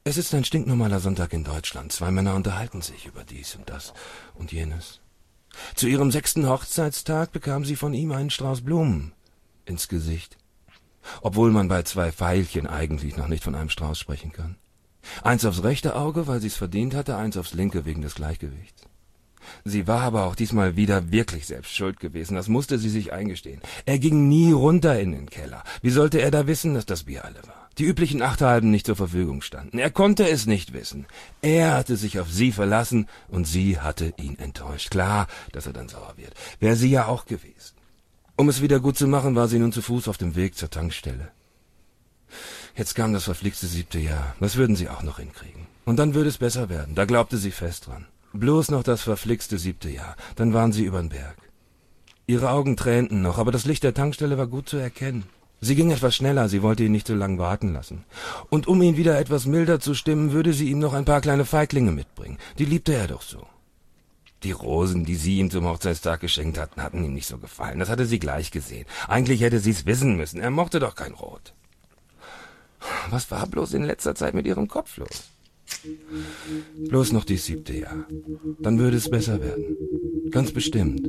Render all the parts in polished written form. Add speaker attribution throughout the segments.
Speaker 1: Es ist ein stinknormaler Sonntag in Deutschland. 2 Männer unterhalten sich über dies und das und jenes. Zu ihrem 6. Hochzeitstag bekam sie von ihm einen Strauß Blumen ins Gesicht. Obwohl man bei 2 Veilchen eigentlich noch nicht von einem Strauß sprechen kann. Eins aufs rechte Auge, weil sie es verdient hatte, eins aufs linke wegen des Gleichgewichts. Sie war aber auch diesmal wieder wirklich selbst schuld gewesen, das musste sie sich eingestehen. Er ging nie runter in den Keller. Wie sollte er da wissen, dass das Bier alle war? Die üblichen 8 Halben nicht zur Verfügung standen. Er konnte es nicht wissen. Er hatte sich auf sie verlassen und sie hatte ihn enttäuscht. Klar, dass er dann sauer wird. Wäre sie ja auch gewesen. Um es wieder gut zu machen, war sie nun zu Fuß auf dem Weg zur Tankstelle. Jetzt kam das verflixte 7. Jahr. Das würden sie auch noch hinkriegen. Und dann würde es besser werden. Da glaubte sie fest dran. Bloß noch das verflixte 7. Jahr. Dann waren sie übern Berg. Ihre Augen tränten noch, aber das Licht der Tankstelle war gut zu erkennen. Sie ging etwas schneller, sie wollte ihn nicht so lang warten lassen. Und um ihn wieder etwas milder zu stimmen, würde sie ihm noch ein paar kleine Feiglinge mitbringen. Die liebte er doch so. Die Rosen, die sie ihm zum Hochzeitstag geschenkt hatten, hatten ihm nicht so gefallen. Das hatte sie gleich gesehen. Eigentlich hätte sie's wissen müssen. Er mochte doch kein Rot. Was war bloß in letzter Zeit mit ihrem Kopf los? Bloß noch dies 7. Jahr. Dann würde es besser werden. Ganz bestimmt.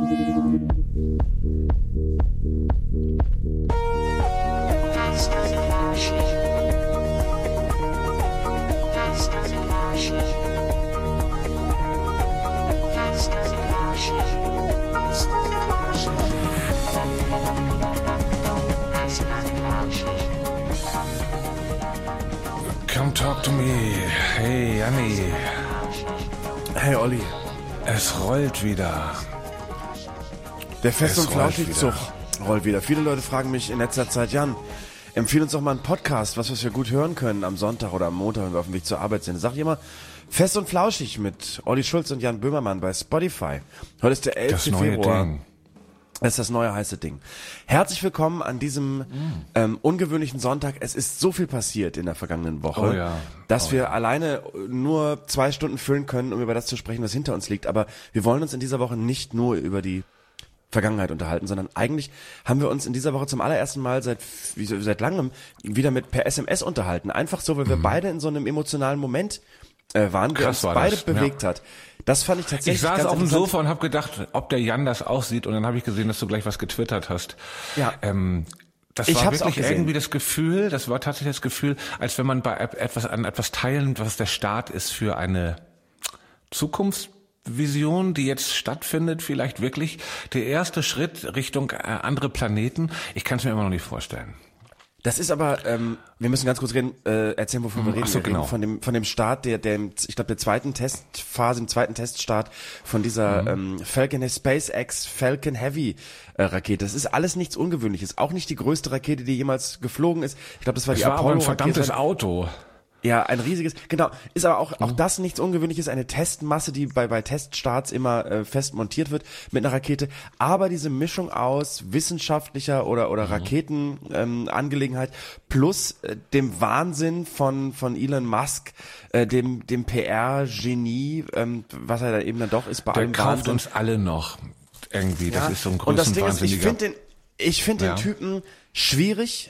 Speaker 2: Come talk to me. Hey, Janni.
Speaker 3: Hey, Olli.
Speaker 2: Es rollt wieder.
Speaker 3: Der Fest-
Speaker 2: Es
Speaker 3: und
Speaker 2: rollt
Speaker 3: Flauschig-Zug rollt wieder. Viele Leute fragen mich in letzter Zeit, Jan, empfehle uns doch mal einen Podcast, was wir gut hören können am Sonntag oder am Montag, wenn wir auf dem Weg zur Arbeit sind. Sag ich immer, Fest und Flauschig mit Olli Schulz und Jan Böhmermann bei Spotify. Heute ist der 11.
Speaker 2: Das neue
Speaker 3: Februar.
Speaker 2: Ding.
Speaker 3: Das ist das neue heiße Ding. Herzlich willkommen an diesem ungewöhnlichen Sonntag. Es ist so viel passiert in der vergangenen Woche,
Speaker 2: Oh ja.
Speaker 3: dass wir alleine nur 2 Stunden füllen können, um über das zu sprechen, was hinter uns liegt. Aber wir wollen uns in dieser Woche nicht nur über die Vergangenheit unterhalten, sondern eigentlich haben wir uns in dieser Woche zum allerersten Mal seit langem wieder per SMS unterhalten. Einfach so, weil wir beide in so einem emotionalen Moment waren, der uns beide bewegt hat. Das fand ich tatsächlich
Speaker 2: Ich saß
Speaker 3: ganz
Speaker 2: auf dem
Speaker 3: interessant.
Speaker 2: Sofa und habe gedacht, ob der Jan das auch sieht. Und dann habe ich gesehen, dass du gleich was getwittert hast.
Speaker 3: Ja.
Speaker 2: Das
Speaker 3: Ich
Speaker 2: war
Speaker 3: hab's auch
Speaker 2: wirklich
Speaker 3: gesehen.
Speaker 2: irgendwie das Gefühl, das war tatsächlich das Gefühl, als wenn man bei etwas teilen, was der Start ist für eine Zukunftsvision, die jetzt stattfindet, vielleicht wirklich der erste Schritt Richtung andere Planeten. Ich kann es mir immer noch nicht vorstellen.
Speaker 3: Das ist aber, wir müssen ganz kurz reden, erzählen, wovon wir reden.
Speaker 2: Ach so,
Speaker 3: Wir reden
Speaker 2: genau.
Speaker 3: von dem Start, ich glaube, der zweiten Testphase, im zweiten Teststart von dieser SpaceX Falcon Heavy Rakete. Das ist alles nichts Ungewöhnliches. Auch nicht die größte Rakete, die jemals geflogen ist. Ich glaube, das war
Speaker 2: Es
Speaker 3: die
Speaker 2: war aber ein
Speaker 3: Apollo-Rakete.
Speaker 2: verdammtes Auto.
Speaker 3: Ja, ein riesiges, genau. Ist aber auch das nichts Ungewöhnliches, eine Testmasse, die bei Teststarts immer fest montiert wird mit einer Rakete. Aber diese Mischung aus wissenschaftlicher oder Raketenangelegenheit plus dem Wahnsinn von Elon Musk, dem PR-Genie, was er da eben dann doch ist bei
Speaker 2: Der
Speaker 3: allem
Speaker 2: kauft
Speaker 3: Wahnsinn.
Speaker 2: uns alle noch irgendwie. Das ist so ein
Speaker 3: Und das Ding ist,
Speaker 2: größenwahnsinniger.
Speaker 3: ich finde
Speaker 2: Ja.
Speaker 3: den Typen schwierig,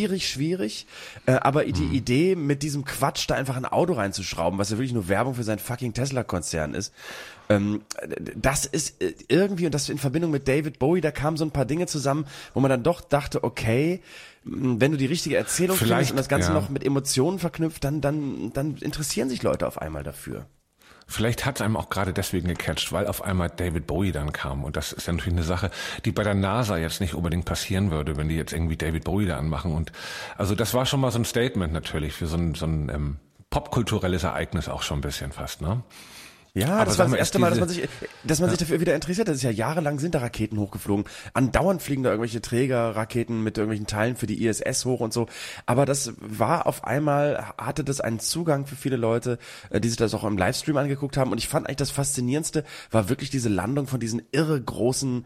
Speaker 3: aber die Idee, mit diesem Quatsch da einfach ein Auto reinzuschrauben, was ja wirklich nur Werbung für seinen fucking Tesla-Konzern ist, das ist irgendwie, und das in Verbindung mit David Bowie, da kamen so ein paar Dinge zusammen, wo man dann doch dachte, okay, wenn du die richtige Erzählung
Speaker 2: Vielleicht,
Speaker 3: findest und das Ganze
Speaker 2: ja.
Speaker 3: noch mit Emotionen verknüpft, dann interessieren sich Leute auf einmal dafür.
Speaker 2: Vielleicht hat es einem auch gerade deswegen gecatcht, weil auf einmal David Bowie dann kam. Und das ist ja natürlich eine Sache, die bei der NASA jetzt nicht unbedingt passieren würde, wenn die jetzt irgendwie David Bowie da anmachen. Und also das war schon mal so ein Statement natürlich für so ein popkulturelles Ereignis auch schon ein bisschen fast, ne?
Speaker 3: Ja,
Speaker 2: Aber
Speaker 3: das
Speaker 2: sag
Speaker 3: war das
Speaker 2: mal,
Speaker 3: erste
Speaker 2: ist
Speaker 3: Mal,
Speaker 2: diese-
Speaker 3: dass man sich dafür wieder interessiert. Das ist ja jahrelang sind da Raketen hochgeflogen. Andauernd fliegen da irgendwelche Trägerraketen mit irgendwelchen Teilen für die ISS hoch und so. Aber das war auf einmal, hatte das einen Zugang für viele Leute, die sich das auch im Livestream angeguckt haben. Und ich fand eigentlich das Faszinierendste war wirklich diese Landung von diesen irre großen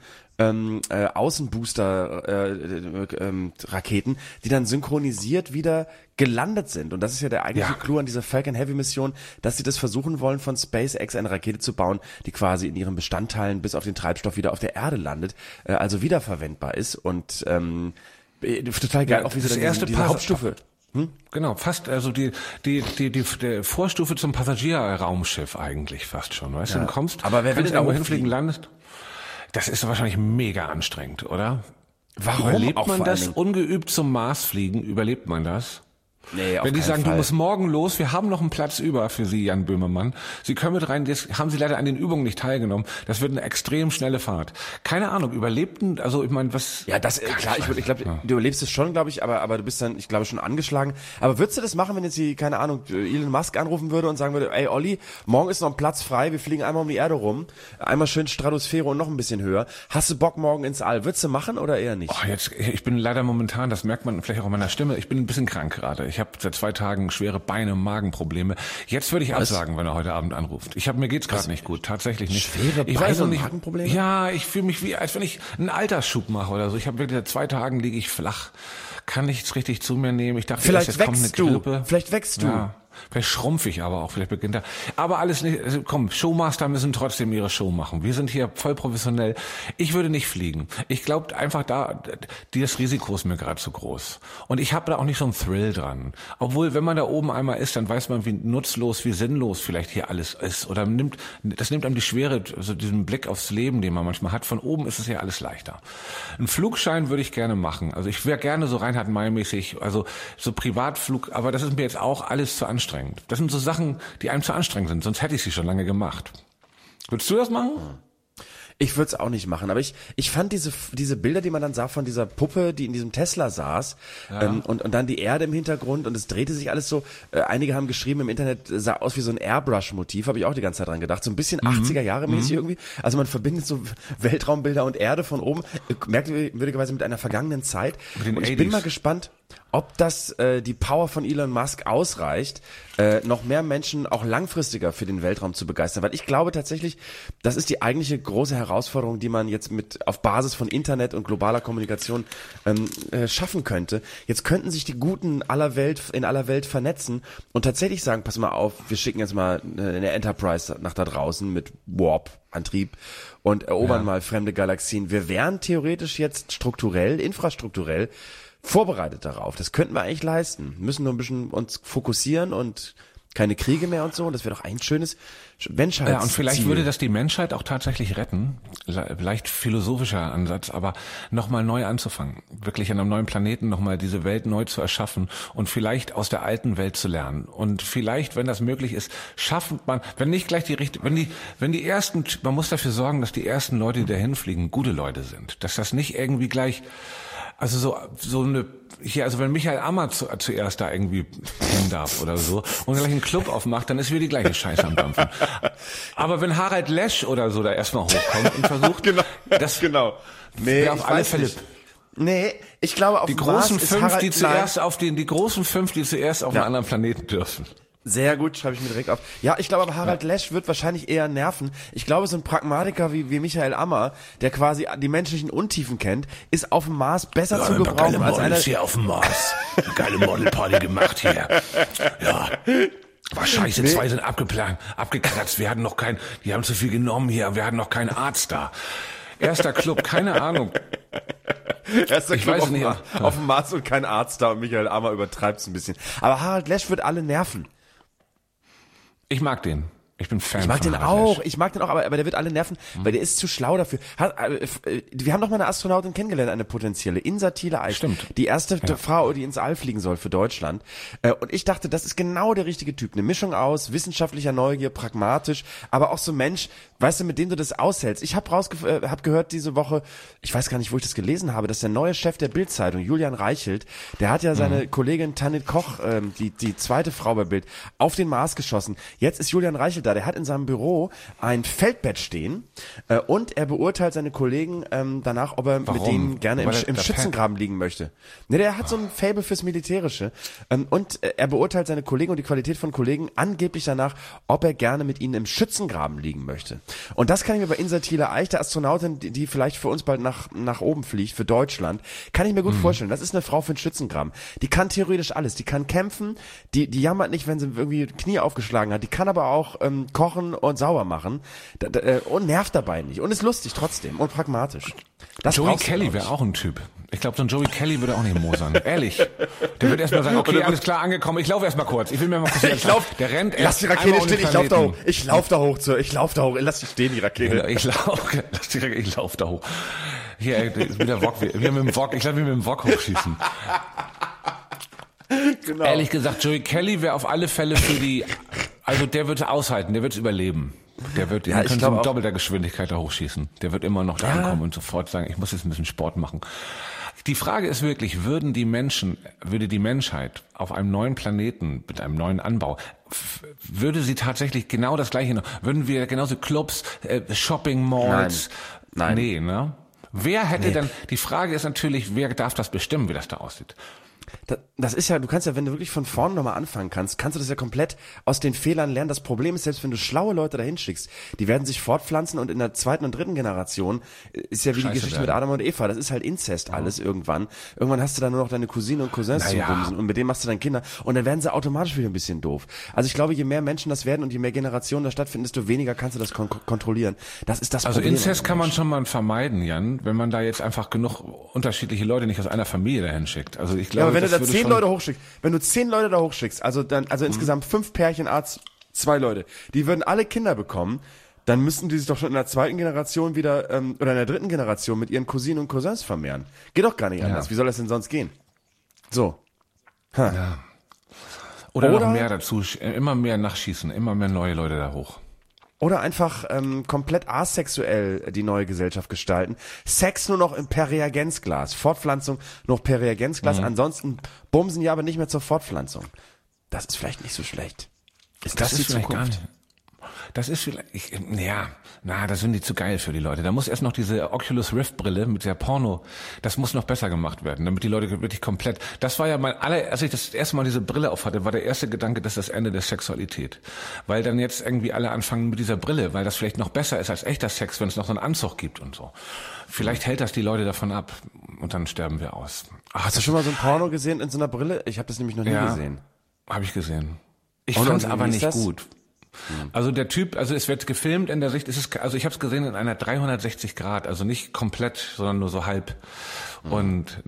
Speaker 3: Außenbooster-Raketen, die dann synchronisiert wieder gelandet sind. Und das ist ja der eigentliche Clou an dieser Falcon Heavy Mission, dass sie das versuchen wollen, von SpaceX eine Rakete zu bauen, die quasi in ihren Bestandteilen bis auf den Treibstoff wieder auf der Erde landet, also wiederverwendbar ist. Und total geil,
Speaker 2: Ja,
Speaker 3: auch wie sie
Speaker 2: das
Speaker 3: dann
Speaker 2: erste
Speaker 3: diese
Speaker 2: Puzzle-
Speaker 3: Hauptstufe.
Speaker 2: Genau, fast, also die Vorstufe zum Passagierraumschiff eigentlich fast schon, weißt du, du kommst,
Speaker 3: aber wer will
Speaker 2: kannst
Speaker 3: denn da
Speaker 2: irgendwo hinfliegen,
Speaker 3: hochfliegen?
Speaker 2: landest. Das ist wahrscheinlich mega anstrengend, oder?
Speaker 3: Warum
Speaker 2: Überlebt
Speaker 3: auch
Speaker 2: man
Speaker 3: vor allen
Speaker 2: das
Speaker 3: Dingen?
Speaker 2: ungeübt zum Mars fliegen? Überlebt man das?
Speaker 3: Nee, auf
Speaker 2: Wenn die
Speaker 3: keinen
Speaker 2: sagen,
Speaker 3: Fall.
Speaker 2: du musst morgen los, wir haben noch einen Platz über für Sie, Jan Böhmermann. Sie können mit rein, das haben Sie leider an den Übungen nicht teilgenommen. Das wird eine extrem schnelle Fahrt. Keine Ahnung, überlebten, also ich meine, was...
Speaker 3: Ja, das klar, ich glaube, du überlebst es schon, glaube ich, aber du bist dann, ich glaube, schon angeschlagen. Aber würdest du das machen, wenn jetzt die, keine Ahnung, Elon Musk anrufen würde und sagen würde, ey Olli, morgen ist noch ein Platz frei, wir fliegen einmal um die Erde rum, einmal schön Stratosphäre und noch ein bisschen höher. Hast du Bock morgen ins All? Würdest du machen oder eher nicht?
Speaker 2: Ich bin leider momentan, das merkt man vielleicht auch an meiner Stimme, ich bin ein bisschen krank gerade. Ich habe seit 2 Tagen schwere Beine, Magenprobleme. Jetzt würde ich absagen, wenn er heute Abend anruft. Mir geht's gerade nicht gut, tatsächlich nicht.
Speaker 3: Schwere
Speaker 2: ich
Speaker 3: Beine
Speaker 2: weiß noch
Speaker 3: und
Speaker 2: nicht,
Speaker 3: Magenprobleme?
Speaker 2: Ja, ich fühle mich wie, als wenn ich einen Altersschub mache oder so. Ich habe wirklich seit 2 Tagen liege ich flach, kann nichts richtig zu mir nehmen. Ich dachte,
Speaker 3: Vielleicht
Speaker 2: jetzt kommt eine
Speaker 3: wächst du.
Speaker 2: Grippe.
Speaker 3: Vielleicht wächst du.
Speaker 2: Ja. Vielleicht schrumpfe ich aber auch, vielleicht beginnt er. Aber alles nicht, also komm, Showmaster müssen trotzdem ihre Show machen. Wir sind hier voll professionell. Ich würde nicht fliegen. Ich glaube einfach das Risiko ist mir gerade zu groß. Und ich habe da auch nicht so einen Thrill dran. Obwohl, wenn man da oben einmal ist, dann weiß man, wie nutzlos, wie sinnlos vielleicht hier alles ist. Oder das nimmt einem die Schwere, also diesen Blick aufs Leben, den man manchmal hat. Von oben ist es ja alles leichter. Einen Flugschein würde ich gerne machen. Also ich wäre gerne so Reinhard-May-mäßig, also so Privatflug, aber das ist mir jetzt auch alles zu anstrengend. Das sind so Sachen, die einem zu anstrengend sind, sonst hätte ich sie schon lange gemacht. Würdest du das machen?
Speaker 3: Ich würde es auch nicht machen, aber ich fand diese Bilder, die man dann sah von dieser Puppe, die in diesem Tesla saß, und dann die Erde im Hintergrund und es drehte sich alles so. Einige haben geschrieben im Internet, sah aus wie so ein Airbrush-Motiv, habe ich auch die ganze Zeit dran gedacht. So ein bisschen 80er-Jahre-mäßig irgendwie. Also man verbindet so Weltraumbilder und Erde von oben, merkwürdigerweise mit einer vergangenen Zeit.
Speaker 2: den
Speaker 3: Und ich bin
Speaker 2: 80s.
Speaker 3: mal gespannt, ob das die Power von Elon Musk ausreicht, noch mehr Menschen auch langfristiger für den Weltraum zu begeistern. Weil ich glaube tatsächlich, das ist die eigentliche große Herausforderung, die man jetzt auf Basis von Internet und globaler Kommunikation schaffen könnte. Jetzt könnten sich die Guten in aller Welt vernetzen und tatsächlich sagen, pass mal auf, wir schicken jetzt mal eine Enterprise nach da draußen mit Warp-Antrieb und erobern mal fremde Galaxien. Wir wären theoretisch jetzt infrastrukturell vorbereitet darauf. Das könnten wir eigentlich leisten. Müssen nur ein bisschen uns fokussieren und keine Kriege mehr und so. Und das wäre doch ein schönes Menschheitsziel.
Speaker 2: Ja, und vielleicht würde das die Menschheit auch tatsächlich retten. Leicht philosophischer Ansatz, aber nochmal neu anzufangen. Wirklich an einem neuen Planeten nochmal diese Welt neu zu erschaffen und vielleicht aus der alten Welt zu lernen. Und vielleicht, wenn das möglich ist, schafft man, wenn nicht gleich wenn die ersten, man muss dafür sorgen, dass die ersten Leute, die da hinfliegen, gute Leute sind. Dass das nicht irgendwie gleich, also so eine, also wenn Michael Ammer zuerst da irgendwie hin darf oder so und gleich einen Club aufmacht, dann ist wieder die gleiche Scheiße am Dampfen. Aber wenn Harald Lesch oder so da erstmal hochkommt und versucht, das
Speaker 3: Nee,
Speaker 2: wäre auf alle Fälle.
Speaker 3: Nee, ich glaube, auf
Speaker 2: Die
Speaker 3: dem
Speaker 2: großen
Speaker 3: Mars ist
Speaker 2: fünf,
Speaker 3: Harald,
Speaker 2: die zuerst auf einen anderen Planeten dürfen.
Speaker 3: Sehr gut, schreibe ich mir direkt auf. Ja, ich glaube aber Harald Lesch wird wahrscheinlich eher nerven. Ich glaube, so ein Pragmatiker wie Michael Ammer, der quasi die menschlichen Untiefen kennt, ist auf dem Mars besser zu gebrauchen als einer...
Speaker 1: hier auf dem Mars. Eine geile Modelparty gemacht hier. Ja. War scheiße, 2 sind abgekratzt. Wir hatten noch die haben zu viel genommen hier, wir hatten noch keinen Arzt da.
Speaker 2: Erster Club, keine Ahnung.
Speaker 3: Erster
Speaker 2: Ich
Speaker 3: Club
Speaker 2: weiß
Speaker 3: auf,
Speaker 2: nicht.
Speaker 3: auf dem Mars und kein Arzt da und Michael Ammer übertreibt es ein bisschen. Aber Harald Lesch wird alle nerven.
Speaker 2: Ich mag den. Ich bin Fan
Speaker 3: Ich mag
Speaker 2: von
Speaker 3: den
Speaker 2: Harald
Speaker 3: auch,
Speaker 2: Lesch.
Speaker 3: aber der wird alle nerven, weil der ist zu schlau dafür. Wir haben doch mal eine Astronautin kennengelernt, eine potenzielle, Insa Thiele-Eich.
Speaker 2: Stimmt.
Speaker 3: Die erste Frau, die ins All fliegen soll für Deutschland. Und ich dachte, das ist genau der richtige Typ. Eine Mischung aus wissenschaftlicher Neugier, pragmatisch, aber auch so Mensch, weißt du, mit dem du das aushältst. Ich habe hab gehört diese Woche, ich weiß gar nicht, wo ich das gelesen habe, dass der neue Chef der Bild-Zeitung, Julian Reichelt, der hat ja seine Kollegin Tanit Koch, die zweite Frau bei Bild, auf den Mars geschossen. Jetzt ist Julian Reichelt da, der hat in seinem Büro ein Feldbett stehen und er beurteilt seine Kollegen danach, ob er mit denen gerne im Schützengraben liegen möchte. Ne, der hat so ein Faible fürs Militärische und er beurteilt seine Kollegen und die Qualität von Kollegen angeblich danach, ob er gerne mit ihnen im Schützengraben liegen möchte. Und das kann ich mir bei Insa Thiele-Eich, der Astronautin, die vielleicht für uns bald nach oben fliegt, für Deutschland, kann ich mir gut vorstellen. Das ist eine Frau für den Schützengraben. Die kann theoretisch alles. Die kann kämpfen, die jammert nicht, wenn sie irgendwie Knie aufgeschlagen hat. Die kann aber auch kochen und sauber machen und nervt dabei nicht und ist lustig trotzdem und pragmatisch. Das
Speaker 2: Joey
Speaker 3: brauchst du,
Speaker 2: Kelly
Speaker 3: glaub ich.
Speaker 2: wäre auch ein Typ. Ich glaube, so ein Joey Kelly würde auch nicht mosern. Ehrlich. Der würde erstmal sagen, okay, alles klar, angekommen, ich laufe erstmal kurz. Ich will mir mal kurz
Speaker 3: der rennt erst. Lass die Rakete stehen, ich lauf da hoch. Ich lauf da hoch. Lass sie stehen, die Rakete.
Speaker 2: Ich lauf da hoch. Hier, mit der Wok, wir mit dem Wok, ich glaube, wir mit dem Wok hochschießen. Genau. Ehrlich gesagt, Joey Kelly wäre auf alle Fälle also der wird aushalten, der wird es überleben. Der wird mit doppelter Geschwindigkeit da hochschießen. Der wird immer noch da ankommen und sofort sagen, ich muss jetzt ein bisschen Sport machen. Die Frage ist wirklich, würde die Menschheit auf einem neuen Planeten mit einem neuen Anbau, würde sie tatsächlich genau das Gleiche noch, würden wir genauso Clubs, Shopping Malls? Nein. Nee, ne? Wer hätte dann, die Frage ist natürlich, wer darf das bestimmen, wie das da aussieht?
Speaker 3: Das ist ja, du kannst ja, wenn du wirklich von vorne nochmal anfangen kannst du das ja komplett aus den Fehlern lernen. Das Problem ist, selbst wenn du schlaue Leute dahin schickst, die werden sich fortpflanzen und in der zweiten und dritten Generation ist ja wie die Geschichte mit Adam und Eva, das ist halt Inzest alles irgendwann. Irgendwann hast du dann nur noch deine Cousinen und Cousins zu bumsen und mit denen machst du dann Kinder und dann werden sie automatisch wieder ein bisschen doof. Also ich glaube, je mehr Menschen das werden und je mehr Generationen da stattfinden, desto weniger kannst du das kontrollieren. Das ist das Problem.
Speaker 2: Also Inzest kann man schon mal vermeiden, Jan, wenn man da jetzt einfach genug unterschiedliche Leute nicht aus einer Familie dahin schickt. Also ich glaube,
Speaker 3: wenn du da 10 Leute da hochschickst, also insgesamt 5 Pärchen, 2 Leute, die würden alle Kinder bekommen, dann müssten die sich doch schon in der zweiten Generation wieder, oder in der dritten Generation mit ihren Cousinen und Cousins vermehren. Geht doch gar nicht anders. Wie soll das denn sonst gehen? So.
Speaker 2: Ja. Oder noch mehr dazu, immer mehr nachschießen, immer mehr neue Leute da hoch.
Speaker 3: Oder einfach komplett asexuell die neue Gesellschaft gestalten. Sex nur noch im Per-Reagenzglas. Fortpflanzung noch Per-Reagenzglas. Ansonsten bumsen ja aber nicht mehr zur Fortpflanzung. Das ist vielleicht nicht so schlecht. Ist das die Zukunft?
Speaker 2: Das ist vielleicht, das sind die zu geil für die Leute. Da muss erst noch diese Oculus Rift Brille mit der Porno, das muss noch besser gemacht werden, damit die Leute wirklich komplett, das war ja als ich das erste Mal diese Brille aufhatte, war der erste Gedanke, das ist das Ende der Sexualität. Weil dann jetzt irgendwie alle anfangen mit dieser Brille, weil das vielleicht noch besser ist als echter Sex, wenn es noch so einen Anzug gibt und so. Vielleicht hält das die Leute davon ab und dann sterben wir aus.
Speaker 3: Hast du schon mal so ein Porno gesehen in so einer Brille? Ich habe das nämlich noch nie gesehen.
Speaker 2: Habe ich gesehen. Ich fand es aber nicht gut. Also der Typ, es wird gefilmt in der Sicht, ich habe es gesehen in einer 360 Grad, also nicht komplett, sondern nur so halb. Und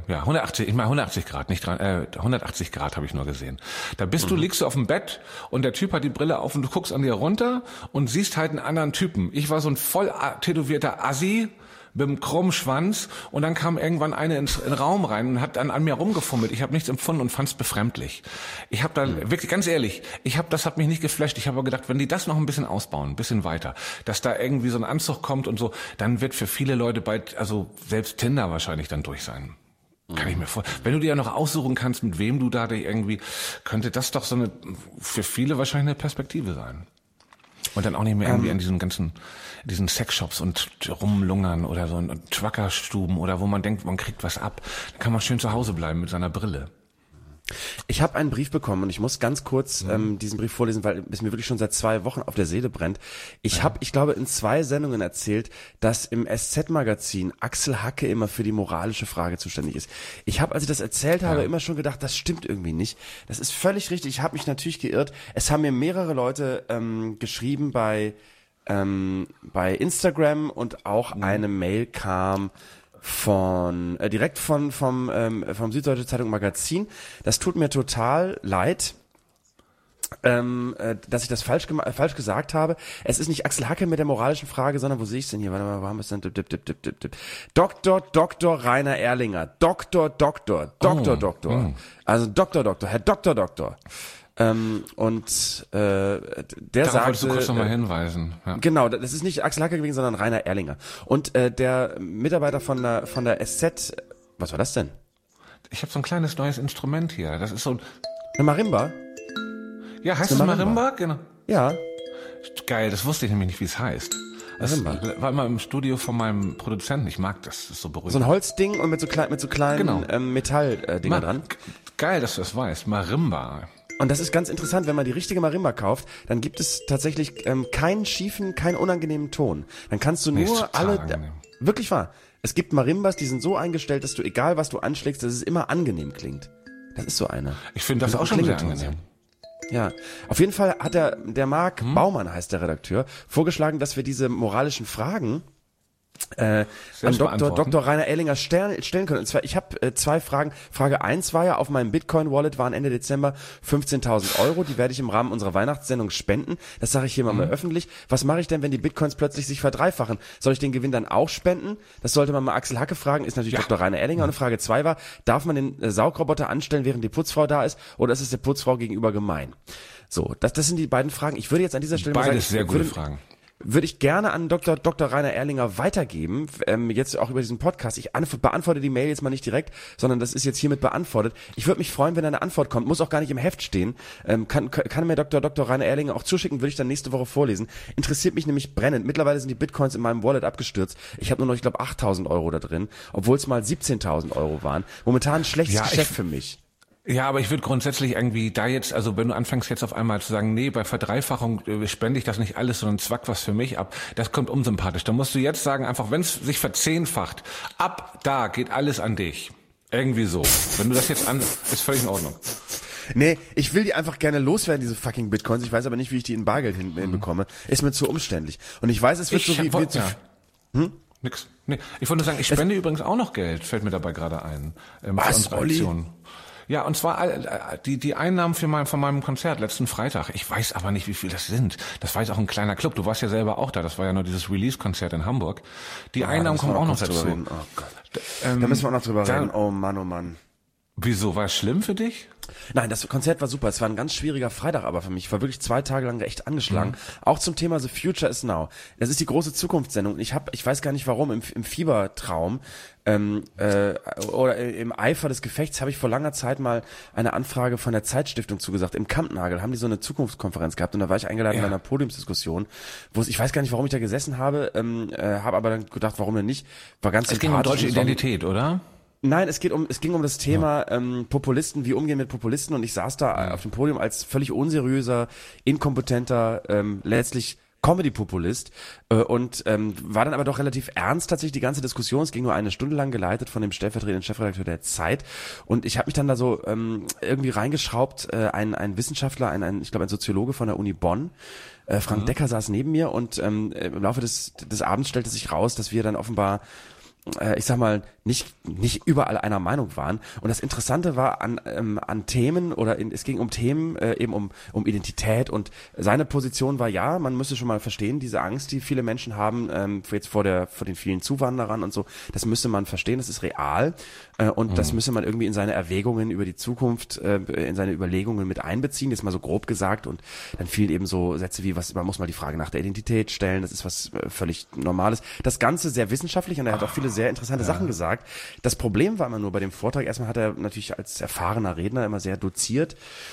Speaker 2: 180 Grad, nicht 180 Grad habe ich nur gesehen. Da liegst du auf dem Bett und der Typ hat die Brille auf und du guckst an dir runter und siehst halt einen anderen Typen. Ich war so ein voll tätowierter Assi mit einem krummen Schwanz und dann kam irgendwann eine in den Raum rein und hat dann an mir rumgefummelt. Ich habe nichts empfunden und fand es befremdlich. Ich habe da wirklich, ganz ehrlich, das hat mich nicht geflasht. Ich habe aber gedacht, wenn die das noch ein bisschen ausbauen, ein bisschen weiter, dass da irgendwie so ein Anzug kommt und so, dann wird für viele Leute bald, also selbst Tinder wahrscheinlich dann durch sein. Kann ich mir vorstellen. Wenn du dir ja noch aussuchen kannst, mit wem du da dich irgendwie, könnte das doch für viele wahrscheinlich eine Perspektive sein. Und dann auch nicht mehr irgendwie an diesen Sexshops und rumlungern oder so und Truckerstuben oder wo man denkt, man kriegt was ab. Dann kann man schön zu Hause bleiben mit seiner Brille.
Speaker 3: Ich habe einen Brief bekommen und ich muss ganz kurz diesen Brief vorlesen, weil es mir wirklich schon seit 2 Wochen auf der Seele brennt. Ich glaube, in 2 Sendungen erzählt, dass im SZ-Magazin Axel Hacke immer für die moralische Frage zuständig ist. Ich habe, als ich das erzählt habe, immer schon gedacht, das stimmt irgendwie nicht. Das ist völlig richtig. Ich habe mich natürlich geirrt. Es haben mir mehrere Leute geschrieben bei Instagram und auch eine Mail kam direkt vom Süddeutsche Zeitung Magazin. Das tut mir total leid, dass ich das falsch gesagt habe. Es ist nicht Axel Hacke mit der moralischen Frage, sondern wo sehe ich es denn hier? Warte mal, wo haben wir es denn? Dr. Rainer Erlinger. Dr. Also Dr. Herr Dr. Der
Speaker 2: Darauf
Speaker 3: sagte,
Speaker 2: wolltest du kurz nochmal hinweisen. Ja.
Speaker 3: Genau, das ist nicht Axel Hacke gewesen, sondern Rainer Erlinger. Und der Mitarbeiter von der SZ, was war das denn?
Speaker 2: Ich habe so ein kleines neues Instrument hier. Das ist so
Speaker 3: eine Marimba?
Speaker 2: Ja, heißt es Marimba? Genau.
Speaker 3: Ja.
Speaker 2: Geil, das wusste ich nämlich nicht, wie es heißt. Das war immer im Studio von meinem Produzenten. Ich mag das, das ist so beruhigend.
Speaker 3: So ein Holzding und mit so kleinen Metalldinger dran.
Speaker 2: Geil, dass du das weißt. Marimba.
Speaker 3: Und das ist ganz interessant, wenn man die richtige Marimba kauft, dann gibt es tatsächlich keinen schiefen, keinen unangenehmen Ton. Dann kannst du nur wirklich wahr. Es gibt Marimbas, die sind so eingestellt, dass du, egal was du anschlägst, dass es immer angenehm klingt. Das ist so eine.
Speaker 2: Ich finde das auch schon sehr angenehm.
Speaker 3: Ja, auf jeden Fall hat der Marc Baumann, heißt der Redakteur, vorgeschlagen, dass wir diese moralischen Fragen an Dr. Rainer Erlinger stellen können. Und zwar, ich habe 2 Fragen. Frage 1 war ja, auf meinem Bitcoin-Wallet waren Ende Dezember 15.000 Euro. Die werde ich im Rahmen unserer Weihnachtssendung spenden. Das sage ich hier mal öffentlich. Was mache ich denn, wenn die Bitcoins plötzlich sich verdreifachen? Soll ich den Gewinn dann auch spenden? Das sollte man mal Axel Hacke fragen. Ist natürlich Dr. Rainer Erlinger. Und Frage 2 war, darf man den Saugroboter anstellen, während die Putzfrau da ist? Oder ist es der Putzfrau gegenüber gemein? So, das sind die beiden Fragen. Ich würde jetzt an dieser Stelle
Speaker 2: Beides
Speaker 3: mal sagen,
Speaker 2: sehr gute Fragen.
Speaker 3: Würde ich gerne an Dr. Rainer Erlinger weitergeben, jetzt auch über diesen Podcast. Ich beantworte die Mail jetzt mal nicht direkt, sondern das ist jetzt hiermit beantwortet. Ich würde mich freuen, wenn da eine Antwort kommt. Muss auch gar nicht im Heft stehen. Kann mir Dr. Rainer Erlinger auch zuschicken, würde ich dann nächste Woche vorlesen. Interessiert mich nämlich brennend. Mittlerweile sind die Bitcoins in meinem Wallet abgestürzt. Ich habe nur noch, ich glaube, 8.000 Euro da drin, obwohl es mal 17.000 Euro waren. Momentan ein schlechtes Geschäft für mich.
Speaker 2: Ja, aber ich würde grundsätzlich irgendwie da jetzt, also wenn du anfängst jetzt auf einmal zu sagen, nee, bei Verdreifachung spende ich das nicht alles, sondern zwack was für mich ab, das kommt unsympathisch. Da musst du jetzt sagen, einfach, wenn es sich verzehnfacht, ab da geht alles an dich. Irgendwie so. Wenn du das jetzt ist völlig in Ordnung.
Speaker 3: Nee, ich will die einfach gerne loswerden, diese fucking Bitcoins. Ich weiß aber nicht, wie ich die in Bargeld hinbekomme. Ist mir zu umständlich. Und ich weiß, es wird
Speaker 2: Nix. Nee, ich wollte nur sagen, ich spende übrigens auch noch Geld, fällt mir dabei gerade ein.
Speaker 3: Was, Olli?
Speaker 2: Ja, und zwar die Einnahmen von meinem Konzert letzten Freitag. Ich weiß aber nicht, wie viel das sind. Das war jetzt auch ein kleiner Club. Du warst ja selber auch da. Das war ja nur dieses Release-Konzert in Hamburg. Die Einnahmen kommen auch noch dazu.
Speaker 3: Oh Gott. Da müssen wir auch noch drüber reden. Oh Mann, oh Mann.
Speaker 2: Wieso? War es schlimm für dich?
Speaker 3: Nein, das Konzert war super. Es war ein ganz schwieriger Freitag aber für mich. Ich war wirklich 2 Tage lang echt angeschlagen. Auch zum Thema The Future is Now. Das ist die große Zukunftssendung. Ich weiß gar nicht warum, im Fiebertraum oder im Eifer des Gefechts habe ich vor langer Zeit mal eine Anfrage von der Zeitstiftung zugesagt. Im Kampnagel haben die so eine Zukunftskonferenz gehabt und da war ich eingeladen bei einer Podiumsdiskussion, wo ich weiß gar nicht, warum ich da gesessen habe, habe aber dann gedacht, warum denn nicht? War ganz
Speaker 2: sympathisch. Es ging um deutsche Identität, oder?
Speaker 3: Nein, es ging um das Thema Populisten, wie umgehen mit Populisten, und ich saß da auf dem Podium als völlig unseriöser, inkompetenter, letztlich Comedy-Populist und war dann aber doch relativ ernst tatsächlich die ganze Diskussion. Es ging nur 1 Stunde lang, geleitet von dem stellvertretenden Chefredakteur der Zeit, und ich habe mich dann da so irgendwie reingeschraubt. Ein Wissenschaftler, ich glaube ein Soziologe von der Uni Bonn, Frank Decker, saß neben mir, und im Laufe des Abends stellte sich raus, dass wir dann offenbar ich sag mal, nicht überall einer Meinung waren. Und das Interessante war an Themen, es ging um Themen, eben um Identität, und seine Position war, ja, man müsste schon mal verstehen, diese Angst, die viele Menschen haben, jetzt vor den vielen Zuwanderern und so, das müsste man verstehen, das ist real, und das müsse man irgendwie in seine Erwägungen über die Zukunft, in seine Überlegungen mit einbeziehen, jetzt mal so grob gesagt, und dann fielen eben so Sätze wie, man muss mal die Frage nach der Identität stellen, das ist was völlig Normales. Das Ganze sehr wissenschaftlich, und er hat auch viele sehr interessante Sachen gesagt. Das Problem war immer nur bei dem Vortrag, erstmal hat er natürlich als erfahrener Redner immer sehr doziert,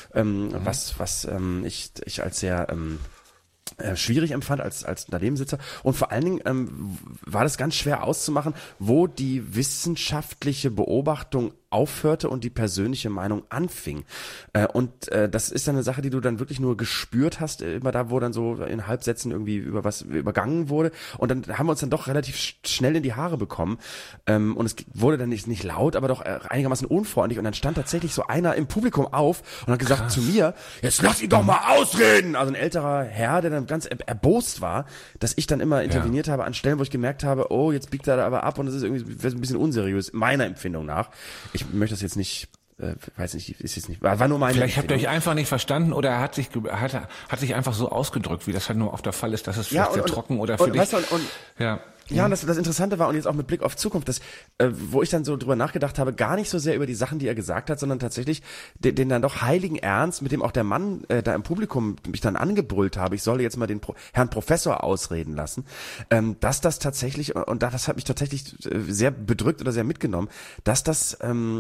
Speaker 3: was ich als sehr schwierig empfand als Danebensitzer, und vor allen Dingen war das ganz schwer auszumachen, wo die wissenschaftliche Beobachtung aufhörte und die persönliche Meinung anfing. Und das ist dann eine Sache, die du dann wirklich nur gespürt hast, immer da, wo dann so in Halbsätzen irgendwie über was übergangen wurde. Und dann haben wir uns dann doch relativ schnell in die Haare bekommen. Und es wurde dann nicht laut, aber doch einigermaßen unfreundlich. Und dann stand tatsächlich so einer im Publikum auf und hat gesagt zu mir, jetzt lass ihn doch mal ausreden! Also ein älterer Herr, der dann ganz erbost war, dass ich dann immer interveniert habe an Stellen, wo ich gemerkt habe, oh, jetzt biegt er da aber ab, und das ist irgendwie ein bisschen unseriös, meiner Empfindung nach. Ich möchte das jetzt nicht, weiß nicht, ist jetzt nicht, war nur meine
Speaker 2: Vielleicht habt ihr euch einfach nicht verstanden, oder er hat sich einfach so ausgedrückt, wie das halt nur oft der Fall ist, dass es vielleicht sehr trocken oder für dich.
Speaker 3: Weißt du, ja, und das Interessante war, und jetzt auch mit Blick auf Zukunft, wo ich dann so drüber nachgedacht habe, gar nicht so sehr über die Sachen, die er gesagt hat, sondern tatsächlich den dann doch heiligen Ernst, mit dem auch der Mann da im Publikum mich dann angebrüllt habe, ich solle jetzt mal den Herrn Professor ausreden lassen, dass das tatsächlich, und das hat mich tatsächlich sehr bedrückt oder sehr mitgenommen, dass das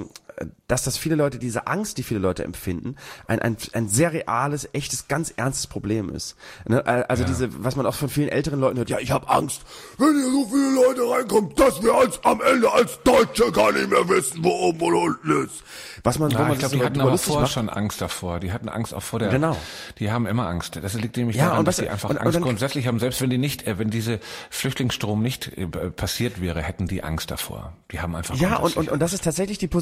Speaker 3: viele Leute, diese Angst, die viele Leute empfinden, ein sehr reales, echtes, ganz ernstes Problem ist. Ne? Also was man auch von vielen älteren Leuten hört, ja, ich habe Angst, wenn hier so viele Leute reinkommen, dass wir am Ende als Deutsche gar nicht mehr wissen, wo oben und unten ist.
Speaker 2: Ich glaube, die hatten aber vorher schon Angst davor. Die hatten Angst auch vor der.
Speaker 3: Genau.
Speaker 2: Die haben immer Angst. Das liegt nämlich daran, dass sie einfach Angst grundsätzlich haben. Selbst wenn diese Flüchtlingsstrom nicht passiert wäre, hätten die Angst davor. Die haben einfach
Speaker 3: und das ist tatsächlich die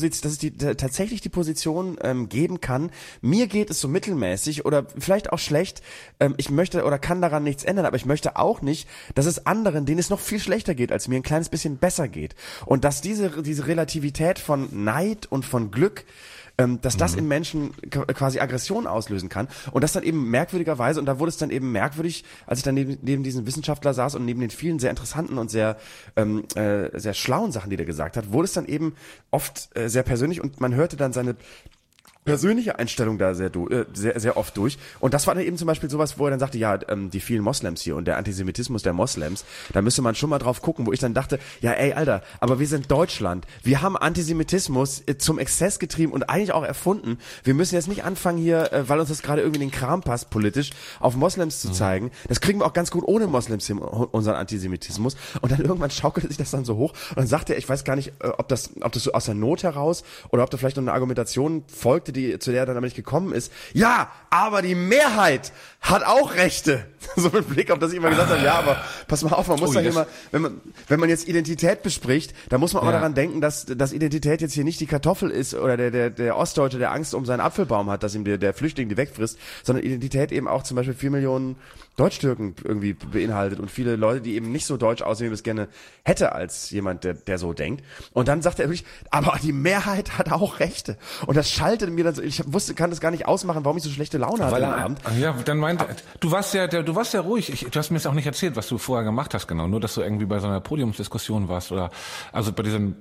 Speaker 3: tatsächlich die Position geben kann, mir geht es so mittelmäßig oder vielleicht auch schlecht, ich möchte oder kann daran nichts ändern, aber ich möchte auch nicht, dass es anderen, denen es noch viel schlechter geht als mir, ein kleines bisschen besser geht. Und dass diese Relativität von Neid und von Glück, dass das in Menschen quasi Aggression auslösen kann und das dann eben merkwürdigerweise, und da wurde es dann eben merkwürdig, als ich dann neben diesem Wissenschaftler saß und neben den vielen sehr interessanten und sehr schlauen Sachen, die der gesagt hat, wurde es dann eben oft sehr persönlich und man hörte dann seine persönliche Einstellung da sehr oft durch. Und das war dann eben zum Beispiel sowas, wo er dann sagte, ja, die vielen Moslems hier und der Antisemitismus der Moslems, da müsste man schon mal drauf gucken, wo ich dann dachte, ja ey, Alter, aber wir sind Deutschland. Wir haben Antisemitismus zum Exzess getrieben und eigentlich auch erfunden. Wir müssen jetzt nicht anfangen hier, weil uns das gerade irgendwie in den Kram passt, politisch, auf Moslems zu zeigen. Das kriegen wir auch ganz gut ohne Moslems hin, unseren Antisemitismus. Und dann irgendwann schaukelte sich das dann so hoch und dann sagte er, ich weiß gar nicht, ob das so aus der Not heraus oder ob da vielleicht noch eine Argumentation folgte, zu der er dann aber nicht gekommen ist. Ja, aber die Mehrheit hat auch Rechte. So mit Blick auf das ich immer gesagt habe, ja, aber pass mal auf, man muss immer, wenn man jetzt Identität bespricht, da muss man auch daran denken, dass Identität jetzt hier nicht die Kartoffel ist oder der Ostdeutsche, der Angst um seinen Apfelbaum hat, dass ihm der Flüchtling die wegfrisst, sondern Identität eben auch zum Beispiel 4 Millionen Deutsch-Türken irgendwie beinhaltet und viele Leute, die eben nicht so deutsch aussehen, wie man es gerne hätte als jemand, der so denkt. Und dann sagt er wirklich, aber die Mehrheit hat auch Rechte. Und das schaltete mir dann so, kann das gar nicht ausmachen, warum ich so schlechte Laune hatte am Abend.
Speaker 2: Ja, dann meinte, du warst ja ruhig. Du hast mir jetzt auch nicht erzählt, was du vorher gemacht hast, genau. Nur, dass du irgendwie bei so einer Podiumsdiskussion warst oder, also bei diesem,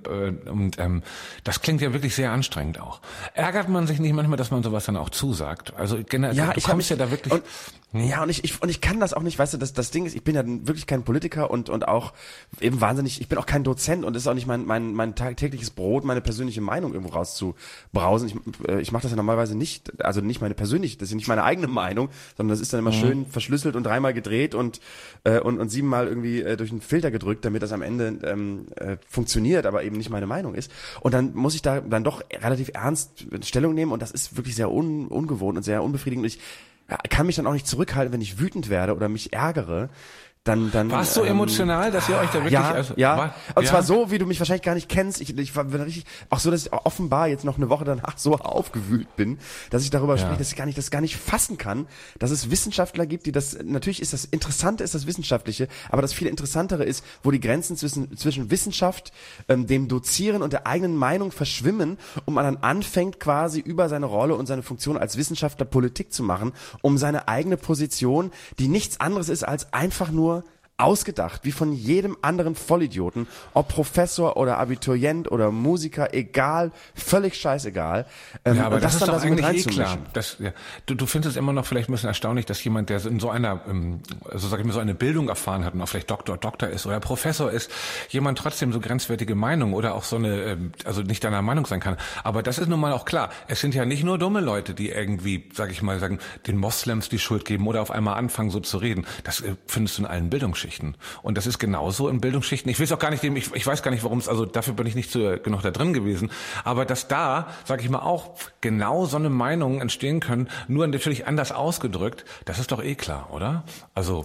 Speaker 2: das klingt ja wirklich sehr anstrengend auch. Ärgert man sich nicht manchmal, dass man sowas dann auch zusagt? Also generell,
Speaker 3: ja,
Speaker 2: du kommst ja da wirklich.
Speaker 3: Ja, und ich kann das auch nicht, weißt du, das Ding ist, ich bin ja wirklich kein Politiker und auch eben wahnsinnig, ich bin auch kein Dozent und es ist auch nicht mein tagtägliches Brot, meine persönliche Meinung irgendwo rauszubrausen. Ich mache das ja normalerweise nicht, also nicht meine persönliche, das ist ja nicht meine eigene Meinung, sondern das ist dann immer schön verschlüsselt und 3-mal gedreht und 7-mal irgendwie durch einen Filter gedrückt, damit das am Ende funktioniert, aber eben nicht meine Meinung ist. Und dann muss ich da dann doch relativ ernst Stellung nehmen und das ist wirklich sehr ungewohnt und sehr unbefriedigend. Und ich kann mich dann auch nicht zurückhalten, wenn ich wütend werde oder mich ärgere. Dann
Speaker 2: warst du emotional, dass ihr euch da wirklich...
Speaker 3: Und zwar so, wie du mich wahrscheinlich gar nicht kennst. Ich war richtig, auch so, dass ich offenbar jetzt noch eine Woche danach so aufgewühlt bin, dass ich darüber spreche, dass ich das gar nicht fassen kann, dass es Wissenschaftler gibt, die das, natürlich ist das Interessante, ist das Wissenschaftliche, aber das viel Interessantere ist, wo die Grenzen zwischen Wissenschaft, dem Dozieren und der eigenen Meinung verschwimmen und man dann anfängt quasi über seine Rolle und seine Funktion als Wissenschaftler Politik zu machen, um seine eigene Position, die nichts anderes ist als einfach nur ausgedacht, wie von jedem anderen Vollidioten, ob Professor oder Abiturient oder Musiker, egal, völlig scheißegal.
Speaker 2: Ja, aber das ist doch eigentlich klar. Du findest es immer noch vielleicht ein bisschen erstaunlich, dass jemand, der in so einer, also sag ich mal, so eine Bildung erfahren hat und auch vielleicht Doktor ist oder Professor ist, jemand trotzdem so grenzwertige Meinung oder auch so eine, also nicht deiner Meinung sein kann. Aber das ist nun mal auch klar. Es sind ja nicht nur dumme Leute, die irgendwie, sag ich mal, sagen, den Moslems die Schuld geben oder auf einmal anfangen so zu reden. Das findest du in allen Bildungsschichten. Und das ist genauso in Bildungsschichten. Ich weiß auch gar nicht, ich weiß gar nicht, warum es, also dafür bin ich nicht genug da drin gewesen. Aber dass da, sag ich mal, auch genau so eine Meinung entstehen können, nur natürlich anders ausgedrückt, das ist doch eh klar, oder? Also,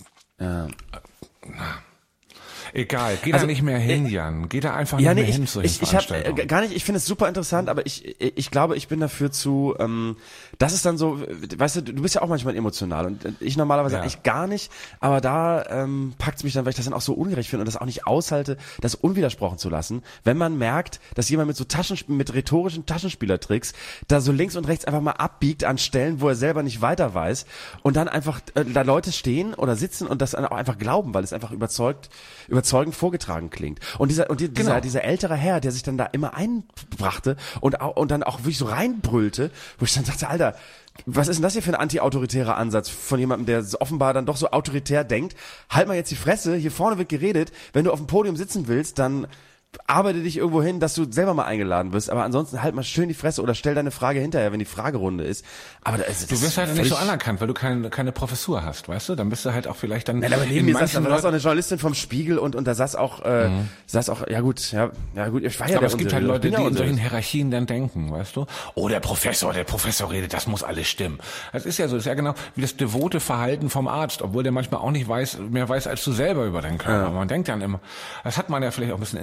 Speaker 2: egal, geh da nicht mehr hin, Jan. Geh da einfach nicht mehr hin zu Veranstaltungen.
Speaker 3: Gar nicht, ich finde es super interessant, aber ich glaube, ich bin dafür das ist dann so, weißt du bist ja auch manchmal emotional und ich normalerweise eigentlich gar nicht, aber da packt's mich dann, weil ich das dann auch so ungerecht finde und das auch nicht aushalte, das unwidersprochen zu lassen, wenn man merkt, dass jemand mit rhetorischen Taschenspielertricks da so links und rechts einfach mal abbiegt an Stellen, wo er selber nicht weiter weiß und dann einfach da Leute stehen oder sitzen und das dann auch einfach glauben, weil es einfach überzeugend vorgetragen klingt. Und dieser ältere Herr, der sich dann da immer einbrachte und dann auch wirklich so reinbrüllte, wo ich dann dachte, Alter, was ist denn das hier für ein anti-autoritärer Ansatz von jemandem, der offenbar dann doch so autoritär denkt? Halt mal jetzt die Fresse, hier vorne wird geredet, wenn du auf dem Podium sitzen willst, dann arbeite dich irgendwo hin, dass du selber mal eingeladen wirst, aber ansonsten halt mal schön die Fresse oder stell deine Frage hinterher, wenn die Fragerunde ist. Aber du
Speaker 2: wirst halt nicht so anerkannt, weil du keine Professur hast, weißt du? Dann bist du halt auch vielleicht dann.
Speaker 3: Nein, aber neben mir saß auch eine Journalistin vom Spiegel und da saß auch, ja gut, ich war ja
Speaker 2: aber es gibt halt Leute, die in solchen Hierarchien dann denken, weißt du? Oh, der Professor redet, das muss alles stimmen. Das ist ja so, das ist ja genau wie das devote Verhalten vom Arzt, obwohl der manchmal auch nicht mehr weiß als du selber über deinen Körper. Ja. Man denkt dann immer, das hat man ja vielleicht auch ein bisschen in sich.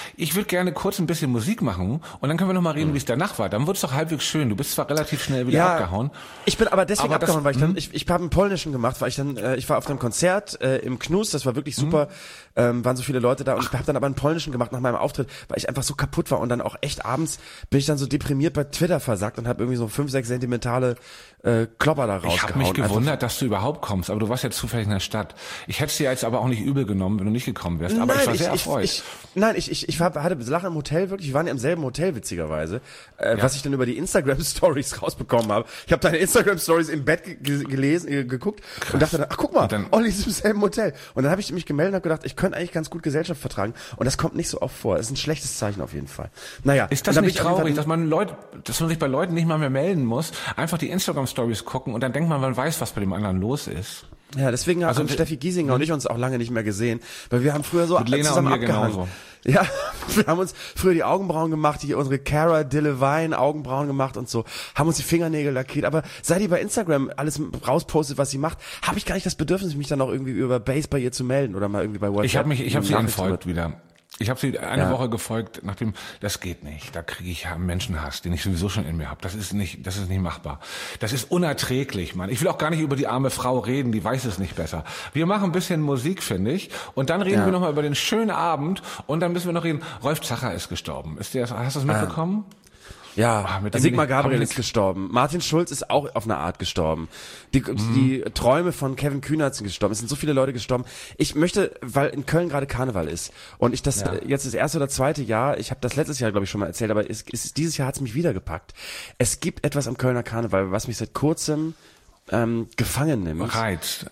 Speaker 2: Ich würde gerne kurz ein bisschen Musik machen und dann können wir noch mal reden, wie es danach war. Dann wird es doch halbwegs schön. Du bist zwar relativ schnell wieder abgehauen.
Speaker 3: Ich bin aber deswegen abgehauen, weil ich habe einen polnischen gemacht, weil ich war auf einem Konzert im Knus, das war wirklich super, waren so viele Leute da und ich habe dann aber einen polnischen gemacht nach meinem Auftritt, weil ich einfach so kaputt war und dann auch echt abends bin ich dann so deprimiert bei Twitter versackt und habe irgendwie so 5, 6 sentimentale Klopper da rausgehauen.
Speaker 2: Ich habe mich gewundert, dass du überhaupt kommst, aber du warst jetzt zufällig in der Stadt. Ich hätte es dir jetzt aber auch nicht übel genommen, wenn du nicht gekommen wärst, aber ich war sehr erfreut.
Speaker 3: Ich hatte Lachen im Hotel, wirklich, wir waren ja im selben Hotel, witzigerweise, was ich dann über die Instagram-Stories rausbekommen habe. Ich habe deine Instagram-Stories im Bett geguckt und dachte dann, ach guck mal, Olli ist im selben Hotel. Und dann habe ich mich gemeldet und habe gedacht, ich könnte eigentlich ganz gut Gesellschaft vertragen und das kommt nicht so oft vor. Das ist ein schlechtes Zeichen auf jeden Fall. Naja.
Speaker 2: Ist das nicht traurig, dass man sich bei Leuten nicht mal mehr melden muss, einfach die Instagram-Stories gucken und dann denkt man weiß, was bei dem anderen los ist?
Speaker 3: Ja, deswegen haben Steffi Giesinger und ich uns auch lange nicht mehr gesehen, weil wir haben früher so
Speaker 2: zusammen abgehangen. Genauso.
Speaker 3: Ja, wir haben uns früher die Augenbrauen gemacht, unsere Cara Delevingne Augenbrauen gemacht und so, haben uns die Fingernägel lackiert, aber seit ihr bei Instagram alles rauspostet, was sie macht, habe ich gar nicht das Bedürfnis, mich dann auch irgendwie über Base bei ihr zu melden oder mal irgendwie bei WhatsApp.
Speaker 2: Ich habe sie entfolgt wieder. Ich habe sie eine Woche gefolgt, nachdem, das geht nicht, da kriege ich Menschenhass, den ich sowieso schon in mir habe. Das ist nicht machbar. Das ist unerträglich, Mann. Ich will auch gar nicht über die arme Frau reden, die weiß es nicht besser. Wir machen ein bisschen Musik, finde ich, und dann reden wir nochmal über den schönen Abend und dann müssen wir noch reden, Rolf Zacher ist gestorben. Hast du das mitbekommen?
Speaker 3: Ja, Sigmar Gabriel ist gestorben. Martin Schulz ist auch auf eine Art gestorben. Die Träume von Kevin Kühnert sind gestorben. Es sind so viele Leute gestorben. Ich möchte, weil in Köln gerade Karneval ist und ich das jetzt das erste oder zweite Jahr, ich habe das letztes Jahr, glaube ich, schon mal erzählt, aber dieses Jahr hat es mich wieder gepackt. Es gibt etwas am Kölner Karneval, was mich seit kurzem gefangen nimmt.
Speaker 2: Reizt.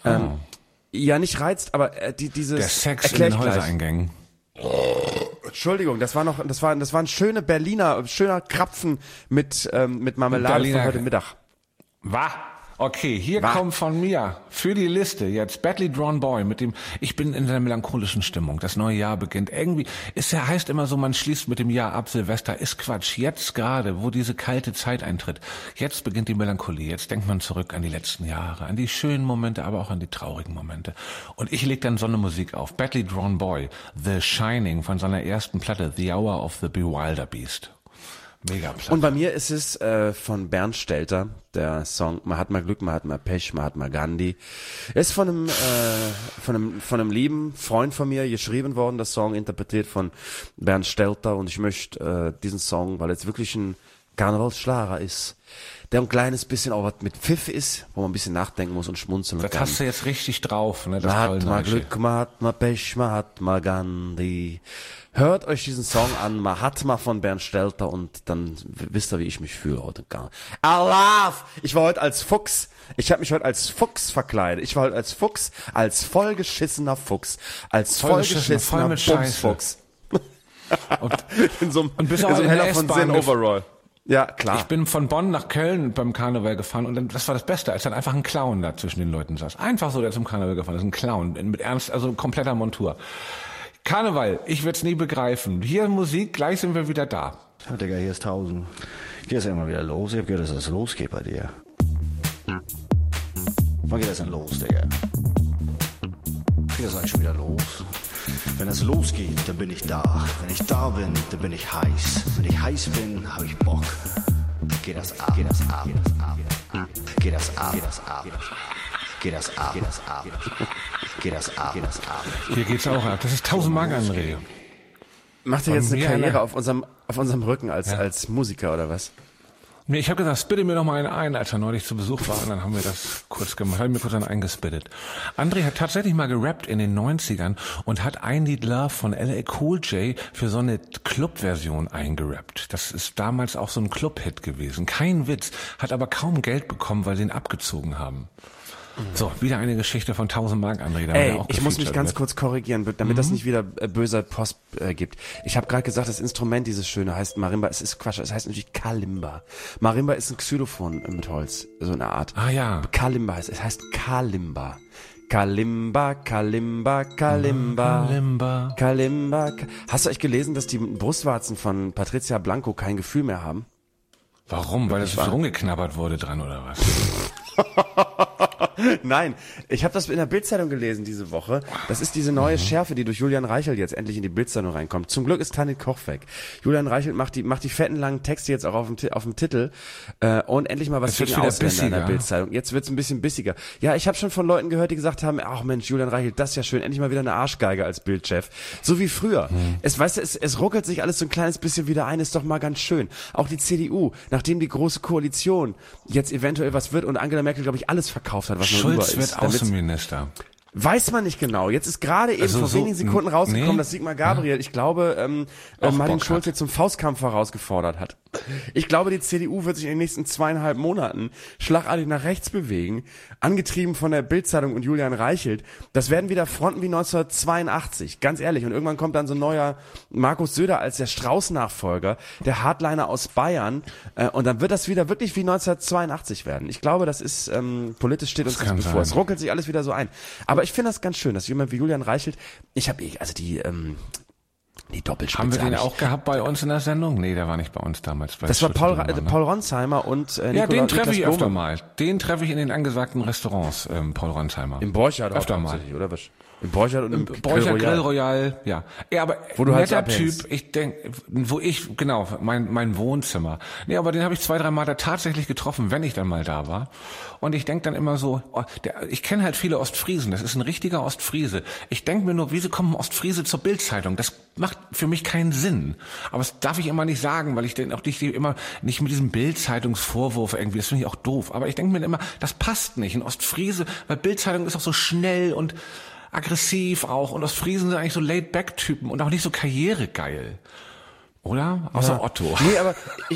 Speaker 3: Ja, nicht reizt, aber dieses
Speaker 2: der Sex in den Häusereingängen.
Speaker 3: Entschuldigung, das waren schöner Krapfen mit Marmelade von heute Mittag.
Speaker 2: Was? Okay, hier kommt von mir für die Liste jetzt Badly Drawn Boy mit dem, ich bin in einer melancholischen Stimmung. Das neue Jahr beginnt. Irgendwie heißt immer so, man schließt mit dem Jahr ab, Silvester. Ist Quatsch. Jetzt gerade, wo diese kalte Zeit eintritt. Jetzt beginnt die Melancholie. Jetzt denkt man zurück an die letzten Jahre, an die schönen Momente, aber auch an die traurigen Momente. Und ich leg dann so eine Musik auf. Badly Drawn Boy, The Shining von seiner ersten Platte, The Hour of the Bewilderbeast. Mega Platte.
Speaker 3: Und bei mir ist es von Bernd Stelter, der Song Mahatma Glück, Mahatma Pech, Mahatma Gandhi. Er ist von einem lieben Freund von mir geschrieben worden, das Song interpretiert von Bernd Stelter und ich möchte diesen Song, weil es wirklich ein Karnevalsschlager ist, der ein kleines bisschen auch was mit Pfiff ist, wo man ein bisschen nachdenken muss und schmunzeln
Speaker 2: kann. Das hast du jetzt richtig drauf, ne? Das
Speaker 3: Mahatma Glück, Mahatma Pech, Mahatma Gandhi. Hört euch diesen Song an, Mahatma von Bernd Stelter und dann wisst ihr, wie ich mich fühle heute. Allah! Ich war heute als Fuchs. Ich habe mich heute als Fuchs verkleidet. Ich war heute als Fuchs, als vollgeschissener Fuchs, als vollgeschissener Bumsfuchs.
Speaker 2: Und
Speaker 3: in so einem Heller von Sinn Overall. Ja, klar.
Speaker 2: Ich bin von Bonn nach Köln beim Karneval gefahren und dann, das war das Beste, als dann einfach ein Clown da zwischen den Leuten saß. Einfach so, der zum Karneval gefahren ist, ein Clown mit Ernst, also kompletter Montur. Karneval, ich werd's nie begreifen. Hier Musik, gleich sind wir wieder da.
Speaker 4: Ja, Digga, hier ist 1000. Geht es immer wieder los? Ich hab gehört, dass es losgeht bei dir. Wann geht das denn los, Digga? Geht das eigentlich schon wieder los? Wenn es losgeht, dann bin ich da. Wenn ich da bin, dann bin ich heiß. Wenn ich heiß bin, hab ich Bock. Geht das ab, geht das ab, geht das ab, geht das ab, geht das ab, geht das ab, geht das ab, geht das ab.
Speaker 2: Hier geht's auch ab. Das ist 1000 Mark, André.
Speaker 3: Macht ihr jetzt eine Karriere auf unserem Rücken als Musiker oder was?
Speaker 2: Nee, ich habe gesagt, spitte mir noch mal einen ein, als er neulich zu Besuch war. Und dann haben wir das kurz gemacht. Habe mir kurz einen eingespittet. André hat tatsächlich mal gerappt in den 90ern und hat I Need Love von LL Cool J für so eine Club-Version eingerappt. Das ist damals auch so ein Club-Hit gewesen. Kein Witz. Hat aber kaum Geld bekommen, weil sie ihn abgezogen haben. So, wieder eine Geschichte von 1000 Mark, André.
Speaker 3: Ey, ich muss mich ganz kurz korrigieren, damit das nicht wieder böser Post gibt. Ich habe gerade gesagt, das Instrument, dieses Schöne, heißt Marimba. Es ist Quatsch, es heißt natürlich Kalimba. Marimba ist ein Xylophon mit Holz, so eine Art.
Speaker 2: Ah ja.
Speaker 3: Kalimba heißt Kalimba. Kalimba, Kalimba, Kalimba,
Speaker 2: Kalimba.
Speaker 3: Kalimba. Hast du euch gelesen, dass die Brustwarzen von Patricia Blanco kein Gefühl mehr haben?
Speaker 2: Warum? Weil das so rumgeknabbert wurde dran, oder was?
Speaker 3: Nein, ich habe das in der Bild-Zeitung gelesen diese Woche. Das ist diese neue Schärfe, die durch Julian Reichelt jetzt endlich in die Bild-Zeitung reinkommt. Zum Glück ist Tanit Koch weg. Julian Reichelt macht die fetten langen Texte jetzt auch auf dem Titel und endlich mal was gegen Ausländer in der Bild-Zeitung. Jetzt wird's ein bisschen bissiger. Ja, ich habe schon von Leuten gehört, die gesagt haben, ach Mensch, Julian Reichelt, das ist ja schön, endlich mal wieder eine Arschgeige als Bildchef. So wie früher. Es ruckelt sich alles so ein kleines bisschen wieder ein, ist doch mal ganz schön. Auch die CDU, nachdem die Große Koalition jetzt eventuell was wird und Angela Merkel, glaube ich, alles verkauft hat, was noch über ist.
Speaker 2: Schulz wird Außenminister.
Speaker 3: Weiß man nicht genau. Jetzt ist gerade eben vor wenigen Sekunden rausgekommen, dass Sigmar Gabriel, ich glaube, Martin Schulz jetzt zum Faustkampf herausgefordert hat. Ich glaube, die CDU wird sich in den nächsten 2,5 Monaten schlagartig nach rechts bewegen, angetrieben von der Bild-Zeitung und Julian Reichelt. Das werden wieder Fronten wie 1982, ganz ehrlich. Und irgendwann kommt dann so ein neuer Markus Söder als der Strauß-Nachfolger, der Hardliner aus Bayern. Und dann wird das wieder wirklich wie 1982 werden. Ich glaube, das ist politisch steht uns das bevor. Es ruckelt sich alles wieder so ein. Aber ich finde das ganz schön, dass jemand wie Julian Reichelt, die Doppelspitze.
Speaker 2: Haben wir den auch gehabt bei uns in der Sendung? Nee, der war nicht bei uns damals.
Speaker 3: Das war Paul Ronsheimer und
Speaker 2: ja, den treffe ich öfter mal. Den treffe ich in den angesagten Restaurants, Paul Ronsheimer.
Speaker 3: Im Borchardt
Speaker 2: öfter mal,
Speaker 3: oder was? Im Borchardt und im
Speaker 2: Grill Royal, ja. Ja, aber
Speaker 3: wo du
Speaker 2: netter
Speaker 3: halt
Speaker 2: Typ, mein Wohnzimmer. Nee, aber den habe ich 2-3 Mal da tatsächlich getroffen, wenn ich dann mal da war. Und ich denk dann immer so, ich kenne halt viele Ostfriesen, das ist ein richtiger Ostfriese. Ich denk mir nur, wieso kommen Ostfriese zur Bild-Zeitung? Das macht für mich keinen Sinn. Aber das darf ich immer nicht sagen, weil ich dann auch nicht mit diesem Bild-Zeitungsvorwurf irgendwie, das finde ich auch doof. Aber ich denke mir immer, das passt nicht. Ein Ostfriese, weil Bild-Zeitung ist auch so schnell und aggressiv auch. Und Ostfriesen sind eigentlich so Laid-Back-Typen und auch nicht so karrieregeil. Oder? Außer
Speaker 3: ja.
Speaker 2: Otto.
Speaker 3: Nee, aber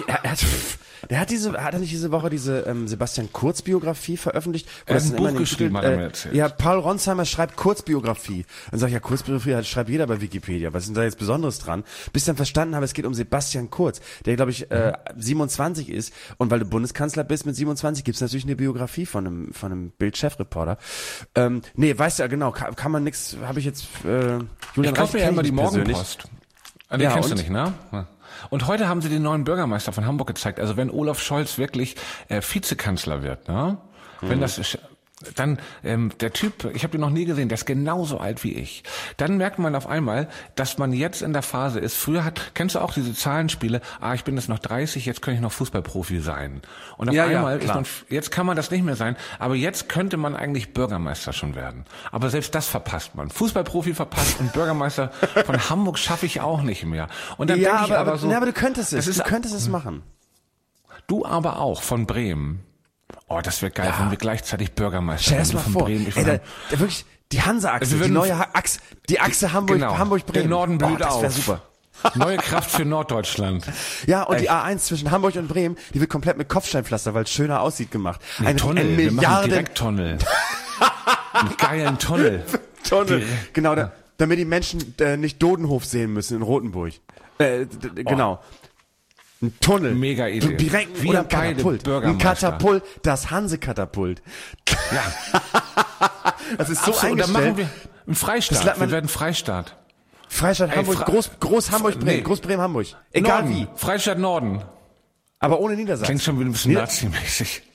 Speaker 3: hat er nicht diese Woche diese Sebastian Kurz Biografie veröffentlicht?
Speaker 2: Er hat ein Buch geschrieben, hat er mir erzählt.
Speaker 3: Ja, Paul Ronsheimer schreibt Kurzbiografie. Dann sag ich, ja, Kurzbiografie schreibt jeder bei Wikipedia. Was ist denn da jetzt Besonderes dran? Bis ich dann verstanden habe, es geht um Sebastian Kurz, der, glaube ich, 27 ist. Und weil du Bundeskanzler bist mit 27, gibt's natürlich eine Biografie von einem Bild-Chefreporter. Nee, weißt du ja genau, kann man nix, habe ich jetzt, Julian
Speaker 2: Ich kaufe ja immer die Morgenpost. Den
Speaker 3: ja,
Speaker 2: kennst du nicht, ne? Und heute haben sie den neuen Bürgermeister von Hamburg gezeigt. Also wenn Olaf Scholz wirklich Vizekanzler wird, ne? Wenn das dann der Typ, ich habe ihn noch nie gesehen, der ist genauso alt wie ich. Dann merkt man auf einmal, dass man jetzt in der Phase ist. Früher kennst du auch diese Zahlenspiele, ich bin jetzt noch 30, jetzt könnte ich noch Fußballprofi sein. Und auf einmal jetzt kann man das nicht mehr sein, aber jetzt könnte man eigentlich Bürgermeister schon werden. Aber selbst das verpasst man. Fußballprofi verpasst und Bürgermeister von Hamburg schaffe ich auch nicht mehr. Und dann denke ich aber so,
Speaker 3: aber du könntest es machen.
Speaker 2: Du aber auch von Bremen. Oh, das wäre geil, wenn wir gleichzeitig Bürgermeister
Speaker 3: werden. Stell dir das mal vor. Bremen. Wirklich, die Hanse-Achse, die neue Achse, die Achse Hamburg-Bremen.
Speaker 2: Der Norden blüht auf.
Speaker 3: Das wäre super.
Speaker 2: Neue Kraft für Norddeutschland.
Speaker 3: Ja, und die A1 zwischen Hamburg und Bremen, die wird komplett mit Kopfsteinpflaster, weil es schöner aussieht, gemacht.
Speaker 2: Ein Tunnel, wir machen Direkttunnel. Einen geilen Tunnel.
Speaker 3: Genau, damit die Menschen nicht Dodenhof sehen müssen in Rotenburg. Genau. Ein Tunnel.
Speaker 2: Mega Idee.
Speaker 3: Direkt oder ein Katapult. Ein Katapult, das Hanse-Katapult.
Speaker 2: Ja.
Speaker 3: Das ist so
Speaker 2: eingestellt. Und dann machen wir einen Freistaat. Wir werden Freistaat.
Speaker 3: Freistaat Hamburg, Groß Hamburg, Bremen. Nee. Groß Bremen, Hamburg. Egal
Speaker 2: Norden.
Speaker 3: wie.
Speaker 2: Freistaat Norden.
Speaker 3: Aber ohne Niedersachsen.
Speaker 2: Klingt schon wieder ein bisschen nazimäßig.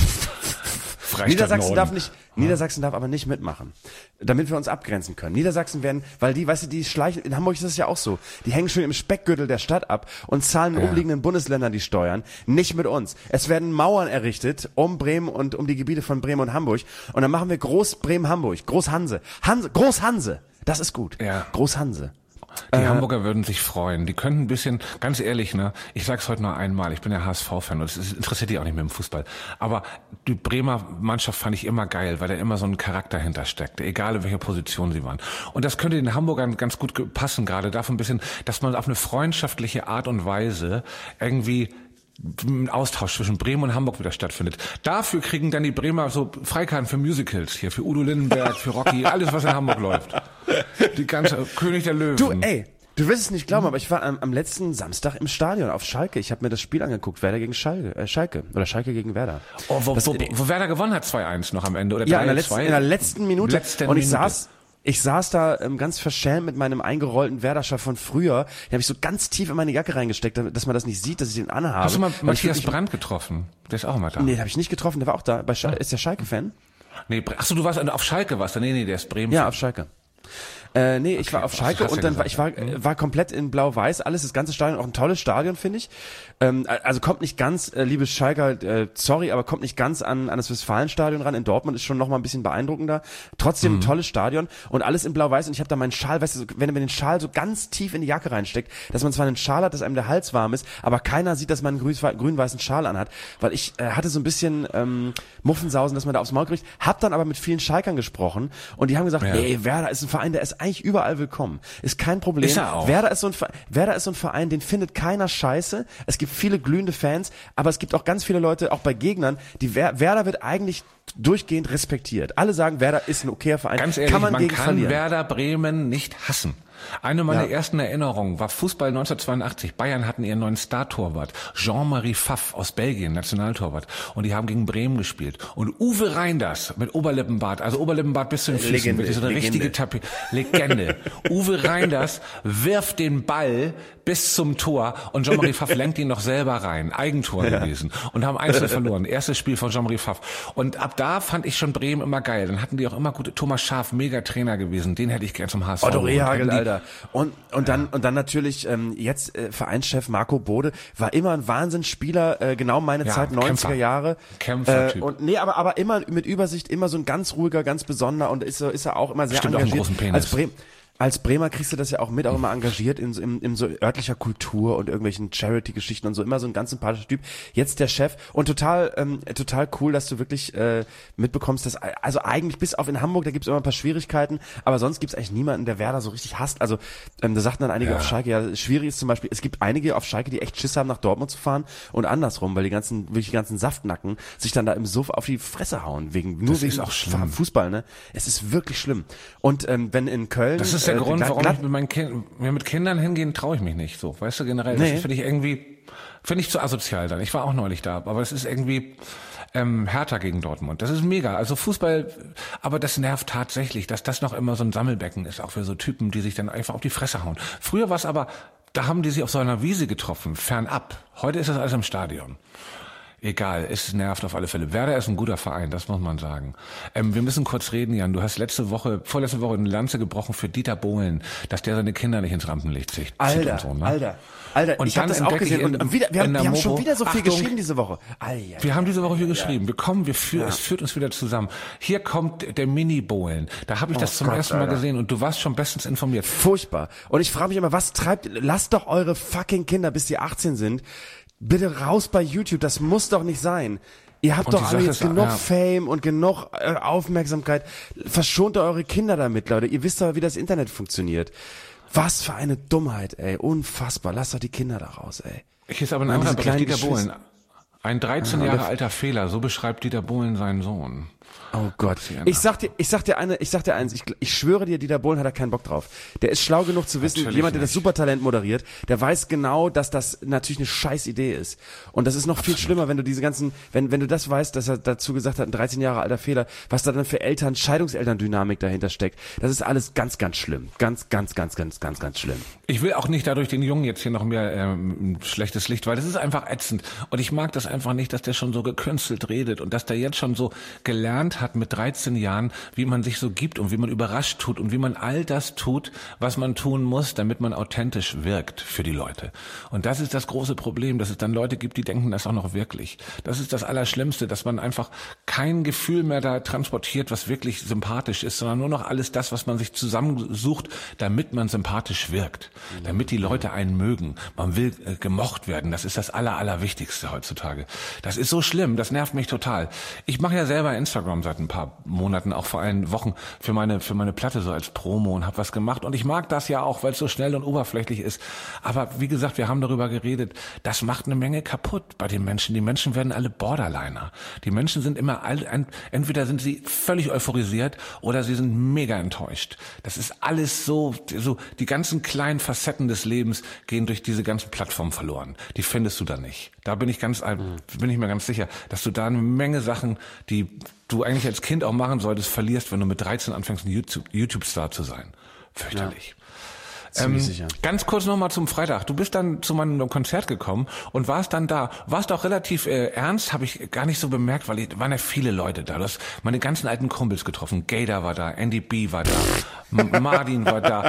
Speaker 3: Niedersachsen darf aber nicht mitmachen, damit wir uns abgrenzen können. Niedersachsen werden, weil die schleichen, in Hamburg ist es ja auch so, die hängen schön im Speckgürtel der Stadt ab und zahlen in umliegenden Bundesländern die Steuern, nicht mit uns. Es werden Mauern errichtet um Bremen und um die Gebiete von Bremen und Hamburg und dann machen wir Groß Bremen-Hamburg, Groß-Hanse. Groß-Hanse, das ist gut.
Speaker 2: Ja.
Speaker 3: Groß-Hanse.
Speaker 2: Die Hamburger würden sich freuen. Die können ein bisschen, ganz ehrlich, ne, ich sag's heute noch einmal, ich bin ja HSV-Fan und es interessiert die auch nicht mehr im Fußball. Aber die Bremer Mannschaft fand ich immer geil, weil da immer so ein Charakter hintersteckte, egal in welcher Position sie waren. Und das könnte den Hamburgern ganz gut passen, gerade davon ein bisschen, dass man auf eine freundschaftliche Art und Weise irgendwie ein Austausch zwischen Bremen und Hamburg wieder stattfindet. Dafür kriegen dann die Bremer so Freikarten für Musicals hier, für Udo Lindenberg, für Rocky, alles was in Hamburg läuft. Die ganze König der Löwen.
Speaker 3: Du wirst es nicht glauben, aber ich war am letzten Samstag im Stadion auf Schalke. Ich habe mir das Spiel angeguckt, Werder gegen Schalke oder Schalke gegen Werder.
Speaker 2: Oh, wo Werder gewonnen hat 2-1 noch am Ende oder 3-2?
Speaker 3: Ja, in der letzten Minute. Ich saß da ganz verschämt mit meinem eingerollten Werder-Schal von früher. Den habe ich so ganz tief in meine Jacke reingesteckt, dass man das nicht sieht, dass ich den anhabe.
Speaker 2: Hast du mal Matthias Brandt getroffen? Der ist auch immer da.
Speaker 3: Nee, den habe ich nicht getroffen, der war auch da. Ist der Schalke-Fan?
Speaker 2: Nee, achso, du warst auf Schalke, warst du? Nee, der ist Bremen.
Speaker 3: Ja, auf Schalke. Ich war auf Schalke und dann war komplett in Blau-Weiß, alles, das ganze Stadion, auch ein tolles Stadion, finde ich. Also kommt nicht ganz, liebe Schalker, sorry, aber kommt nicht ganz an das Westfalenstadion ran. In Dortmund ist schon noch mal ein bisschen beeindruckender. Trotzdem ein tolles Stadion und alles in Blau-Weiß und ich habe da meinen Schal, weißt du, wenn man den Schal so ganz tief in die Jacke reinsteckt, dass man zwar einen Schal hat, dass einem der Hals warm ist, aber keiner sieht, dass man einen grün-weißen Schal anhat, weil ich hatte so ein bisschen Muffensausen, dass man da aufs Maul kriegt, hab dann aber mit vielen Schalkern gesprochen und die haben gesagt, ey, Werder ist ein Verein, der ist eigentlich überall willkommen. Ist kein Problem.
Speaker 2: Ist er auch.
Speaker 3: Werder ist so ein Verein, den findet keiner scheiße. Es gibt viele glühende Fans, aber es gibt auch ganz viele Leute, auch bei Gegnern, die Werder wird eigentlich durchgehend respektiert. Alle sagen, Werder ist ein okayer Verein.
Speaker 2: Ganz ehrlich,
Speaker 3: man
Speaker 2: kann Werder Bremen nicht hassen. Eine meiner ersten Erinnerungen war Fußball 1982. Bayern hatten ihren neuen Star-Torwart, Jean-Marie Pfaff aus Belgien, Nationaltorwart. Und die haben gegen Bremen gespielt. Und Uwe Reinders mit Oberlippenbart, also Oberlippenbart bis zu den Füßen, wirklich so eine richtige Legende. Uwe Reinders wirft den Ball bis zum Tor und Jean-Marie Pfaff lenkt ihn noch selber rein. Eigentor gewesen. Und haben 1-0 verloren. Erstes Spiel von Jean-Marie Pfaff. Und ab da fand ich schon Bremen immer geil. Dann hatten die auch immer gute, Thomas Schaaf, mega Trainer gewesen. Den hätte ich gern zum HSV.
Speaker 3: Otto Rehagel, Alter. Und dann natürlich jetzt Vereinschef Marco Bode war immer ein Wahnsinnsspieler, genau meine Zeit, 90er Jahre.
Speaker 2: Kämpfertyp.
Speaker 3: Aber immer mit Übersicht, immer so ein ganz ruhiger, ganz besonderer und ist er auch immer sehr
Speaker 2: Stimmt,
Speaker 3: engagiert.
Speaker 2: auch einen großen Penis.
Speaker 3: Als Bremer kriegst du das ja auch mit, auch immer engagiert in so örtlicher Kultur und irgendwelchen Charity-Geschichten und so, immer so ein ganz sympathischer Typ. Jetzt der Chef und total cool, dass du wirklich mitbekommst, dass, also eigentlich bis auf in Hamburg, da gibt's immer ein paar Schwierigkeiten, aber sonst gibt's eigentlich niemanden, der Werder so richtig hasst. Also da sagten dann einige auf Schalke, ja, schwierig ist zum Beispiel, es gibt einige auf Schalke, die echt Schiss haben, nach Dortmund zu fahren und andersrum, weil die ganzen Saftnacken sich dann da im Suff auf die Fresse hauen, wegen Fußball, ne? Es ist wirklich schlimm. Und wenn in Köln...
Speaker 2: Das ist der Grund, warum ich mit Kindern hingehen, traue ich mich nicht so. Weißt du, generell, das finde ich zu asozial dann. Ich war auch neulich da, aber es ist irgendwie Hertha gegen Dortmund. Das ist mega. Also Fußball, aber das nervt tatsächlich, dass das noch immer so ein Sammelbecken ist, auch für so Typen, die sich dann einfach auf die Fresse hauen. Früher war es aber, da haben die sich auf so einer Wiese getroffen, fernab. Heute ist das alles im Stadion. Egal, es nervt auf alle Fälle. Werder ist ein guter Verein, das muss man sagen. Wir müssen kurz reden, Jan. Du hast vorletzte Woche eine Lanze gebrochen für Dieter Bohlen, dass der seine Kinder nicht ins Rampenlicht zieht.
Speaker 3: Alter,
Speaker 2: so, ne?
Speaker 3: Alter,
Speaker 2: und
Speaker 3: ich habe das auch gesehen und wir haben schon wieder so viel
Speaker 2: Achtung,
Speaker 3: geschrieben diese Woche.
Speaker 2: Wir haben diese Woche viel geschrieben. Es führt uns wieder zusammen. Hier kommt der Mini-Bohlen. Da habe ich das zum ersten Mal gesehen und du warst schon bestens informiert.
Speaker 3: Furchtbar. Und ich frage mich immer, lasst doch eure fucking Kinder, bis die 18 sind, bitte raus bei YouTube, das muss doch nicht sein. Ihr habt doch alle jetzt genug Fame und genug Aufmerksamkeit. Verschont doch eure Kinder damit, Leute. Ihr wisst doch, wie das Internet funktioniert. Was für eine Dummheit, ey. Unfassbar. Lasst doch die Kinder da raus, ey.
Speaker 2: Hier ist aber ein anderer Bericht, Dieter Bohlen. Ein 13 Jahre alter Fehler, so beschreibt Dieter Bohlen seinen Sohn.
Speaker 3: Oh Gott. Ich sag dir eins, ich schwöre dir, Dieter Bohlen hat da keinen Bock drauf. Der ist schlau genug zu wissen, natürlich jemand, der das Supertalent moderiert, der weiß genau, dass das natürlich eine scheiß Idee ist. Und das ist noch viel schlimmer, wenn du diese ganzen, wenn du das weißt, dass er dazu gesagt hat, ein 13 Jahre alter Fehler, was da dann für Scheidungseltern-Dynamik dahinter steckt. Das ist alles ganz, ganz schlimm. Ganz, ganz, ganz, ganz, ganz, ganz schlimm.
Speaker 2: Ich will auch nicht dadurch den Jungen jetzt hier noch mehr ein schlechtes Licht, weil das ist einfach ätzend. Und ich mag das einfach nicht, dass der schon so gekünstelt redet und dass der jetzt schon so gelernt hat mit 13 Jahren, wie man sich so gibt und wie man überrascht tut und wie man all das tut, was man tun muss, damit man authentisch wirkt für die Leute. Und das ist das große Problem, dass es dann Leute gibt, die denken das auch noch wirklich. Das ist das Allerschlimmste, dass man einfach kein Gefühl mehr da transportiert, was wirklich sympathisch ist, sondern nur noch alles das, was man sich zusammensucht, damit man sympathisch wirkt, damit die Leute einen mögen. Man will gemocht werden. Das ist das Allerwichtigste heutzutage. Das ist so schlimm, das nervt mich total. Ich mache ja selber Instagram seit ein paar Monaten, auch vor allen Wochen für meine Platte so als Promo und habe was gemacht. Und ich mag das ja auch, weil es so schnell und oberflächlich ist. Aber wie gesagt, wir haben darüber geredet, das macht eine Menge kaputt bei den Menschen. Die Menschen werden alle Borderliner. Die Menschen sind immer, entweder sind sie völlig euphorisiert oder sie sind mega enttäuscht. Das ist alles so, die ganzen kleinen Facetten des Lebens gehen durch diese ganzen Plattformen verloren. Die findest du da nicht. Da bin ich mir ganz sicher, dass du da eine Menge Sachen, die du eigentlich als Kind auch machen solltest, verlierst, wenn du mit 13 anfängst, ein YouTube-Star zu sein. Fürchterlich.
Speaker 3: Ziemlich sicher.
Speaker 2: Ganz kurz nochmal zum Freitag. Du bist dann zu meinem Konzert gekommen und warst dann da. Warst auch relativ ernst, habe ich gar nicht so bemerkt, weil waren ja viele Leute da. Du hast meine ganzen alten Kumpels getroffen. Gator war da, Andy B war da, Martin war da.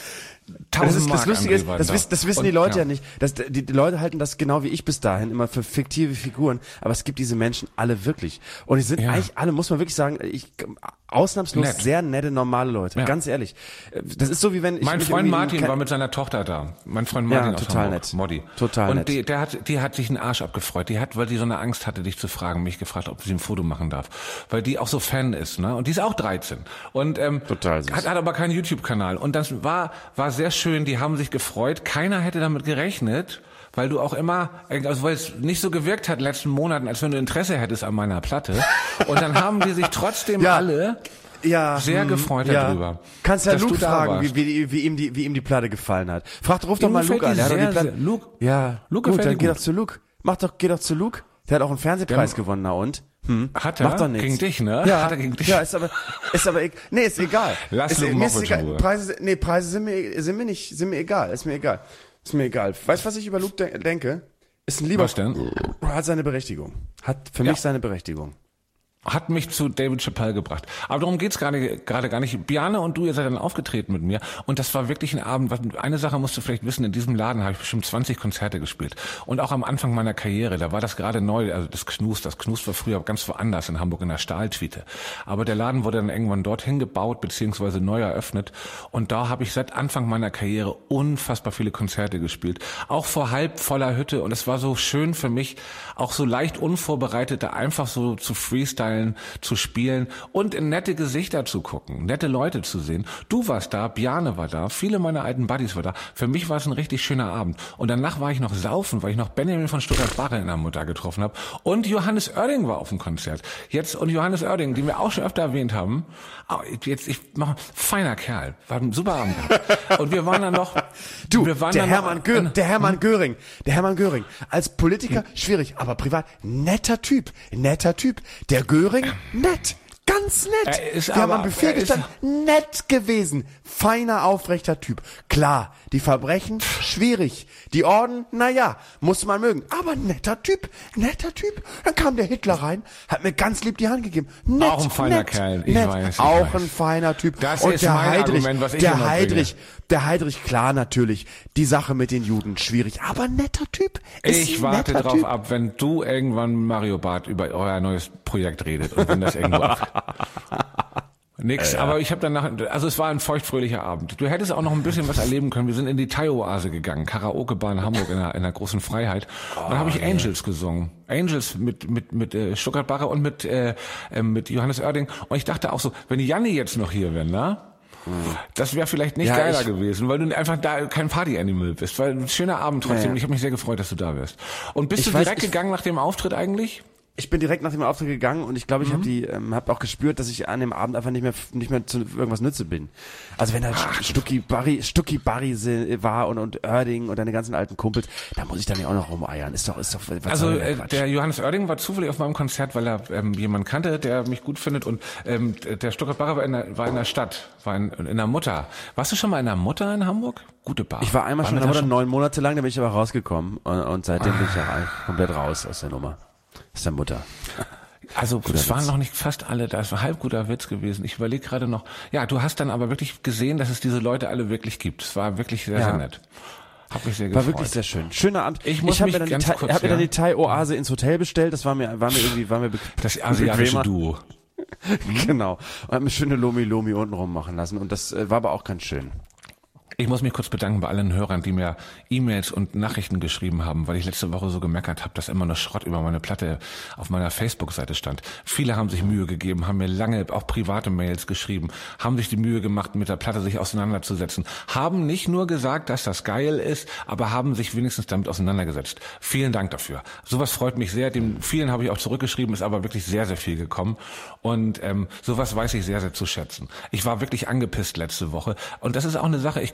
Speaker 3: Das Lustige ist, das wissen die Leute ja nicht. Die Leute halten das genau wie ich bis dahin immer für fiktive Figuren, aber es gibt diese Menschen alle wirklich. Und die sind eigentlich alle, muss man wirklich sagen, ausnahmslos sehr nette, normale Leute. Ja. Ganz ehrlich. Das ist so wie wenn ich...
Speaker 2: Mein Freund Martin war mit seiner Tochter da. Mein Freund Martin aus
Speaker 3: total
Speaker 2: Hamburg,
Speaker 3: nett.
Speaker 2: Modi.
Speaker 3: Total nett.
Speaker 2: Und die hat sich einen Arsch abgefreut. Weil die so eine Angst hatte, dich zu fragen, mich gefragt, ob sie ein Foto machen darf. Weil die auch so Fan ist, ne? Und die ist auch 13. Und
Speaker 3: total süß.
Speaker 2: Hat aber keinen YouTube-Kanal. Und das war sehr schön. Die haben sich gefreut. Keiner hätte damit gerechnet, weil du auch immer, also weil es nicht so gewirkt hat in den letzten Monaten, als wenn du Interesse hättest an meiner Platte. Und dann haben die sich trotzdem alle sehr gefreut darüber.
Speaker 3: Kannst ja Luke fragen, wie ihm die Platte gefallen hat. Ruf doch mal Luke an.
Speaker 2: Luke
Speaker 3: gut, dann geh doch zu Luke. Geh doch zu Luke. Der hat auch einen Fernsehpreis gewonnen, na und?
Speaker 2: Hat er?
Speaker 3: Macht doch nichts.
Speaker 2: Gegen dich, ne?
Speaker 3: Ja,
Speaker 2: hat er gegen dich?
Speaker 3: Ja, ist aber ist egal.
Speaker 2: Lass Luke mal
Speaker 3: egal. Preise sind mir egal. Ist mir egal. Weißt du, was ich über Luke denke? Ist ein lieber.
Speaker 2: Was denn?
Speaker 3: Hat seine Berechtigung. Hat für mich seine Berechtigung.
Speaker 2: Hat mich zu David Chappelle gebracht. Aber darum geht's gerade gar nicht. Bjarne und du, ihr seid dann aufgetreten mit mir. Und das war wirklich ein Abend. Eine Sache musst du vielleicht wissen, in diesem Laden habe ich bestimmt 20 Konzerte gespielt. Und auch am Anfang meiner Karriere, da war das gerade neu, also das Knust war früher ganz woanders in Hamburg in der Stahltwiete. Aber der Laden wurde dann irgendwann dorthin gebaut, beziehungsweise neu eröffnet. Und da habe ich seit Anfang meiner Karriere unfassbar viele Konzerte gespielt. Auch vor halb voller Hütte. Und es war so schön für mich, auch so leicht unvorbereitet, da einfach so zu freestylen, zu spielen und in nette Gesichter zu gucken, nette Leute zu sehen. Du warst da, Bjarne war da, viele meiner alten Buddies war da. Für mich war es ein richtig schöner Abend. Und danach war ich noch saufen, weil ich noch Benjamin von Stuttgart-Barre in der Mutter getroffen habe. Und Johannes Oerding war auf dem Konzert. Und Johannes Oerding, den wir auch schon öfter erwähnt haben. Ich mache feiner Kerl. War ein super Abend gehabt. Und wir waren dann noch...
Speaker 3: Der Hermann Göring. Als Politiker schwierig, aber privat netter Typ. Der Göring, nett. Ganz nett. Wir haben am Buffet gestanden, nett gewesen. Feiner, aufrechter Typ. Klar, die Verbrechen, schwierig. Die Orden, muss man mögen. Aber netter Typ. Dann kam der Hitler rein, hat mir ganz lieb die Hand gegeben. Nett,
Speaker 2: auch ein feiner Kerl, ich weiß.
Speaker 3: Ein feiner Typ.
Speaker 2: Das
Speaker 3: und
Speaker 2: ist
Speaker 3: der
Speaker 2: mein
Speaker 3: Heidrich,
Speaker 2: Argument, was ich
Speaker 3: der Heidrich, klar natürlich. Die Sache mit den Juden, schwierig. Aber netter Typ.
Speaker 2: Ich warte drauf ab, wenn du irgendwann mit Mario Barth über euer neues Projekt redet und wenn das irgendwo nix, aber ich habe danach, also es war ein feuchtfröhlicher Abend. Du hättest auch noch ein bisschen was erleben können. Wir sind in die Thai-Oase gegangen, Karaoke-Bar in Hamburg in einer großen Freiheit. Und da habe ich Angels gesungen. Angels mit Stuttgart-Barre und mit Johannes Oerding. Und ich dachte auch so, wenn Janni jetzt noch hier wäre, ne? Das wäre vielleicht nicht geiler gewesen, weil du einfach da kein Party-Animal bist. Weil ein schöner Abend trotzdem. Und ich habe mich sehr gefreut, dass du da wirst. Und bist du direkt gegangen nach dem Auftritt eigentlich?
Speaker 3: Ich bin direkt nach dem Auftritt gegangen und ich glaube, ich habe auch gespürt, dass ich an dem Abend einfach nicht mehr zu irgendwas nütze bin. Also wenn da Stucki Barry war und Oerding und deine ganzen alten Kumpels, da muss ich dann ja auch noch rumeiern. Ist doch was
Speaker 2: also der Johannes Oerding war zufällig auf meinem Konzert, weil er jemanden kannte, der mich gut findet und der Stuttgart Barre war in der Stadt, war in der Mutter. Warst du schon mal in der Mutter in Hamburg? Gute Bar.
Speaker 3: Ich war einmal schon in der Mutter 9 Monate lang, da bin ich aber rausgekommen und seitdem bin ich ja komplett raus aus der Nummer. Das ist der Mutter.
Speaker 2: Also es waren noch nicht fast alle da, es war halb guter Witz gewesen. Ich überlege gerade noch, du hast dann aber wirklich gesehen, dass es diese Leute alle wirklich gibt. Es war wirklich sehr, sehr nett. Hab mich sehr gefreut.
Speaker 3: War wirklich sehr schön. Schöner Abend.
Speaker 2: Ich habe mir
Speaker 3: dann die Thai-Oase ins Hotel bestellt, das war mir
Speaker 2: das asiatische Duo.
Speaker 3: Genau. Und habe mir schöne Lomi untenrum machen lassen und das war aber auch ganz schön.
Speaker 2: Ich muss mich kurz bedanken bei allen Hörern, die mir E-Mails und Nachrichten geschrieben haben, weil ich letzte Woche so gemeckert habe, dass immer nur Schrott über meine Platte auf meiner Facebook-Seite stand. Viele haben sich Mühe gegeben, haben mir lange auch private Mails geschrieben, haben sich die Mühe gemacht, mit der Platte sich auseinanderzusetzen, haben nicht nur gesagt, dass das geil ist, aber haben sich wenigstens damit auseinandergesetzt. Vielen Dank dafür. Sowas freut mich sehr. Den vielen habe ich auch zurückgeschrieben, ist aber wirklich sehr, sehr viel gekommen. Und sowas weiß ich sehr, sehr zu schätzen. Ich war wirklich angepisst letzte Woche. Und das ist auch eine Sache, ich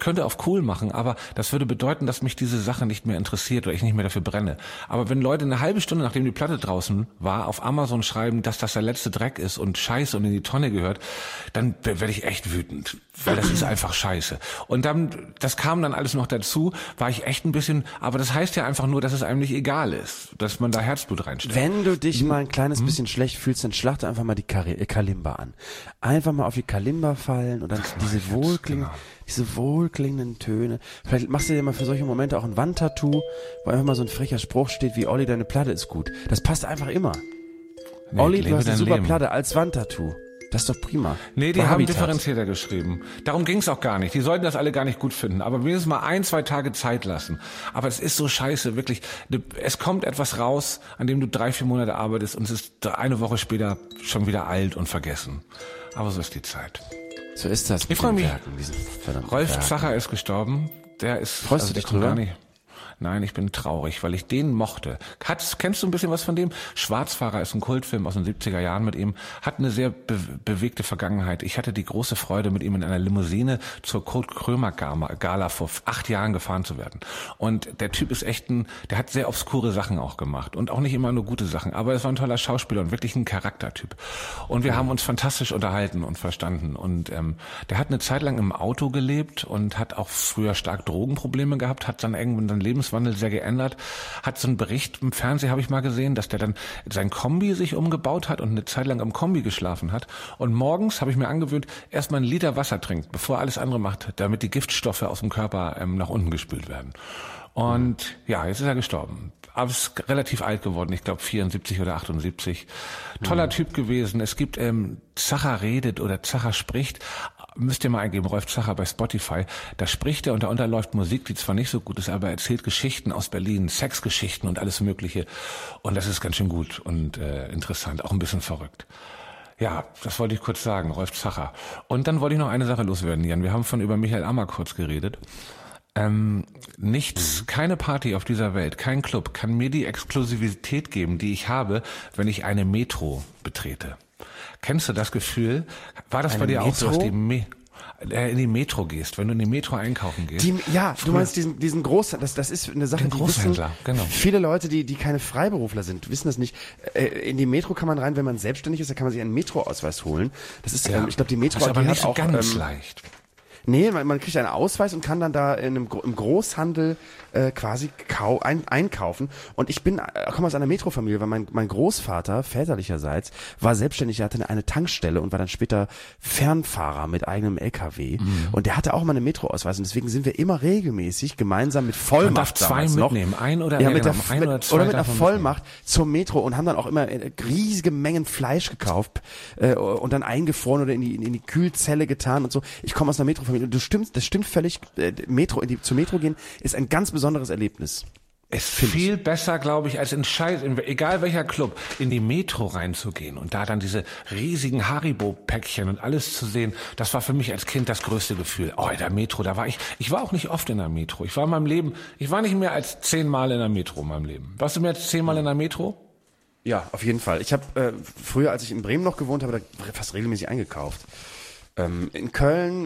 Speaker 2: könnte auf cool machen, aber das würde bedeuten, dass mich diese Sache nicht mehr interessiert oder ich nicht mehr dafür brenne. Aber wenn Leute eine halbe Stunde, nachdem die Platte draußen war, auf Amazon schreiben, dass das der letzte Dreck ist und Scheiße und in die Tonne gehört, dann werde ich echt wütend, weil das ist einfach Scheiße. Und dann, das kam dann alles noch dazu, war ich echt ein bisschen, aber das heißt ja einfach nur, dass es einem nicht egal ist, dass man da Herzblut reinsteckt.
Speaker 3: Wenn du dich mal ein kleines bisschen schlecht fühlst, dann schlachte einfach mal die Kalimba an. Einfach mal auf die Kalimba fallen und dann diese wohlklingenden Töne. Vielleicht machst du dir mal für solche Momente auch ein Wandtattoo, wo einfach mal so ein frecher Spruch steht wie Olli, deine Platte ist gut. Das passt einfach immer.
Speaker 2: Nee,
Speaker 3: Olli, du hast eine super
Speaker 2: Leben.
Speaker 3: Platte als Wandtattoo. Das ist doch prima.
Speaker 2: Nee, die
Speaker 3: War
Speaker 2: haben
Speaker 3: Habitat.
Speaker 2: differenzierter geschrieben. Darum ging's auch gar nicht. Die sollten das alle gar nicht gut finden. Aber wenigstens mal 1-2 Tage Zeit lassen. Aber es ist so scheiße, wirklich. Es kommt etwas raus, an dem du 3-4 Monate arbeitest und es ist eine Woche später schon wieder alt und vergessen. Aber so ist die Zeit.
Speaker 3: So ist das.
Speaker 2: Ich freue mich. Rolf
Speaker 3: Werken.
Speaker 2: Zacher ist gestorben. Der ist...
Speaker 3: Freust du dich
Speaker 2: der kommt
Speaker 3: drüber?
Speaker 2: gar nicht. Nein, ich bin traurig, weil ich den mochte. Kennst du ein bisschen was von dem? Schwarzfahrer ist ein Kultfilm aus den 70er Jahren mit ihm. Hat eine sehr bewegte Vergangenheit. Ich hatte die große Freude, mit ihm in einer Limousine zur Kurt Krömer Gala vor 8 Jahren gefahren zu werden. Und der Typ ist echt der hat sehr obskure Sachen auch gemacht. Und auch nicht immer nur gute Sachen. Aber es war ein toller Schauspieler und wirklich ein Charaktertyp. Und wir haben uns fantastisch unterhalten und verstanden. Und der hat eine Zeit lang im Auto gelebt und hat auch früher stark Drogenprobleme gehabt, hat dann irgendwann seinen Lebenswandel sehr geändert, hat so einen Bericht im Fernsehen, habe ich mal gesehen, dass der dann sein Kombi sich umgebaut hat und eine Zeit lang im Kombi geschlafen hat und morgens, habe ich mir angewöhnt, erstmal 1 Liter Wasser trinkt, bevor er alles andere macht, damit die Giftstoffe aus dem Körper nach unten gespült werden. Und ja, jetzt ist er gestorben. Aber ist relativ alt geworden, ich glaube 74 oder 78. Toller Typ gewesen. Es gibt Zacher redet oder Zacher spricht. Müsst ihr mal eingeben, Rolf Zacher bei Spotify. Da spricht er und darunter läuft Musik, die zwar nicht so gut ist, aber er erzählt Geschichten aus Berlin, Sexgeschichten und alles Mögliche. Und das ist ganz schön gut und interessant, auch ein bisschen verrückt. Ja, das wollte ich kurz sagen, Rolf Zacher. Und dann wollte ich noch eine Sache loswerden, Jan. Wir haben über Michael Ammer kurz geredet. Keine Party auf dieser Welt, kein Club kann mir die Exklusivität geben, die ich habe, wenn ich eine Metro betrete. Kennst du das Gefühl? War das bei dir auch so, dass in die Metro gehst, wenn du in die Metro einkaufen gehst?
Speaker 3: Du meinst diesen Großhändler, das ist eine Sache,
Speaker 2: Den
Speaker 3: die
Speaker 2: Großhändler,
Speaker 3: wissen,
Speaker 2: genau.
Speaker 3: Viele Leute, die keine Freiberufler sind, wissen das nicht. In die Metro kann man rein, wenn man selbstständig ist, da kann man sich einen Metroausweis holen. Das ist, ich glaube, die Metro
Speaker 2: das ist aber
Speaker 3: AG
Speaker 2: nicht
Speaker 3: hat
Speaker 2: so
Speaker 3: auch
Speaker 2: ganz leicht.
Speaker 3: Nee, man kriegt einen Ausweis und kann dann da im Großhandel quasi einkaufen. Und ich komme aus einer Metrofamilie, weil mein Großvater, väterlicherseits, war selbstständig, er hatte eine Tankstelle und war dann später Fernfahrer mit eigenem LKW. Und der hatte auch mal einen Metroausweis und deswegen sind wir immer regelmäßig gemeinsam mit Vollmacht
Speaker 2: Man darf 2 mitnehmen, ein oder
Speaker 3: mit einer
Speaker 2: davon
Speaker 3: Vollmacht zur Metro und haben dann auch immer riesige Mengen Fleisch gekauft und dann eingefroren oder in die Kühlzelle getan und so. Ich komme aus einer Metrofamilie. Das stimmt völlig. Zur Metro gehen ist ein ganz besonderes Erlebnis.
Speaker 2: Es ist viel besser, glaube ich, als egal welcher Club, in die Metro reinzugehen und da dann diese riesigen Haribo-Päckchen und alles zu sehen. Das war für mich als Kind das größte Gefühl. Oh, in der Metro, da war ich war auch nicht oft in der Metro. Ich war nicht mehr als 10 Mal in der Metro in meinem Leben. Warst du mehr als 10 Mal in der Metro?
Speaker 3: Ja, auf jeden Fall. Ich habe früher, als ich in Bremen noch gewohnt habe, da fast regelmäßig eingekauft. In Köln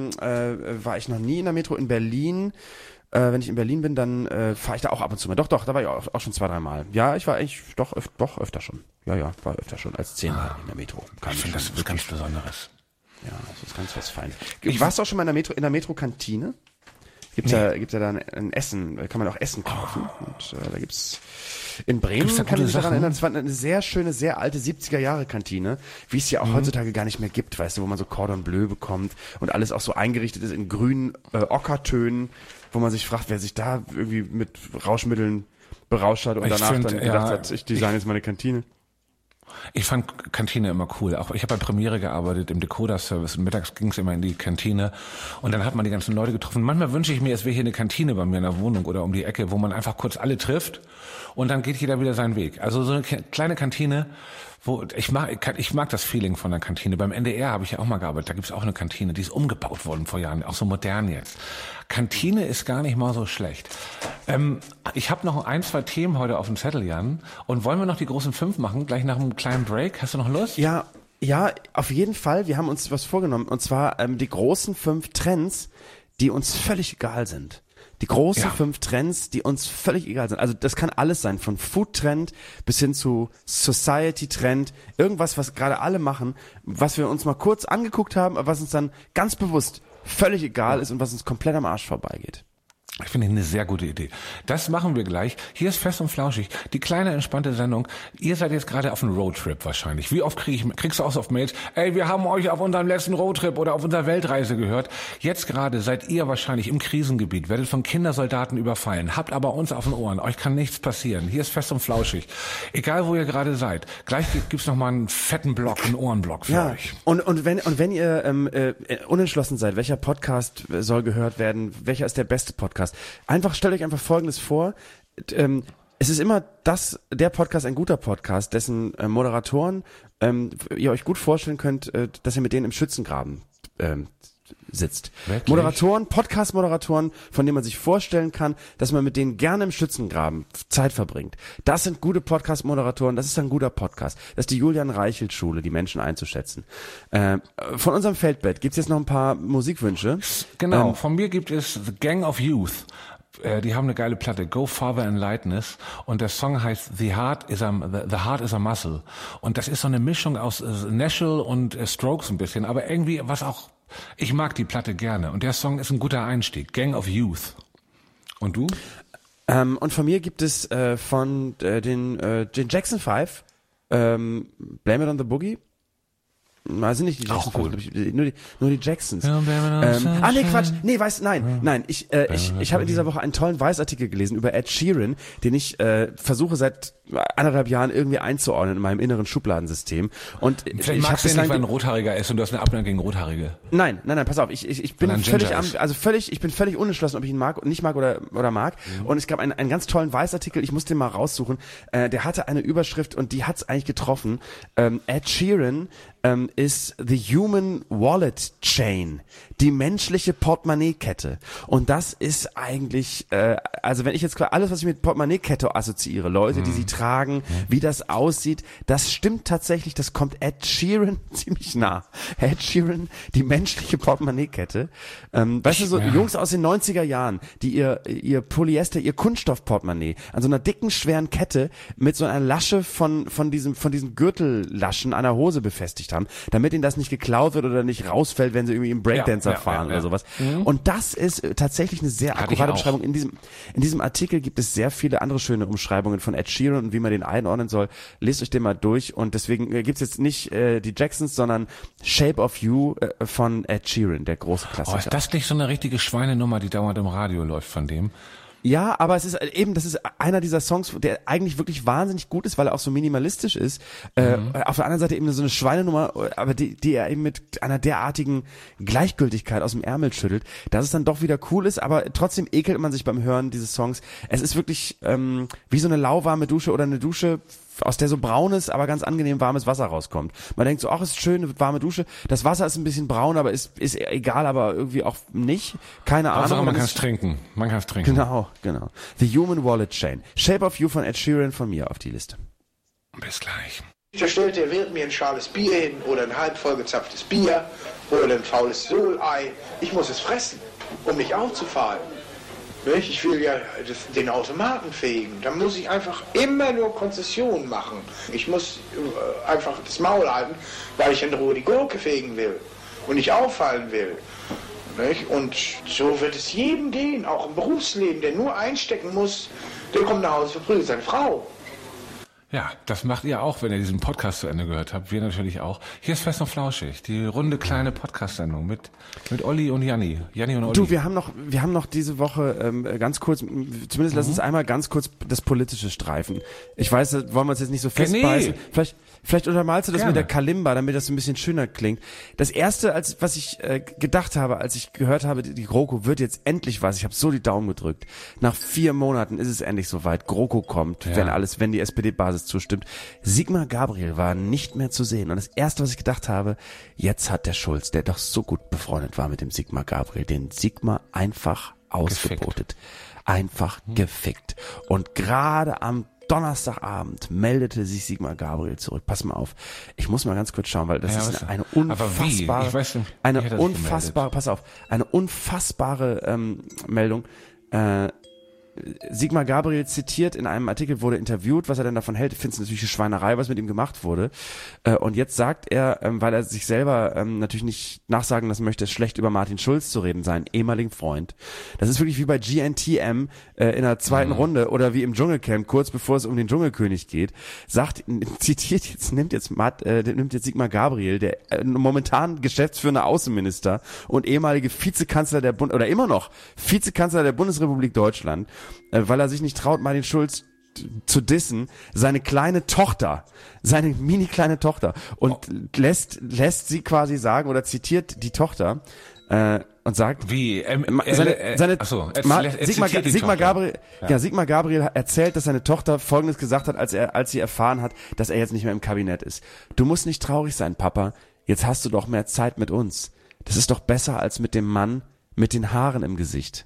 Speaker 3: war ich noch nie in der Metro. In Berlin, wenn ich in Berlin bin, dann fahre ich da auch ab und zu mal. Doch, da war ich auch schon 2-3 Mal. Ja, ich war eigentlich doch öfter schon. Ja, war öfter schon als 10 Mal in der Metro.
Speaker 2: Ich finde, das ist was ganz Besonderes.
Speaker 3: Ja, das ist ganz was Feines. Warst du auch schon mal in der Metro-Kantine? Gibt's ja da ein Essen, kann man auch Essen kaufen. Und da gibt's in Bremen, kann ich mich daran erinnern, es war eine sehr schöne, sehr alte 70er-Jahre-Kantine, wie es ja auch heutzutage gar nicht mehr gibt, weißt du, wo man so Cordon Bleu bekommt und alles auch so eingerichtet ist in grünen Ockertönen, wo man sich fragt, wer sich da irgendwie mit Rauschmitteln berauscht hat und danach dann gedacht hat, ich design jetzt meine Kantine.
Speaker 2: Ich fand Kantine immer cool. Auch ich habe bei Premiere gearbeitet im Decoder-Service und mittags ging es immer in die Kantine und dann hat man die ganzen Leute getroffen. Manchmal wünsche ich mir, es wäre hier eine Kantine bei mir in der Wohnung oder um die Ecke, wo man einfach kurz alle trifft und dann geht jeder wieder seinen Weg. Also so eine kleine Kantine, wo ich mag das Feeling von der Kantine. Beim NDR habe ich ja auch mal gearbeitet. Da gibt's auch eine Kantine, die ist umgebaut worden vor Jahren, auch so modern jetzt. Kantine ist gar nicht mal so schlecht. Ich habe noch 1-2 Themen heute auf dem Zettel, Jan. Und wollen wir noch die großen 5 machen, gleich nach einem kleinen Break? Hast du noch Lust?
Speaker 3: Ja, auf jeden Fall. Wir haben uns was vorgenommen. Und zwar die großen 5 Trends, die uns völlig egal sind. Die großen 5 Trends, die uns völlig egal sind. Also das kann alles sein, von Food-Trend bis hin zu Society-Trend. Irgendwas, was gerade alle machen, was wir uns mal kurz angeguckt haben, aber was uns dann ganz bewusst völlig egal ist und was uns komplett am Arsch vorbeigeht.
Speaker 2: Ich finde eine sehr gute Idee. Das machen wir gleich. Hier ist Fest und Flauschig, die kleine entspannte Sendung. Ihr seid jetzt gerade auf einem Roadtrip wahrscheinlich. Wie oft kriegst du auch so auf Mails, ey, wir haben euch auf unserem letzten Roadtrip oder auf unserer Weltreise gehört. Jetzt gerade seid ihr wahrscheinlich im Krisengebiet, werdet von Kindersoldaten überfallen, habt aber uns auf den Ohren. Euch kann nichts passieren. Hier ist Fest und Flauschig. Egal, wo ihr gerade seid. Gleich gibt's noch mal einen fetten Block, einen Ohrenblock für euch.
Speaker 3: Und wenn ihr unentschlossen seid, welcher Podcast soll gehört werden, welcher ist der beste Podcast? Stellt euch einfach Folgendes vor. Es ist immer der Podcast ein guter Podcast, dessen Moderatoren ihr euch gut vorstellen könnt, dass ihr mit denen im Schützengraben sitzt.
Speaker 2: Wirklich?
Speaker 3: Podcast-Moderatoren, von denen man sich vorstellen kann, dass man mit denen gerne im Schützengraben Zeit verbringt. Das sind gute Podcast-Moderatoren, das ist ein guter Podcast. Das ist die Julian-Reichelt-Schule, die Menschen einzuschätzen. Von unserem Feldbett gibt's jetzt noch ein paar Musikwünsche.
Speaker 2: Genau, von mir gibt es The Gang of Youth. Die haben eine geile Platte, Go Farther in Lightness, und der Song heißt The Heart is a Muscle. Und das ist so eine Mischung aus Nashville und Strokes ein bisschen, aber irgendwie was auch. Ich mag die Platte gerne und der Song ist ein guter Einstieg. Gang of Youth. Und du?
Speaker 3: Und von mir gibt es von den Jackson 5 Blame It on the Boogie. Also nicht die Jacksons,
Speaker 2: cool.
Speaker 3: nur die Jacksons. Nee, Quatsch. Nee, nein. Ich habe in dieser Woche einen tollen Weißartikel gelesen über Ed Sheeran, den ich versuche seit 1,5 Jahren irgendwie einzuordnen in meinem inneren Schubladensystem. Und
Speaker 2: vielleicht magst du ja nicht, weil ein Rothaariger ist und du hast eine Abneigung gegen Rothaarige.
Speaker 3: Nein, pass auf. Ich bin völlig unentschlossen, ob ich ihn mag, nicht mag oder mag. Und es gab einen ganz tollen Weißartikel, ich muss den mal raussuchen. Der hatte eine Überschrift und die hat's eigentlich getroffen. Ed Sheeran ist the human wallet chain, die menschliche Portemonnaie-Kette. Und das ist eigentlich, also wenn ich jetzt alles, was ich mit Portemonnaie-Kette assoziiere, Leute, die sie tragen, wie das aussieht, das stimmt tatsächlich, das kommt Ed Sheeran ziemlich nah. Ed Sheeran, die menschliche Portemonnaie-Kette. Weißt du, so Jungs aus den 90er Jahren, die ihr Polyester, ihr Kunststoff-Portemonnaie an so einer dicken, schweren Kette mit so einer Lasche von diesen Gürtellaschen an der Hose befestigt haben, damit ihnen das nicht geklaut wird oder nicht rausfällt, wenn sie irgendwie im Breakdancer fahren oder sowas. Und das ist tatsächlich eine sehr akkurate Beschreibung. In diesem Artikel gibt es sehr viele andere schöne Umschreibungen von Ed Sheeran und wie man den einordnen soll. Lest euch den mal durch und deswegen gibt's jetzt nicht die Jacksons, sondern Shape of You von Ed Sheeran, der große Klassiker.
Speaker 2: Oh, ist das nicht so eine richtige Schweinenummer, die dauernd im Radio läuft von dem?
Speaker 3: Ja, aber das ist einer dieser Songs, der eigentlich wirklich wahnsinnig gut ist, weil er auch so minimalistisch ist. Auf der anderen Seite eben so eine Schweinenummer, aber die er eben mit einer derartigen Gleichgültigkeit aus dem Ärmel schüttelt, dass es dann doch wieder cool ist, aber trotzdem ekelt man sich beim Hören dieses Songs. Es ist wirklich wie so eine lauwarme Dusche oder eine Dusche, aus der so braunes, aber ganz angenehm warmes Wasser rauskommt. Man denkt so, ach, ist schön, eine warme Dusche. Das Wasser ist ein bisschen braun, aber ist egal, aber irgendwie auch nicht. Keine Ahnung.
Speaker 2: Also man kann es trinken.
Speaker 3: Genau. The Human Wallet Chain. Shape of You von Ed Sheeran von mir auf die Liste.
Speaker 2: Bis gleich.
Speaker 5: Da stellt der Wirt mir ein schales Bier hin oder ein halb vollgezapftes Bier oder ein faules Sohlei. Ich muss es fressen, um nicht aufzufallen. Ich will ja den Automaten fegen. Da muss ich einfach immer nur Konzessionen machen. Ich muss einfach das Maul halten, weil ich in Ruhe die Gurke fegen will und nicht auffallen will. Und so wird es jedem gehen, auch im Berufsleben, der nur einstecken muss, der kommt nach Hause, verprügelt seine Frau.
Speaker 2: Ja, das macht ihr auch, wenn ihr diesen Podcast zu Ende gehört habt. Wir natürlich auch. Hier ist Fest und Flauschig, die runde kleine Podcast-Sendung mit Olli und Janni. Janni und Olli.
Speaker 3: Du, wir haben noch diese Woche ganz kurz, zumindest lass uns einmal ganz kurz das Politische streifen. Ich weiß, da wollen wir uns jetzt nicht so festbeißen. Vielleicht untermalst du das mit der Kalimba, damit das ein bisschen schöner klingt. Das erste, was ich gedacht habe, als ich gehört habe, die GroKo wird jetzt endlich was. Ich habe so die Daumen gedrückt. Nach 4 Monaten ist es endlich soweit. GroKo kommt, wenn die SPD-Basis zustimmt. Sigmar Gabriel war nicht mehr zu sehen. Und das erste, was ich gedacht habe, jetzt hat der Schulz, der doch so gut befreundet war mit dem Sigmar Gabriel, den Sigmar einfach ausgebotet. Einfach gefickt. Und gerade am Donnerstagabend meldete sich Sigmar Gabriel zurück. Pass mal auf. Ich muss mal ganz kurz schauen, weil das ist eine unfassbare,
Speaker 2: ich weiß nicht,
Speaker 3: eine unfassbare Meldung. Sigmar Gabriel zitiert in einem Artikel, wurde interviewt, was er denn davon hält. Ich finde es natürlich eine Schweinerei, was mit ihm gemacht wurde. Und jetzt sagt er, weil er sich selber natürlich nicht nachsagen lassen möchte, schlecht über Martin Schulz zu reden, seinen ehemaligen Freund. Das ist wirklich wie bei GNTM in der zweiten Runde oder wie im Dschungelcamp, kurz bevor es um den Dschungelkönig geht. Nimmt jetzt Sigmar Gabriel, der momentan geschäftsführende Außenminister und ehemalige Vizekanzler immer noch Vizekanzler der Bundesrepublik Deutschland, weil er sich nicht traut, Martin Schulz zu dissen, seine mini kleine Tochter und lässt sie quasi sagen oder zitiert die Tochter und sagt,
Speaker 2: wie
Speaker 3: Sigmar Gabriel erzählt, dass seine Tochter Folgendes gesagt hat, als sie erfahren hat, dass er jetzt nicht mehr im Kabinett ist. Du musst nicht traurig sein, Papa. Jetzt hast du doch mehr Zeit mit uns. Das ist doch besser als mit dem Mann mit den Haaren im Gesicht.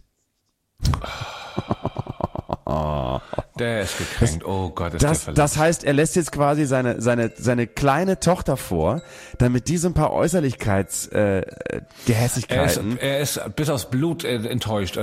Speaker 2: Der ist gekränkt. Oh Gott, ist der verletzt.
Speaker 3: Das heißt, er lässt jetzt quasi seine kleine Tochter vor, damit die so ein paar Gehässigkeiten.
Speaker 2: Er ist bis aufs Blut enttäuscht.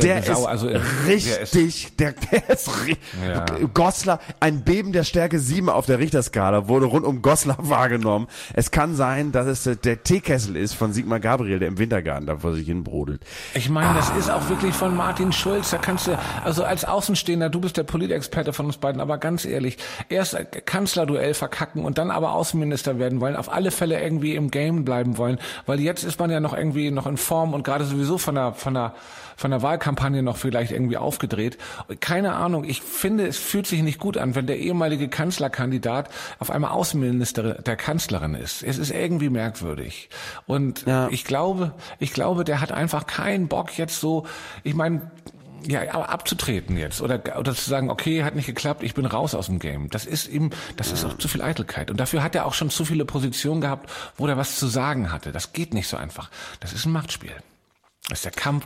Speaker 3: Goslar, ein Beben der Stärke 7 auf der Richterskala wurde rund um Goslar wahrgenommen. Es kann sein, dass es der Teekessel ist von Sigmar Gabriel, der im Wintergarten da vor sich hin brodelt.
Speaker 2: Ich meine, das ist auch wirklich von Martin Schulz. Da kannst du, also als Außenstehender, du bist der Politexperte von uns beiden, aber ganz ehrlich, erst Kanzlerduell verkacken und dann aber Außenminister werden wollen, auf alle Fälle irgendwie im Game bleiben wollen, weil jetzt ist man ja noch irgendwie noch in Form und gerade sowieso von der Wahlkampagne noch vielleicht irgendwie aufgedreht. Keine Ahnung, ich finde, es fühlt sich nicht gut an, wenn der ehemalige Kanzlerkandidat auf einmal Außenminister der Kanzlerin ist. Es ist irgendwie merkwürdig. Und ich glaube, der hat einfach keinen Bock jetzt so, ich meine, aber abzutreten jetzt oder zu sagen, okay, hat nicht geklappt, ich bin raus aus dem Game. Das ist auch zu viel Eitelkeit. Und dafür hat er auch schon zu viele Positionen gehabt, wo er was zu sagen hatte. Das geht nicht so einfach. Das ist ein Machtspiel. Das ist der Kampf.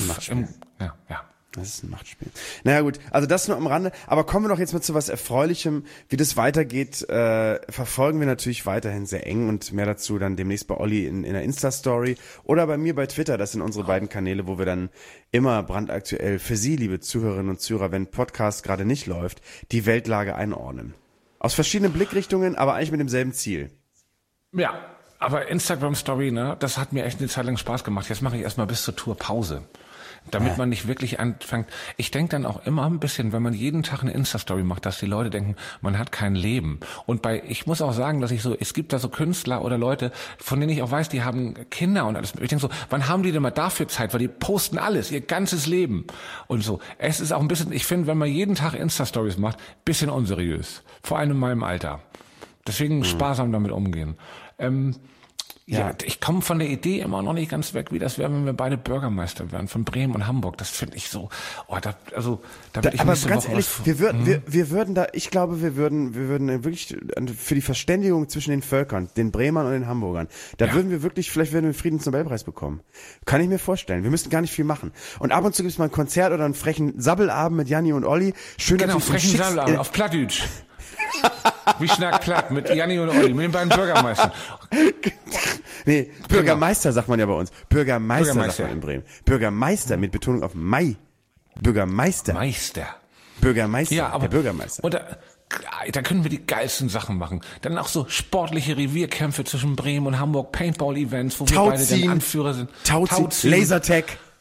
Speaker 3: Das ist ein Machtspiel. Naja gut, also das nur am Rande. Aber kommen wir doch jetzt mal zu was Erfreulichem. Wie das weitergeht, verfolgen wir natürlich weiterhin sehr eng und mehr dazu dann demnächst bei Olli in der Insta-Story oder bei mir bei Twitter. Das sind unsere beiden Kanäle, wo wir dann immer brandaktuell für Sie, liebe Zuhörerinnen und Zuhörer, wenn Podcast gerade nicht läuft, die Weltlage einordnen. Aus verschiedenen Blickrichtungen, aber eigentlich mit demselben Ziel.
Speaker 2: Ja, aber Instagram-Story, ne, das hat mir echt eine Zeit lang Spaß gemacht. Jetzt mache ich erstmal bis zur Tour Pause. Damit man nicht wirklich anfängt. Ich denke dann auch immer ein bisschen, wenn man jeden Tag eine Insta-Story macht, dass die Leute denken, man hat kein Leben. Und ich muss auch sagen, dass es gibt da so Künstler oder Leute, von denen ich auch weiß, die haben Kinder und alles. Ich denke so, wann haben die denn mal dafür Zeit? Weil die posten alles, ihr ganzes Leben. Und so. Es ist auch ein bisschen, ich finde, wenn man jeden Tag Insta-Stories macht, bisschen unseriös. Vor allem in meinem Alter. Deswegen sparsam damit umgehen. Ja, ich komme von der Idee immer noch nicht ganz weg, wie das wäre, wenn wir beide Bürgermeister wären, von Bremen und Hamburg. Das finde ich so, da würde ich
Speaker 3: aber
Speaker 2: nächste
Speaker 3: ganz
Speaker 2: Woche
Speaker 3: ehrlich, wir würden da, ich glaube, wir würden wirklich für die Verständigung zwischen den Völkern, den Bremern und den Hamburgern, würden wir wirklich, vielleicht würden wir den Friedensnobelpreis bekommen. Kann ich mir vorstellen. Wir müssten gar nicht viel machen. Und ab und zu gibt es mal ein Konzert oder einen frechen Sabbelabend mit Janni und Olli. Schön,
Speaker 2: genau, frechen Sabbelabend auf Plattdeutsch. Wie Schnack platt mit Janni und Olli, mit den beiden Bürgermeistern.
Speaker 3: Nee, Bürgermeister sagt man ja bei uns. Bürgermeister sagt man in Bremen. Bürgermeister mit Betonung auf Mai. Bürgermeister. Bürgermeister,
Speaker 2: ja, aber,
Speaker 3: der Bürgermeister.
Speaker 2: Und da können wir die geilsten Sachen machen. Dann auch so sportliche Revierkämpfe zwischen Bremen und Hamburg, Paintball-Events, wo wir beide dann Anführer sind.
Speaker 3: Tauziehen. Lasertag.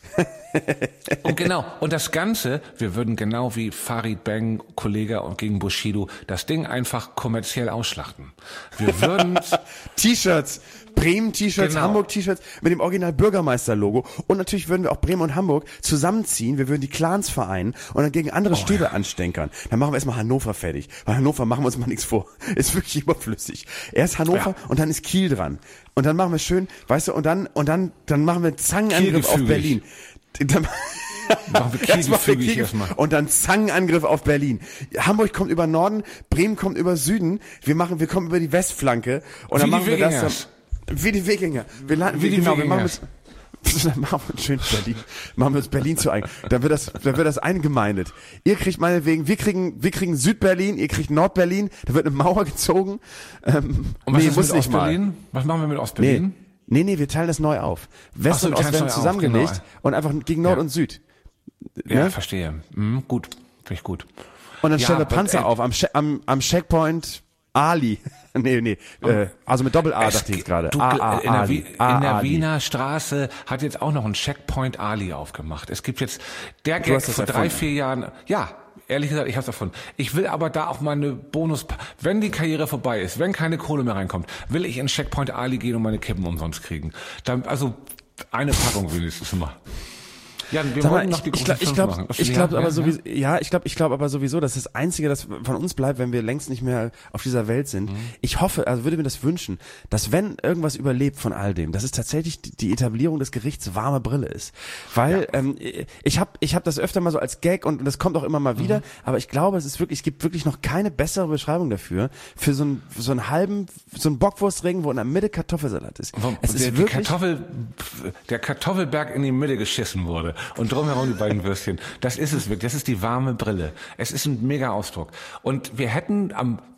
Speaker 2: Und das Ganze, wir würden genau wie Farid Bang, Kollege und gegen Bushido, das Ding einfach kommerziell ausschlachten. Wir würden
Speaker 3: T-Shirts, Bremen-T-Shirts,
Speaker 2: genau.
Speaker 3: Hamburg-T-Shirts mit dem Original Bürgermeister-Logo und natürlich würden wir auch Bremen und Hamburg zusammenziehen, wir würden die Clans vereinen und dann gegen andere Städte anstänkern. Dann machen wir erstmal Hannover fertig, weil Hannover machen wir uns mal nichts vor, ist wirklich überflüssig. Erst Hannover und dann ist Kiel dran. Und dann machen wir schön, weißt du, und dann machen wir Zangenangriff auf Berlin. Dann machen wir erstmal. Und dann Zangenangriff auf Berlin. Hamburg kommt über Norden, Bremen kommt über Süden, wir kommen über die Westflanke und dann machen wir das wie die Wikinger. Wir machen Dann machen wir uns schön Berlin. Machen wir uns Berlin zu eigen. Dann wird das eingemeindet. Ihr kriegt meinetwegen, wir kriegen Südberlin, ihr kriegt Nordberlin, da wird eine Mauer gezogen.
Speaker 2: Und was ist mit Ostberlin? Was machen wir mit Ostberlin?
Speaker 3: Nee, wir teilen das neu auf. West und Ost werden zusammengelegt
Speaker 2: genau.
Speaker 3: und einfach gegen Nord und Süd.
Speaker 2: Ja,
Speaker 3: Ne?
Speaker 2: verstehe. Gut, finde ich gut.
Speaker 3: Und dann stellen wir Panzer auf am Checkpoint Ali. Also mit Doppel-A dachte ich jetzt gerade.
Speaker 2: In der Wiener Straße hat jetzt auch noch ein Checkpoint Ali aufgemacht. Es gibt jetzt der Gag vor 3-4 Jahren. Ja, ehrlich gesagt, ich hab's erfunden. Ich will aber da auch mal eine wenn die Karriere vorbei ist, wenn keine Kohle mehr reinkommt, will ich in Checkpoint Ali gehen und meine Kippen umsonst kriegen. Also eine Packung wenigstens mal. Ja, wir wollten noch die großen fünf machen. Ich glaube aber sowieso, dass das Einzige, das von uns bleibt, wenn wir längst nicht mehr auf dieser Welt sind. Ich hoffe, also würde mir das wünschen, dass wenn irgendwas überlebt von all dem, dass es tatsächlich die Etablierung des Gerichts warme Brille ist. Weil ich hab das öfter mal so als Gag und das kommt auch immer mal wieder, aber ich glaube, es gibt wirklich noch keine bessere Beschreibung dafür, für so einen Bockwurstring, wo in der Mitte Kartoffelsalat ist. Der Kartoffelberg in die Mitte geschissen wurde. Und drumherum die beiden Würstchen. Das ist es wirklich. Das ist die warme Brille. Es ist ein mega Ausdruck. Und wir hätten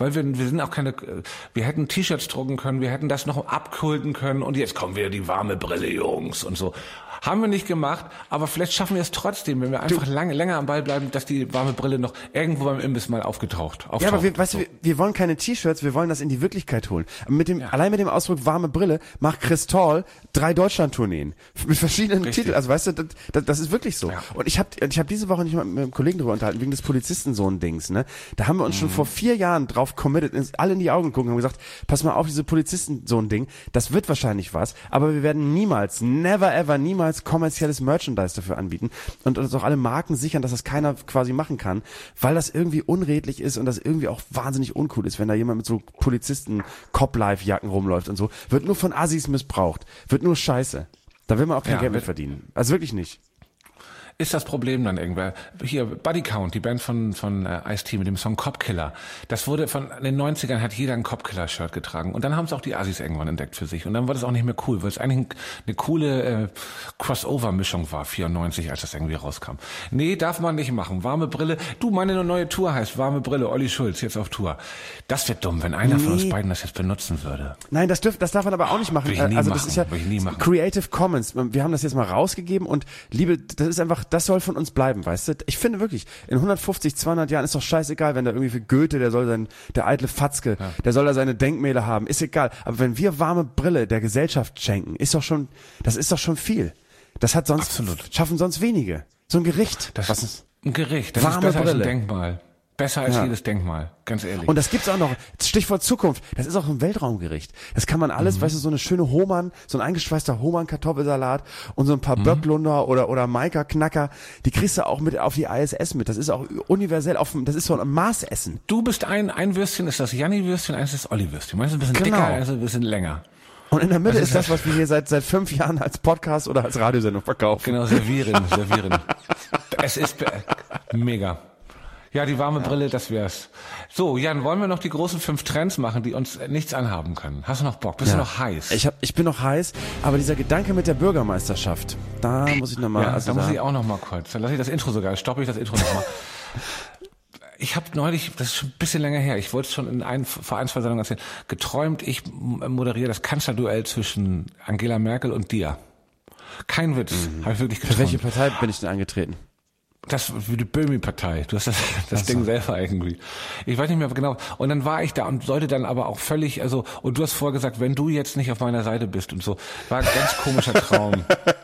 Speaker 2: wir hätten T-Shirts drucken können, wir hätten das noch abkulten können und jetzt kommen wieder die warme Brille, Jungs und so. Haben wir nicht gemacht, aber vielleicht schaffen wir es trotzdem, wenn wir einfach länger am Ball bleiben, dass die warme Brille noch irgendwo beim Imbiss mal auftaucht.
Speaker 3: Ja, aber wir wollen keine T-Shirts, wir wollen das in die Wirklichkeit holen. Allein mit dem Ausdruck warme Brille macht Chris Tall 3 Deutschland-Tourneen mit verschiedenen Titeln. Also weißt du, das ist wirklich so. Ja. Und ich hab diese Woche nicht mal mit einem Kollegen drüber unterhalten, wegen des Polizistensohn-Dings, ne? Da haben wir uns schon vor 4 Jahren drauf committed, alle in die Augen gucken und haben gesagt, pass mal auf, diese Polizistensohn-Ding, das wird wahrscheinlich was, aber wir werden never ever, niemals kommerzielles Merchandise dafür anbieten und uns auch alle Marken sichern, dass das keiner quasi machen kann, weil das irgendwie unredlich ist und das irgendwie auch wahnsinnig uncool ist, wenn da jemand mit so Polizisten-Cop-Life-Jacken rumläuft und so. Wird nur von Assis missbraucht. Wird nur scheiße. Da will man auch kein Geld mit verdienen. Also wirklich nicht.
Speaker 2: Ist das Problem dann irgendwer? Hier, Buddy Count, die Band von Ice-T mit dem Song Cop Killer. Das wurde in den 90ern hat jeder ein Cop Killer Shirt getragen. Und dann haben es auch die Assis irgendwann entdeckt für sich. Und dann war das auch nicht mehr cool, weil es eigentlich eine coole Crossover-Mischung war, 94, als das irgendwie rauskam. Nee, darf man nicht machen. Warme Brille. Du, meine neue Tour heißt Warme Brille, Olli Schulz, jetzt auf Tour. Das wird dumm, wenn einer von uns beiden das jetzt benutzen würde.
Speaker 3: Nein, das darf man aber auch nicht machen. Das ist ja Creative Commons. Wir haben das jetzt mal rausgegeben und das ist einfach, das soll von uns bleiben, weißt du? Ich finde wirklich, in 150, 200 Jahren ist doch scheißegal, wenn da irgendwie für Goethe, der eitle Fatzke, der soll da seine Denkmäler haben, ist egal. Aber wenn wir warme Brille der Gesellschaft schenken, das ist doch schon viel. Das hat schaffen sonst wenige. So ein Gericht.
Speaker 2: Das ist ein Gericht, das ist besser als ein Denkmal. Besser als jedes Denkmal, ganz ehrlich.
Speaker 3: Und das gibt's auch noch. Stichwort Zukunft. Das ist auch ein Weltraumgericht. Das kann man alles, weißt du, so eine schöne Hohmann, so ein eingeschweißter Hohmann-Kartoffelsalat und so ein paar Böcklunder oder Maika-Knacker, die kriegst du auch mit auf die ISS mit. Das ist auch universell das ist so ein Marsessen.
Speaker 2: Du bist ein Würstchen, ist das Janni-Würstchen, eins ist Olli-Würstchen. Meins ist ein bisschen dicker, eins ist ein bisschen länger.
Speaker 3: Und in der Mitte ist das, was wir hier seit 5 Jahren als Podcast oder als Radiosendung verkaufen.
Speaker 2: Genau, servieren. Es ist mega. Ja, die warme Brille, das wär's. So, Jan, wollen wir noch die großen 5 Trends machen, die uns nichts anhaben können? Hast du noch Bock? Bist du noch heiß?
Speaker 3: Ich bin noch heiß, aber dieser Gedanke mit der Bürgermeisterschaft, da muss ich nochmal...
Speaker 2: Ja, da muss ich auch nochmal kurz. Dann lasse ich das Intro sogar, stoppe ich das Intro nochmal. Ich habe neulich, das ist schon ein bisschen länger her, ich wollte es schon vor 1, 2 Sendungen erzählen, geträumt, ich moderiere das Kanzlerduell zwischen Angela Merkel und dir. Kein Witz, habe ich wirklich geträumt.
Speaker 3: Für welche Partei bin ich denn angetreten?
Speaker 2: Das für die Böhmi-Partei. Du hast das Ding selber irgendwie. Ich weiß nicht mehr genau. Und dann war ich da und sollte dann aber auch völlig, und du hast vorher gesagt, wenn du jetzt nicht auf meiner Seite bist und so. War ein ganz komischer Traum.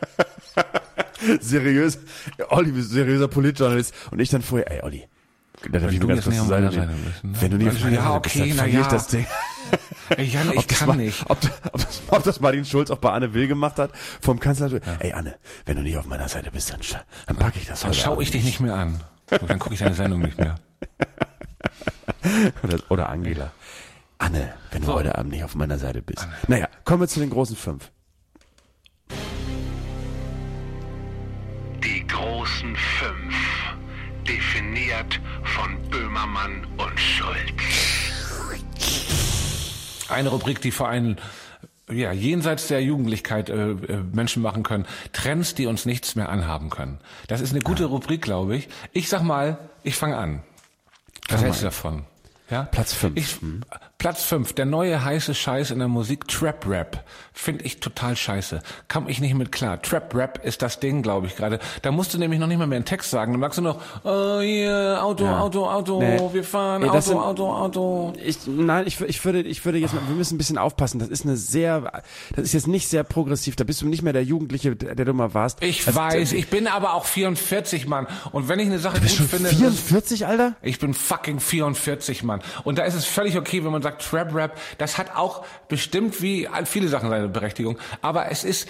Speaker 3: Seriöser Politjournalist. Und ich dann vorher, ey Olli, wenn du nicht auf meiner Seite bist, dann verliere ich das Ding.
Speaker 2: Ey, Jan, ich kann nicht.
Speaker 3: Ob das Martin Schulz auch bei Anne Will gemacht hat, vom Kanzler. Ja. Ey Anne, wenn du nicht auf meiner Seite bist, dann packe ich das heute.
Speaker 2: Dann schaue ich dich nicht mehr an. Dann gucke ich deine Sendung nicht mehr.
Speaker 3: Oder Angela. Anne, wenn du heute Abend nicht auf meiner Seite bist. Anne. Naja, kommen wir zu den großen 5.
Speaker 6: Die großen 5. Definiert von Böhmermann und Schulz.
Speaker 2: Eine Rubrik, die vor ein ja, jenseits der Jugendlichkeit Menschen machen können. Trends, die uns nichts mehr anhaben können. Das ist eine gute Rubrik, glaube ich. Ich sag mal, ich fange an. Was hältst du davon? Ja?
Speaker 3: Platz 5.
Speaker 2: Platz 5, der neue heiße Scheiß in der Musik, Trap Rap. Finde ich total scheiße. Kam ich nicht mit klar. Trap Rap ist das Ding, glaube ich, gerade. Da musst du nämlich noch nicht mal mehr einen Text sagen. Dann sagst du noch, oh yeah, Auto, nee. Wir fahren, Auto.
Speaker 3: Ich würde jetzt mal, wir müssen ein bisschen aufpassen. Das ist jetzt nicht sehr progressiv. Da bist du nicht mehr der Jugendliche, der du mal warst.
Speaker 2: Ich weiß, ich bin aber auch 44, Mann. Und wenn ich eine Sache gut finde.
Speaker 3: 44, Alter?
Speaker 2: Ich bin fucking 44, Mann. Und da ist es völlig okay, wenn man sagt Trap Rap, das hat auch bestimmt wie viele Sachen seine Berechtigung, aber es ist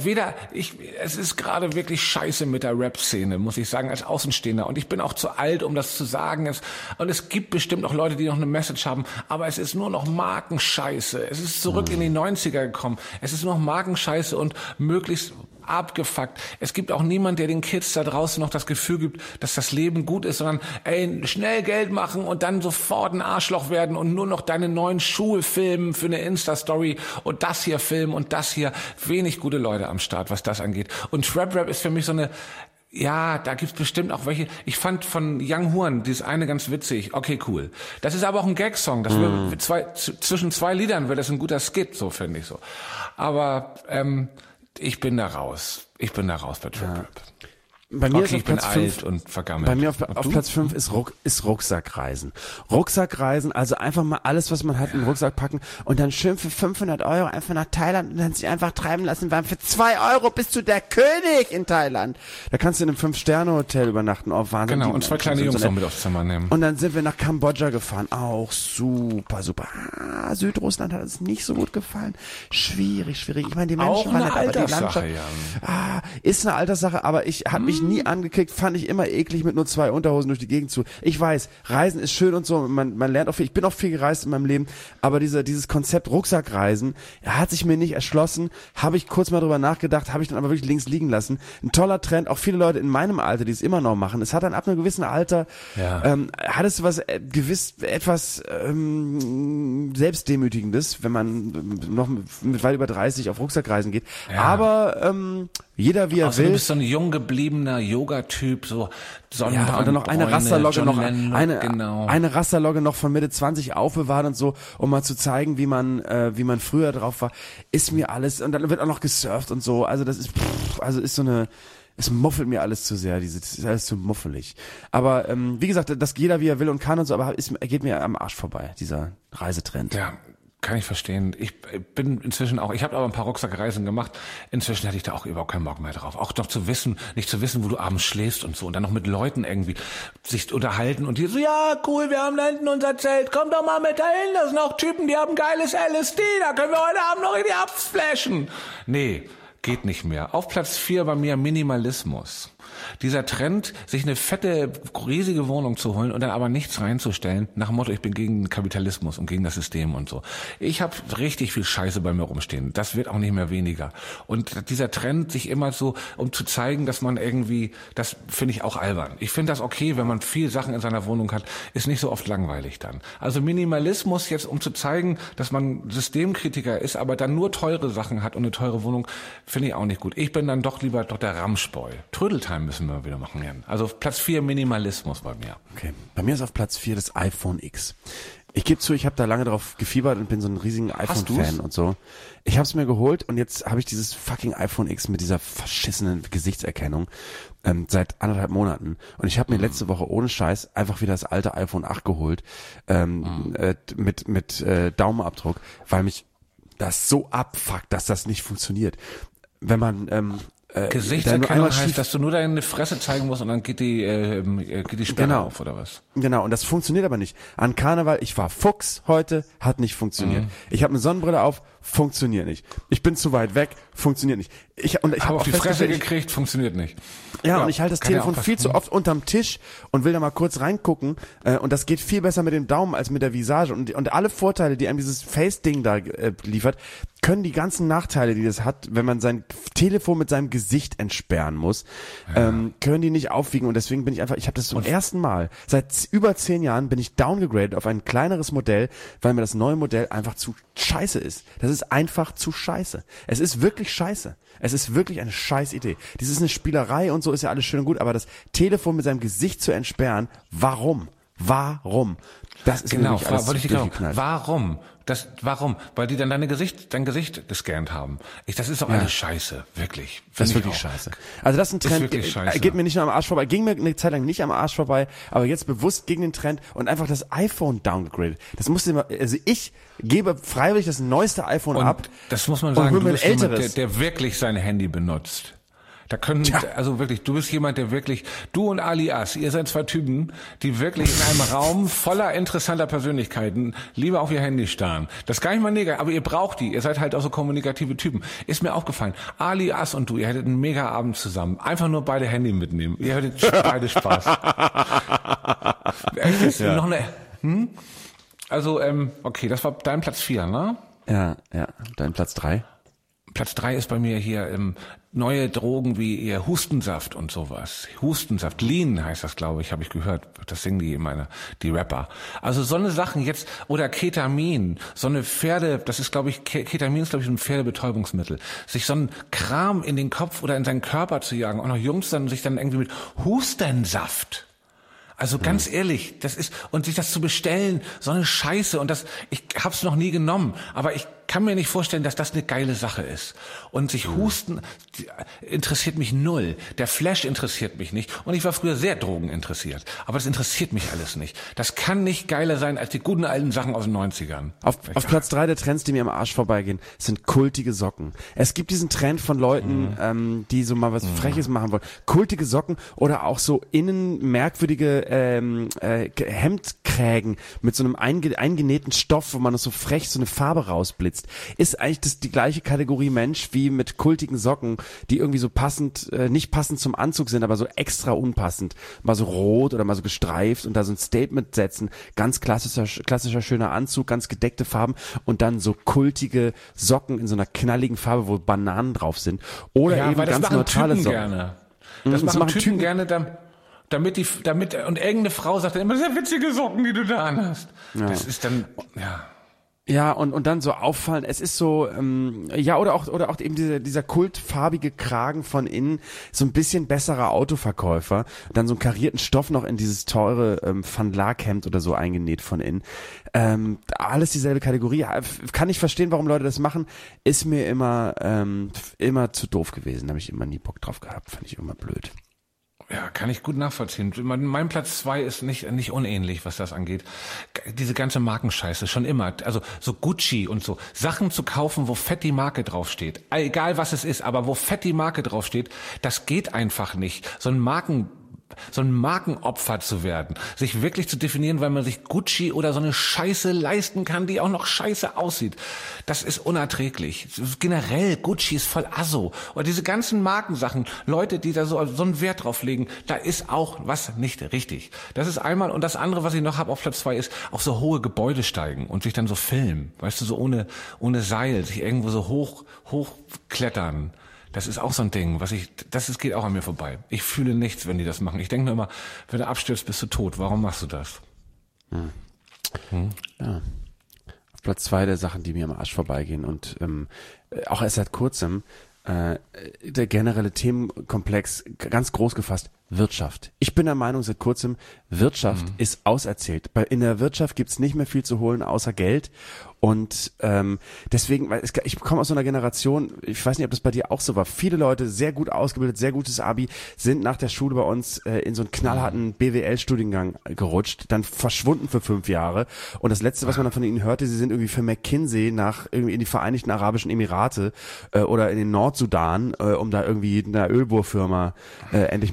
Speaker 2: es ist gerade wirklich scheiße mit der Rap-Szene, muss ich sagen, als Außenstehender, und ich bin auch zu alt, um das zu sagen, und es gibt bestimmt auch Leute, die noch eine Message haben, aber es ist nur noch Markenscheiße, es ist zurück in die 90er gekommen, es ist nur noch Markenscheiße und möglichst abgefuckt. Es gibt auch niemand, der den Kids da draußen noch das Gefühl gibt, dass das Leben gut ist, sondern schnell Geld machen und dann sofort ein Arschloch werden und nur noch deine neuen Schuhe filmen für eine Insta-Story und das hier filmen und das hier. Wenig gute Leute am Start, was das angeht. Und Trap Rap ist für mich so eine, ja, da gibt's bestimmt auch welche. Ich fand von Young Horn dieses eine ganz witzig. Okay, cool. Das ist aber auch ein Gag-Song. Das zwischen zwei Liedern wird das ein guter Skit, so finde ich so. Aber ich bin da raus. Ich bin da raus bei Trap Rap.
Speaker 3: Bei mir ist
Speaker 2: ich bin alt und vergammelt.
Speaker 3: Bei mir auf Platz 5 ist Rucksackreisen. Rucksackreisen, also einfach mal alles, was man hat, in den Rucksack packen und dann schön für 500 € einfach nach Thailand und dann sich einfach treiben lassen, weil für 2 € bist du der König in Thailand. Da kannst du in einem 5-Sterne-Hotel übernachten. Oh, Wahnsinn.
Speaker 2: Genau, und 2 kleine Jungs noch mit aufs Zimmer nehmen.
Speaker 3: Und dann sind wir nach Kambodscha gefahren. Auch super, super. Südrussland hat uns nicht so gut gefallen. Schwierig. Ich meine, die Menschen
Speaker 2: auch
Speaker 3: waren
Speaker 2: eine
Speaker 3: nett, aber die
Speaker 2: Alterssache,
Speaker 3: Landschaft, ist eine Alterssache, aber hat mich nie angekickt, fand ich immer eklig, mit nur 2 Unterhosen durch die Gegend zu. Ich weiß, Reisen ist schön und so, man lernt auch viel, ich bin auch viel gereist in meinem Leben, aber dieses Konzept Rucksackreisen, hat sich mir nicht erschlossen, habe ich kurz mal drüber nachgedacht, habe ich dann aber wirklich links liegen lassen. Ein toller Trend, auch viele Leute in meinem Alter, die es immer noch machen. Es hat dann ab einem gewissen Alter, hat es etwas Selbstdemütigendes, wenn man noch mit weit über 30 auf Rucksackreisen geht. Ja. Aber jeder wie er will.
Speaker 2: Du bist so ein jung gebliebener Yoga-Typ, so Sonnenbrand,
Speaker 3: ja, und dann noch eine Rasterlogge
Speaker 2: genau.
Speaker 3: Eine Rasterlogge noch von Mitte 20 aufbewahrt und so, um mal zu zeigen, wie man früher drauf war, ist mir alles, und dann wird auch noch gesurft und so, also das ist, ist so eine, es muffelt mir alles zu sehr, das ist alles zu muffelig. Aber wie gesagt, dass jeder wie er will und kann und so, aber geht mir am Arsch vorbei, dieser Reisetrend.
Speaker 2: Ja. Kann ich verstehen. Ich bin inzwischen auch, ich habe aber ein paar Rucksackreisen gemacht. Inzwischen hatte ich da auch überhaupt keinen Bock mehr drauf. Auch noch nicht zu wissen, wo du abends schläfst und so. Und dann noch mit Leuten irgendwie sich unterhalten und die so, ja, cool, wir haben da hinten unser Zelt. Komm doch mal mit dahin. Das sind auch Typen, die haben geiles LSD. Da können wir heute Abend noch irgendwie abflashen. Nee, geht nicht mehr. Auf Platz 4 bei mir Minimalismus. Dieser Trend, sich eine fette, riesige Wohnung zu holen und dann aber nichts reinzustellen, nach dem Motto, ich bin gegen den Kapitalismus und gegen das System und so. Ich habe richtig viel Scheiße bei mir rumstehen. Das wird auch nicht mehr weniger. Und dieser Trend, sich immer so, um zu zeigen, dass man irgendwie, das finde ich auch albern. Ich finde das okay, wenn man viel Sachen in seiner Wohnung hat, ist nicht so oft langweilig dann. Also Minimalismus jetzt, um zu zeigen, dass man Systemkritiker ist, aber dann nur teure Sachen hat und eine teure Wohnung, finde ich auch nicht gut. Ich bin dann doch lieber der Ramschboy. Trödeltime müssen wir wieder machen. Also Platz 4 Minimalismus bei mir.
Speaker 3: Okay, bei mir ist auf Platz 4 das iPhone X. Ich gebe zu, ich habe da lange drauf gefiebert und bin so ein riesigen iPhone-Fan und so. Ich habe es mir geholt und jetzt habe ich dieses fucking iPhone X mit dieser verschissenen Gesichtserkennung seit 1,5 Monaten. Und ich habe mir letzte Woche ohne Scheiß einfach wieder das alte iPhone 8 geholt mit Daumenabdruck, weil mich das so abfuckt, dass das nicht funktioniert. Wenn man
Speaker 2: Gesichtserkennung heißt, dass du nur deine Fresse zeigen musst und dann geht die Sperre auf, oder was?
Speaker 3: Genau, und das funktioniert aber nicht. An Karneval, ich war Fuchs heute, hat nicht funktioniert. Ich habe eine Sonnenbrille auf, funktioniert nicht. Ich bin zu weit weg, funktioniert nicht. Ich habe
Speaker 2: auf die Fresse gekriegt, funktioniert nicht.
Speaker 3: Ja, und ich halte das Telefon viel zu oft unterm Tisch und will da mal kurz reingucken. Und das geht viel besser mit dem Daumen als mit der Visage. Und alle Vorteile, die einem dieses Face-Ding da liefert, können die ganzen Nachteile, die das hat, wenn man sein Telefon mit seinem Gesicht entsperren muss, können die nicht aufwiegen. Und deswegen ich habe das zum ersten Mal, seit über 10 Jahren bin ich downgegradet auf ein kleineres Modell, weil mir das neue Modell einfach zu scheiße ist. Das ist einfach zu scheiße. Es ist wirklich scheiße. Es ist wirklich eine scheiß Idee. Dies ist eine Spielerei und so ist ja alles schön und gut, aber das Telefon mit seinem Gesicht zu entsperren, warum? Das ist
Speaker 2: genau,
Speaker 3: wirklich alles durchgeknallt.
Speaker 2: Warum? Warum? Weil die dann dein Gesicht gescannt haben. Das ist doch alles scheiße, wirklich.
Speaker 3: Das ist wirklich scheiße. Also das ist ein Trend, geht mir nicht nur am Arsch vorbei, ging mir eine Zeit lang nicht am Arsch vorbei, aber jetzt bewusst gegen den Trend und einfach das iPhone downgegradet. Das musste immer, also ich gebe freiwillig das neueste iPhone ab.
Speaker 2: Das muss man sagen,
Speaker 3: du bist
Speaker 2: jemand, der wirklich sein Handy benutzt. Also wirklich, du bist jemand, der wirklich, du und Alias, ihr seid 2 Typen, die wirklich in einem Raum voller interessanter Persönlichkeiten lieber auf ihr Handy starren. Das ist gar nicht mal negativ, aber ihr braucht die. Ihr seid halt auch so kommunikative Typen. Ist mir aufgefallen. Alias und du, ihr hättet einen mega Abend zusammen. Einfach nur beide Handy mitnehmen. Ihr hättet beide Spaß. Echt, noch eine, Also, okay, das war dein Platz 4, ne?
Speaker 3: Ja, dein Platz 3.
Speaker 2: Platz 3 ist bei mir hier neue Drogen wie ihr Hustensaft und sowas. Hustensaft, Lean heißt das, glaube ich, habe ich gehört. Das singen die Rapper. Also so eine Sachen jetzt, oder Ketamin, so eine das ist, glaube ich, Ketamin ist, glaube ich, ein Pferdebetäubungsmittel. Sich so einen Kram in den Kopf oder in seinen Körper zu jagen, auch noch Jungs sich dann irgendwie mit Hustensaft. Also ganz ehrlich, und sich das zu bestellen, so eine Scheiße, und ich hab's noch nie genommen, aber ich kann mir nicht vorstellen, dass das eine geile Sache ist. Und sich Husten interessiert mich null. Der Flash interessiert mich nicht. Und ich war früher sehr drogeninteressiert. Aber das interessiert mich alles nicht. Das kann nicht geiler sein als die guten alten Sachen aus den 90ern.
Speaker 3: Auf Platz 3 der Trends, die mir am Arsch vorbeigehen, sind kultige Socken. Es gibt diesen Trend von Leuten, die so mal was Freches machen wollen. Kultige Socken oder auch so innen merkwürdige Hemdkrägen mit so einem eingenähten Stoff, wo man so frech so eine Farbe rausblitzt. Ist eigentlich die gleiche Kategorie Mensch wie mit kultigen Socken, die irgendwie so nicht passend zum Anzug sind, aber so extra unpassend. Mal so rot oder mal so gestreift und da so ein Statement setzen. Ganz klassischer schöner Anzug, ganz gedeckte Farben und dann so kultige Socken in so einer knalligen Farbe, wo Bananen drauf sind. Oder eben ganz neutrale Socken.
Speaker 2: Gerne. Das machen Typen gerne, damit und irgendeine Frau sagt dann immer, sehr witzige Socken, die du da anhast. Ja. Das ist dann,
Speaker 3: Ja, und dann so auffallen, es ist so, oder auch eben dieser kultfarbige Kragen von innen, so ein bisschen besserer Autoverkäufer, dann so einen karierten Stoff noch in dieses teure Van Laak Hemd oder so eingenäht von innen. Alles dieselbe Kategorie. Kann ich verstehen, warum Leute das machen, ist mir immer zu doof gewesen, da habe ich immer nie Bock drauf gehabt, fand ich immer blöd.
Speaker 2: Ja, kann ich gut nachvollziehen. Mein Platz 2 ist nicht unähnlich, was das angeht. Diese ganze Markenscheiße, schon immer. Also so Gucci und so. Sachen zu kaufen, wo fett die Marke draufsteht. Egal was es ist, aber wo fett die Marke draufsteht, das geht einfach nicht. So ein Markenopfer zu werden, sich wirklich zu definieren, weil man sich Gucci oder so eine Scheiße leisten kann, die auch noch scheiße aussieht. Das ist unerträglich. Generell, Gucci ist voll Asso. Oder diese ganzen Markensachen, Leute, die da so einen Wert drauf legen, da ist auch was nicht richtig. Das ist einmal, und das andere, was ich noch habe auf Platz 2, ist auf so hohe Gebäude steigen und sich dann so filmen. Weißt du, so ohne Seil, sich irgendwo so hochklettern. Das ist auch so ein Ding, geht auch an mir vorbei. Ich fühle nichts, wenn die das machen. Ich denke nur immer, wenn du abstürzt, bist du tot. Warum machst du das?
Speaker 3: Ja. Auf Platz 2 der Sachen, die mir am Arsch vorbeigehen und auch erst seit kurzem der generelle Themenkomplex ganz groß gefasst, Wirtschaft. Ich bin der Meinung seit kurzem, Wirtschaft ist auserzählt. In der Wirtschaft gibt's nicht mehr viel zu holen außer Geld. Und deswegen, weil ich komme aus so einer Generation, ich weiß nicht, ob das bei dir auch so war, viele Leute, sehr gut ausgebildet, sehr gutes Abi, sind nach der Schule bei uns in so einen knallharten BWL-Studiengang gerutscht, dann verschwunden für 5 Jahre. Und das Letzte, was man dann von ihnen hörte, sie sind irgendwie für McKinsey irgendwie in die Vereinigten Arabischen Emirate oder in den Nordsudan, um da irgendwie einer Ölbohrfirma endlich mal zu sagen, wie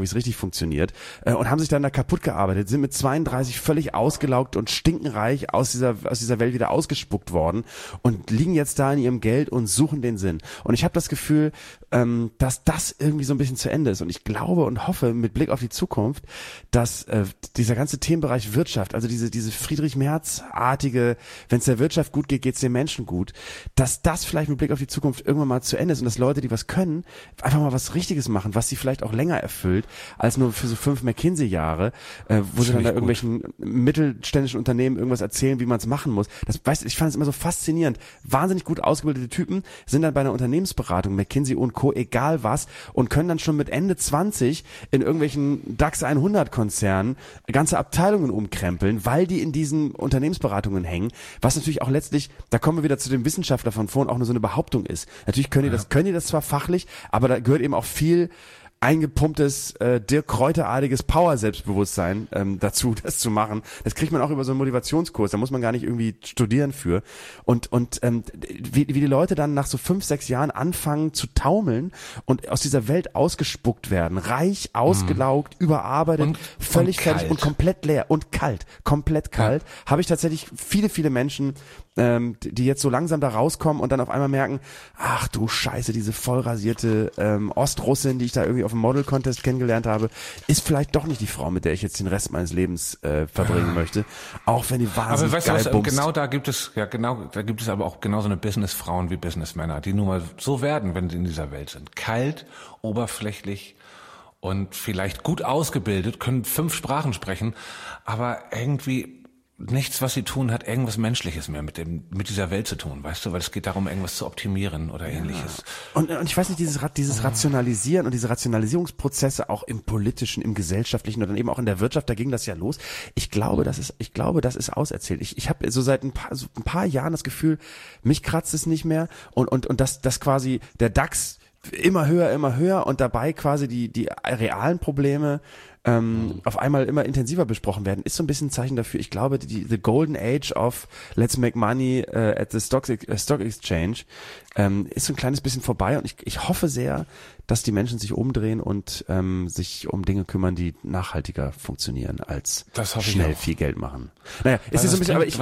Speaker 3: wie es richtig funktioniert, und haben sich dann da kaputt gearbeitet, sind mit 32 völlig ausgelaugt und stinkenreich aus dieser Welt wieder ausgespuckt worden und liegen jetzt da in ihrem Geld und suchen den Sinn. Und ich habe das Gefühl, dass das irgendwie so ein bisschen zu Ende ist. Und ich glaube und hoffe mit Blick auf die Zukunft, dass dieser ganze Themenbereich Wirtschaft, also diese Friedrich Merz-artige, wenn es der Wirtschaft gut geht, geht's den Menschen gut, dass das vielleicht mit Blick auf die Zukunft irgendwann mal zu Ende ist und dass Leute, die was können, einfach mal was Richtiges machen, was sie vielleicht auch länger erfüllt, als nur für so 5 McKinsey-Jahre, wo sie dann da irgendwelchen mittelständischen Unternehmen irgendwas erzählen, wie man es machen muss. Ich fand es immer so faszinierend. Wahnsinnig gut ausgebildete Typen sind dann bei einer Unternehmensberatung, McKinsey und Co., egal was, und können dann schon mit Ende 20 in irgendwelchen DAX 100 Konzernen ganze Abteilungen umkrempeln, weil die in diesen Unternehmensberatungen hängen, was natürlich auch letztlich, da kommen wir wieder zu dem Wissenschaftler von vorhin, auch nur so eine Behauptung ist. Natürlich können die das zwar fachlich, aber da gehört eben auch viel eingepumptes, Dirk Kräuterartiges Power-Selbstbewusstsein dazu, das zu machen. Das kriegt man auch über so einen Motivationskurs, da muss man gar nicht irgendwie studieren für. Und wie die Leute dann nach so 5, 6 Jahren anfangen zu taumeln und aus dieser Welt ausgespuckt werden, reich, ausgelaugt, überarbeitet,
Speaker 2: und
Speaker 3: völlig fertig und komplett leer und kalt, komplett kalt, habe ich tatsächlich viele Menschen, die jetzt so langsam da rauskommen und dann auf einmal merken, ach du Scheiße, diese vollrasierte Ostrussin, die ich da irgendwie auf dem Model-Contest kennengelernt habe, ist vielleicht doch nicht die Frau, mit der ich jetzt den Rest meines Lebens verbringen möchte, auch wenn die wahnsinnig
Speaker 2: aber weißt
Speaker 3: geil
Speaker 2: du was,
Speaker 3: bumst.
Speaker 2: genau da gibt es aber auch genauso eine Businessfrauen wie Businessmänner, die nun mal so werden, wenn sie in dieser Welt sind. Kalt, oberflächlich und vielleicht gut ausgebildet, können 5 Sprachen sprechen, aber irgendwie nichts, was sie tun, hat irgendwas Menschliches mehr mit dieser Welt zu tun, weißt du, weil es geht darum, irgendwas zu optimieren oder ähnliches.
Speaker 3: Und ich weiß nicht, dieses Rationalisieren und diese Rationalisierungsprozesse auch im politischen, im gesellschaftlichen oder dann eben auch in der Wirtschaft, da ging das ja los. Ich glaube, das ist auserzählt. Ich habe so seit ein paar Jahren das Gefühl, mich kratzt es nicht mehr und dass quasi der DAX immer höher und dabei quasi die realen Probleme auf einmal immer intensiver besprochen werden, ist so ein bisschen ein Zeichen dafür. Ich glaube, the golden age of let's make money at the stock exchange ist so ein kleines bisschen vorbei und ich hoffe sehr, dass die Menschen sich umdrehen und sich um Dinge kümmern, die nachhaltiger funktionieren, als schnell viel Geld machen. Naja, ist jetzt so ein bisschen, aber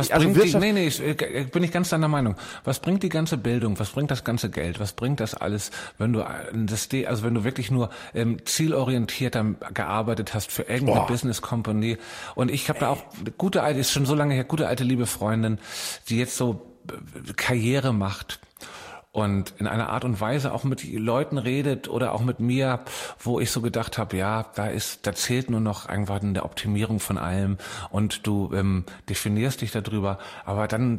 Speaker 2: ich bin nicht ganz deiner Meinung. Was bringt die ganze Bildung? Was bringt das ganze Geld? Was bringt das alles, wenn du wirklich nur zielorientierter gearbeitet hast für irgendeine Business Company? Und ich habe da auch ist schon so lange her, gute alte liebe Freundin, die jetzt so Karriere macht und in einer Art und Weise auch mit Leuten redet oder auch mit mir, wo ich so gedacht habe, ja, da zählt nur noch einfach in der Optimierung von allem und du definierst dich darüber, aber dann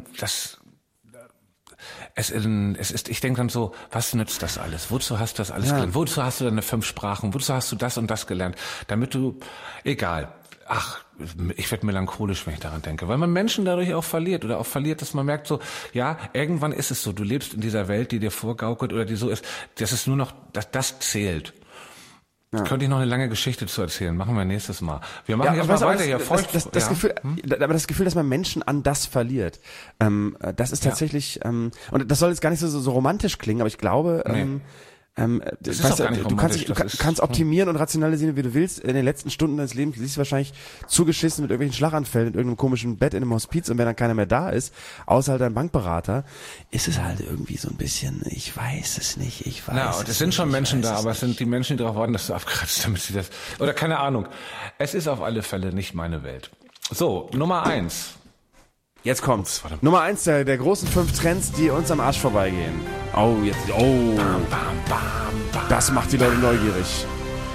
Speaker 2: ich denke dann so, was nützt das alles? Wozu hast du das alles gelernt? Wozu hast du deine 5 Sprachen? Wozu hast du das und das gelernt? Damit du, egal. Ach, ich werde melancholisch, wenn ich daran denke, weil man Menschen dadurch auch verliert oder auch verliert, dass man merkt so, ja, irgendwann ist es so, du lebst in dieser Welt, die dir vorgaukelt oder die so ist, das ist nur noch, das zählt. Ja. Könnte ich noch eine lange Geschichte zu erzählen, machen wir nächstes Mal. Wir machen jetzt mal weiter hier.
Speaker 3: Das Gefühl, dass man Menschen an das verliert, das ist tatsächlich, und das soll jetzt gar nicht so romantisch klingen, aber ich glaube, du kannst optimieren und rationalisieren, wie du willst. In den letzten Stunden deines Lebens liegst du wahrscheinlich zugeschissen mit irgendwelchen Schlaganfällen in irgendeinem komischen Bett in einem Hospiz und wenn dann keiner mehr da ist, außer halt dein Bankberater, ist es halt irgendwie so ein bisschen, ich weiß es nicht.
Speaker 2: Und es sind schon Menschen da, aber es sind die Menschen, die darauf warten, dass du abkratzt, damit sie das, oder keine Ahnung. Es ist auf alle Fälle nicht meine Welt. So, Nummer 1.
Speaker 3: Jetzt kommt's. Nummer 1 der großen 5 Trends, die uns am Arsch vorbeigehen. Das macht die Leute neugierig.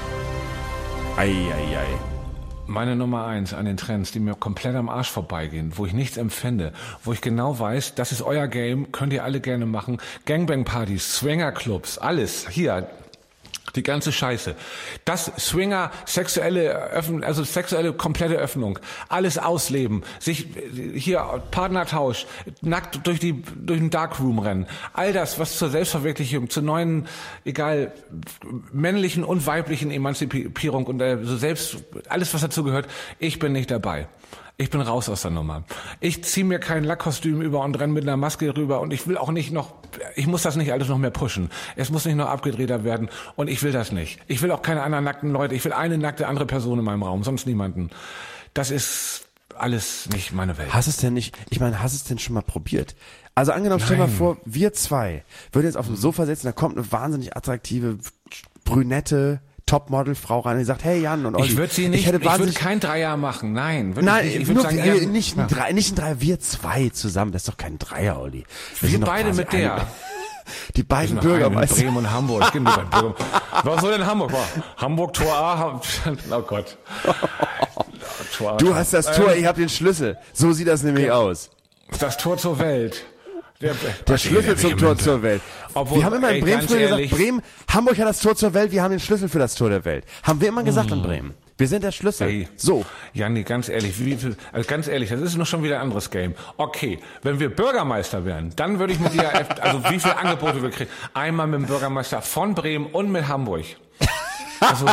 Speaker 2: Meine Nummer 1 an den Trends, die mir komplett am Arsch vorbeigehen, wo ich nichts empfinde, wo ich genau weiß, das ist euer Game, könnt ihr alle gerne machen. Gangbang-Partys, Swinger-Clubs, alles hier. Die ganze Scheiße. Das Swinger, sexuelle komplette Öffnung, alles ausleben, sich hier Partnertausch, nackt durch den Darkroom rennen, all das, was zur Selbstverwirklichung, zur neuen, egal, männlichen und weiblichen Emanzipierung und so selbst, alles was dazu gehört, ich bin nicht dabei. Ich bin raus aus der Nummer. Ich ziehe mir kein Lackkostüm über und renne mit einer Maske rüber und ich will auch nicht noch, ich muss das nicht alles noch mehr pushen. Es muss nicht noch abgedrehter werden und ich will das nicht. Ich will auch keine anderen nackten Leute. Ich will eine nackte andere Person in meinem Raum, sonst niemanden. Das ist alles nicht meine Welt.
Speaker 3: Hast du es denn schon mal probiert? Also angenommen, stell dir mal vor, wir zwei würden jetzt auf dem Sofa sitzen, da kommt eine wahnsinnig attraktive, brünette Topmodel-Frau rein und die sagt, hey Jan und Olli.
Speaker 2: Ich würde kein Dreier machen, nein.
Speaker 3: Ich würde sagen, nicht ein Dreier, wir zwei zusammen, das ist doch kein Dreier, Olli.
Speaker 2: Wir beide mit der.
Speaker 3: Die beiden Bürgermeister.
Speaker 2: Bremen und Hamburg. Was soll denn Hamburg? Hamburg, Tor A. Oh Gott.
Speaker 3: Tor A. Du hast das Tor, ich habe den Schlüssel. So sieht das nämlich aus.
Speaker 2: Das Tor zur Welt.
Speaker 3: Der Schlüssel zum Tor zur Welt.
Speaker 2: Obwohl,
Speaker 3: wir haben immer in Bremen früher gesagt, Hamburg hat das Tor zur Welt, wir haben den Schlüssel für das Tor der Welt. Haben wir immer gesagt in Bremen. Wir sind der Schlüssel.
Speaker 2: Ey.
Speaker 3: So.
Speaker 2: Janni, ganz ehrlich, das ist noch schon wieder ein anderes Game. Okay, wenn wir Bürgermeister wären, dann würde ich mit dir, also wie viele Angebote wir kriegen. Einmal mit dem Bürgermeister von Bremen und mit Hamburg. Also,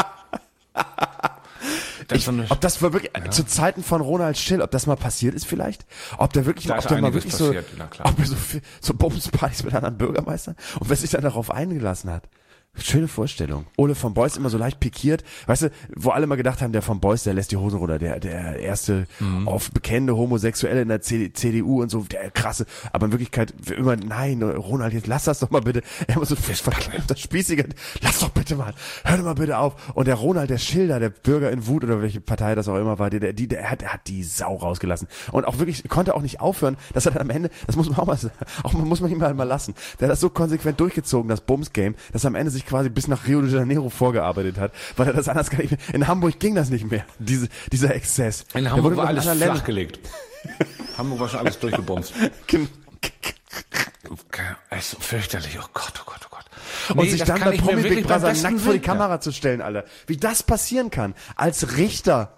Speaker 3: ob das wirklich zu Zeiten von Ronald Schill, ob das mal passiert ist vielleicht? Ob der wirklich, ob der mal wirklich passiert, ob er so Bumspartys mit anderen Bürgermeistern und wer sich dann darauf eingelassen hat. Schöne Vorstellung. Ole von Beuys immer so leicht pikiert. Weißt du, wo alle mal gedacht haben, der von Beuys, der lässt die Hosen runter. Der erste oft bekennende Homosexuelle in der CDU und so, der krasse. Aber in Wirklichkeit immer, nein, Ronald, jetzt lass das doch mal bitte. Er immer so verklemmter, spießiger. Lass doch bitte mal. Hör doch mal bitte auf. Und der Ronald, der Schilder, der Bürger in Wut oder welche Partei das auch immer war, der hat die Sau rausgelassen. Und auch wirklich, konnte auch nicht aufhören, dass er dann am Ende, das muss man auch mal sagen, muss man ihm mal lassen. Der hat das so konsequent durchgezogen, das Bums-Game, dass er am Ende sich quasi bis nach Rio de Janeiro vorgearbeitet hat, weil er das anders gar nicht mehr. In Hamburg ging das nicht mehr, dieser Exzess.
Speaker 2: In Hamburg war alles flachgelegt. Hamburg war schon alles durchgebumst. Es ist fürchterlich, oh Gott, oh Gott, oh Gott.
Speaker 3: Und sich dann bei Promi Big Brother nackt vor die Kamera zu stellen, Alter. Wie das passieren kann. Als Richter.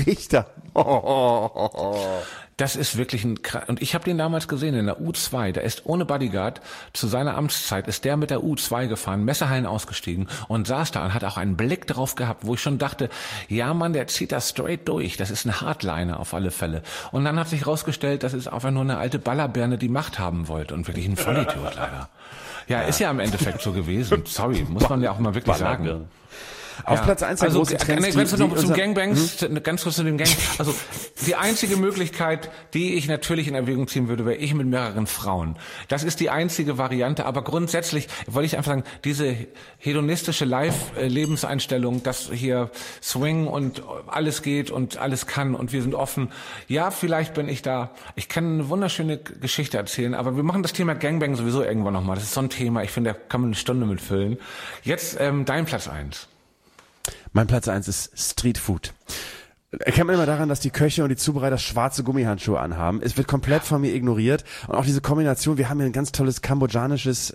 Speaker 2: Das ist wirklich und ich habe den damals gesehen in der U2, da ist ohne Bodyguard, zu seiner Amtszeit ist der mit der U2 gefahren, Messerhallen ausgestiegen und saß da und hat auch einen Blick drauf gehabt, wo ich schon dachte, ja Mann, der zieht das straight durch, das ist ein Hardliner auf alle Fälle. Und dann hat sich rausgestellt, das ist einfach nur eine alte Ballerbirne, die Macht haben wollte und wirklich ein Vollidiot leider. Ja, ist ja im Endeffekt so gewesen, sorry, muss man ja auch mal wirklich sagen.
Speaker 3: Auf Platz 1 der großen Trends.
Speaker 2: Ganz kurz zum Gangbangs, ganz kurz zu dem Gang. Also, die einzige Möglichkeit, die ich natürlich in Erwägung ziehen würde, wäre ich mit mehreren Frauen. Das ist die einzige Variante, aber grundsätzlich wollte ich einfach sagen, diese hedonistische Live-Lebenseinstellung, dass hier Swing und alles geht und alles kann und wir sind offen. Ja, vielleicht bin ich da. Ich kann eine wunderschöne Geschichte erzählen, aber wir machen das Thema Gangbang sowieso irgendwann nochmal. Das ist so ein Thema, ich finde, da kann man eine Stunde mitfüllen. Jetzt dein Platz 1.
Speaker 3: Mein Platz 1 ist Streetfood. Erkennt man immer daran, dass die Köche und die Zubereiter schwarze Gummihandschuhe anhaben. Es wird komplett von mir ignoriert. Und auch diese Kombination, wir haben hier ein ganz tolles kambodschanisches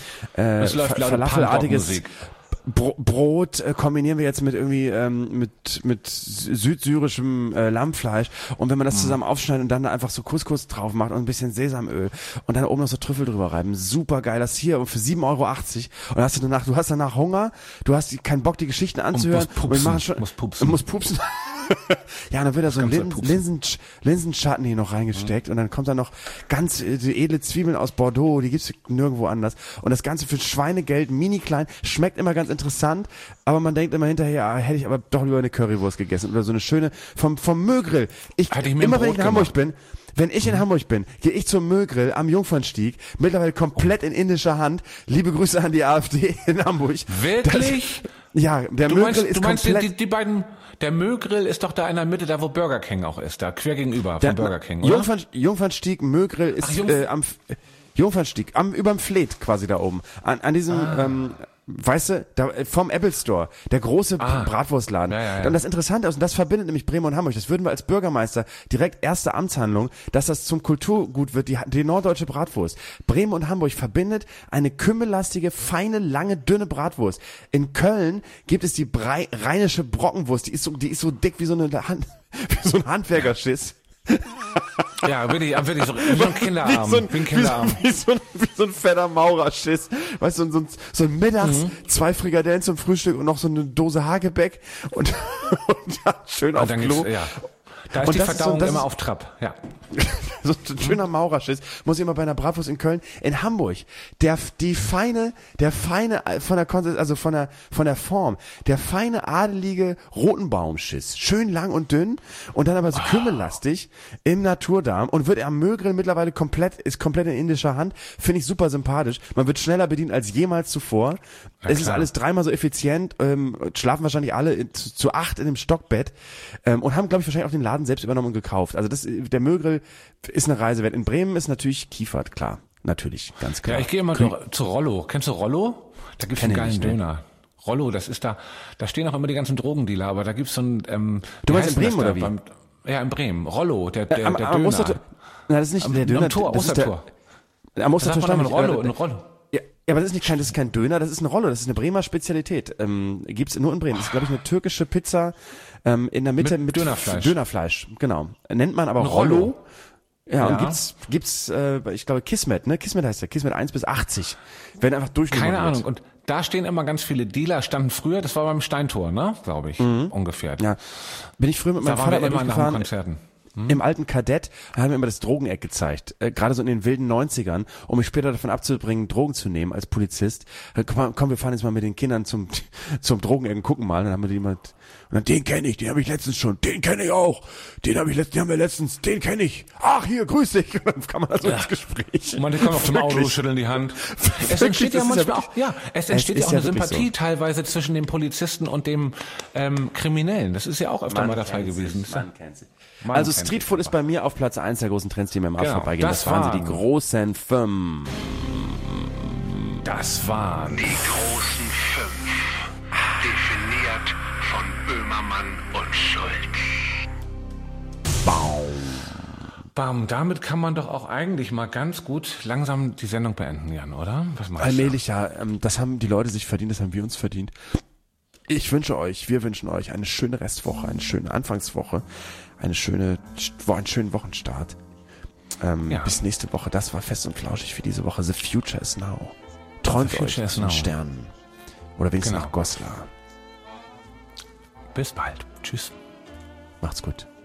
Speaker 3: Falafelartiges Brot kombinieren wir jetzt mit irgendwie mit südsyrischem Lammfleisch und wenn man das zusammen aufschneidet und dann da einfach so Couscous drauf macht und ein bisschen Sesamöl und dann oben noch so Trüffel drüber reiben, super geil, das hier für 7,80 € und du hast danach Hunger, du hast keinen Bock die Geschichten anzuhören und wir machen schon, muss pupsen. Ja, und dann wird da so ein Linsenschatten hier noch reingesteckt und dann kommt da noch ganz edle Zwiebeln aus Bordeaux, die gibt's nirgendwo anders. Und das Ganze für Schweinegeld, mini klein, schmeckt immer ganz interessant, aber man denkt immer hinterher, hätte ich aber doch lieber eine Currywurst gegessen oder so eine schöne vom Müllgrill. Immer wenn ich in Hamburg bin, gehe ich zum Müllgrill am Jungfernstieg, mittlerweile komplett in indischer Hand. Liebe Grüße an die AfD in Hamburg.
Speaker 2: Wirklich?
Speaker 3: Ja, der Müllgrill ist
Speaker 2: komplett... Die beiden... Der Müllgrill ist doch da in der Mitte, da wo Burger King auch ist, da quer gegenüber vom Burger King, oder?
Speaker 3: Jungfernstieg, Müllgrill ist am Jungfernstieg, überm Fleet quasi da oben. An diesem, weißt du, da vom Apple Store, der große Bratwurstladen. Ja. Und das Interessante ist, und das verbindet nämlich Bremen und Hamburg, das würden wir als Bürgermeister direkt erste Amtshandlung, dass das zum Kulturgut wird, die norddeutsche Bratwurst. Bremen und Hamburg verbindet eine kümmellastige, feine, lange, dünne Bratwurst. In Köln gibt es die rheinische Brockenwurst, die ist so dick wie so ein Handwerkerschiss.
Speaker 2: Ja, wirklich so, wie ein Kinderarm.
Speaker 3: Wie so ein fetter Maurerschiss. Weißt du, so ein Mittags, 2 Frikadellen zum Frühstück und noch so eine Dose Hagebeck und dann schön auf Klo.
Speaker 2: Da ist
Speaker 3: Und
Speaker 2: die
Speaker 3: das ist so-
Speaker 2: Verdauung
Speaker 3: das
Speaker 2: immer
Speaker 3: ist-
Speaker 2: auf Trab, ja.
Speaker 3: So ein schöner Maurerschiss. Muss ich immer bei einer Bratwurst in Köln. In Hamburg. Der feine, von der Konsistenz, also von der Form, der feine, adelige Rotenbaumschiss. Schön lang und dünn und dann aber so kümmellastig im Naturdarm und wird am Müllgrill mittlerweile komplett in indischer Hand. Finde ich super sympathisch. Man wird schneller bedient als jemals zuvor. Es ist
Speaker 2: klar.
Speaker 3: alles dreimal so effizient, schlafen wahrscheinlich alle zu 8 in einem Stockbett und haben, glaube ich, wahrscheinlich auch den Laden selbst übernommen und gekauft. Also der Müllgrill ist eine Reise wert. In Bremen ist natürlich Kiefert, klar. Natürlich, ganz klar.
Speaker 2: Ja, ich gehe immer zu Rollo. Kennst du Rollo? Da gibt's einen
Speaker 3: Kenn
Speaker 2: geilen
Speaker 3: ich nicht, ne?
Speaker 2: Döner. Rollo, das ist da stehen auch immer die ganzen Drogendealer, aber da gibt's so ein,
Speaker 3: Du
Speaker 2: wie
Speaker 3: meinst in
Speaker 2: heißt denn
Speaker 3: Bremen
Speaker 2: das da
Speaker 3: oder wie?
Speaker 2: Ja, in Bremen. Rollo, der
Speaker 3: am
Speaker 2: Döner.
Speaker 3: Ostertor. Na, das ist nicht der Döner.
Speaker 2: Am Tor,
Speaker 3: das ist
Speaker 2: Ostertor.
Speaker 3: Am
Speaker 2: Da
Speaker 3: Ostertor
Speaker 2: sagt man
Speaker 3: stand
Speaker 2: immer ein
Speaker 3: ich,
Speaker 2: Rollo,
Speaker 3: aber-
Speaker 2: ein Rollo.
Speaker 3: Ja, aber das ist kein Döner, das ist eine Rollo, das ist eine Bremer Spezialität. Gibt's nur in Bremen. Das ist, glaube ich, eine türkische Pizza in der Mitte mit
Speaker 2: Dönerfleisch.
Speaker 3: Dönerfleisch, genau. Nennt man aber
Speaker 2: Ein
Speaker 3: Rollo.
Speaker 2: Rollo.
Speaker 3: Ja, und
Speaker 2: Ja.
Speaker 3: gibt's ich glaube Kismet, ne? Kismet heißt der. Kismet 1 bis 80. Werden einfach durchnummeriert.
Speaker 2: Keine Ahnung. Und da stehen immer ganz viele Dealer, standen früher, das war beim Steintor, ne? Glaube ich, ungefähr.
Speaker 3: Ja. Bin ich früher mit meinem
Speaker 2: Da waren
Speaker 3: Vater
Speaker 2: wir
Speaker 3: mal
Speaker 2: immer nach den
Speaker 3: durchgefahren.
Speaker 2: Konzerten.
Speaker 3: Im alten Kadett haben wir immer das Drogeneck gezeigt. Gerade so in den wilden 90ern, um mich später davon abzubringen, Drogen zu nehmen als Polizist. Komm, wir fahren jetzt mal mit den Kindern zum Drogeneck und gucken mal. Dann haben wir die immer, und dann, den kenne ich, den habe ich letztens schon, den kenne ich auch. Den haben wir letztens, den kenne ich. Ach, hier, grüß dich. Und dann kann man also ins Gespräch.
Speaker 2: Und manche kommen auch zum Auto,
Speaker 3: Wirklich.
Speaker 2: schütteln die Hand. Es
Speaker 3: Wirklich,
Speaker 2: entsteht ja
Speaker 3: das ist
Speaker 2: manchmal
Speaker 3: ja
Speaker 2: auch, ja, es entsteht
Speaker 3: ist
Speaker 2: ja auch
Speaker 3: ja
Speaker 2: eine
Speaker 3: wirklich
Speaker 2: Sympathie
Speaker 3: so.
Speaker 2: teilweise zwischen dem Polizisten und dem Kriminellen. Das ist ja auch öfter mal der Fall gewesen. Man
Speaker 3: Also
Speaker 2: kennt
Speaker 3: Streetfood ist bei mir auf Platz 1 der großen Trends, die mir im Arsch
Speaker 2: Genau,
Speaker 3: vorbeigehen. Das waren sie, die großen 5.
Speaker 2: Das waren
Speaker 6: Die großen 5. Definiert von Böhmermann und Schulz.
Speaker 2: Bam, damit kann man doch auch eigentlich mal ganz gut langsam die Sendung beenden, Jan, oder? Was meinst du?
Speaker 3: Allmählich, ja. Das haben die Leute sich verdient, das haben wir uns verdient. Wir wünschen euch eine schöne Restwoche, eine schöne Anfangswoche, einen schönen Wochenstart.
Speaker 2: Ja.
Speaker 3: Bis nächste Woche. Das war Fest und Flauschig für diese Woche. The Future is Now. Träumt
Speaker 2: The
Speaker 3: euch
Speaker 2: future is
Speaker 3: von
Speaker 2: now.
Speaker 3: Sternen. Oder wenigstens
Speaker 2: Genau.
Speaker 3: nach Goslar.
Speaker 2: Bis bald. Tschüss.
Speaker 3: Macht's gut.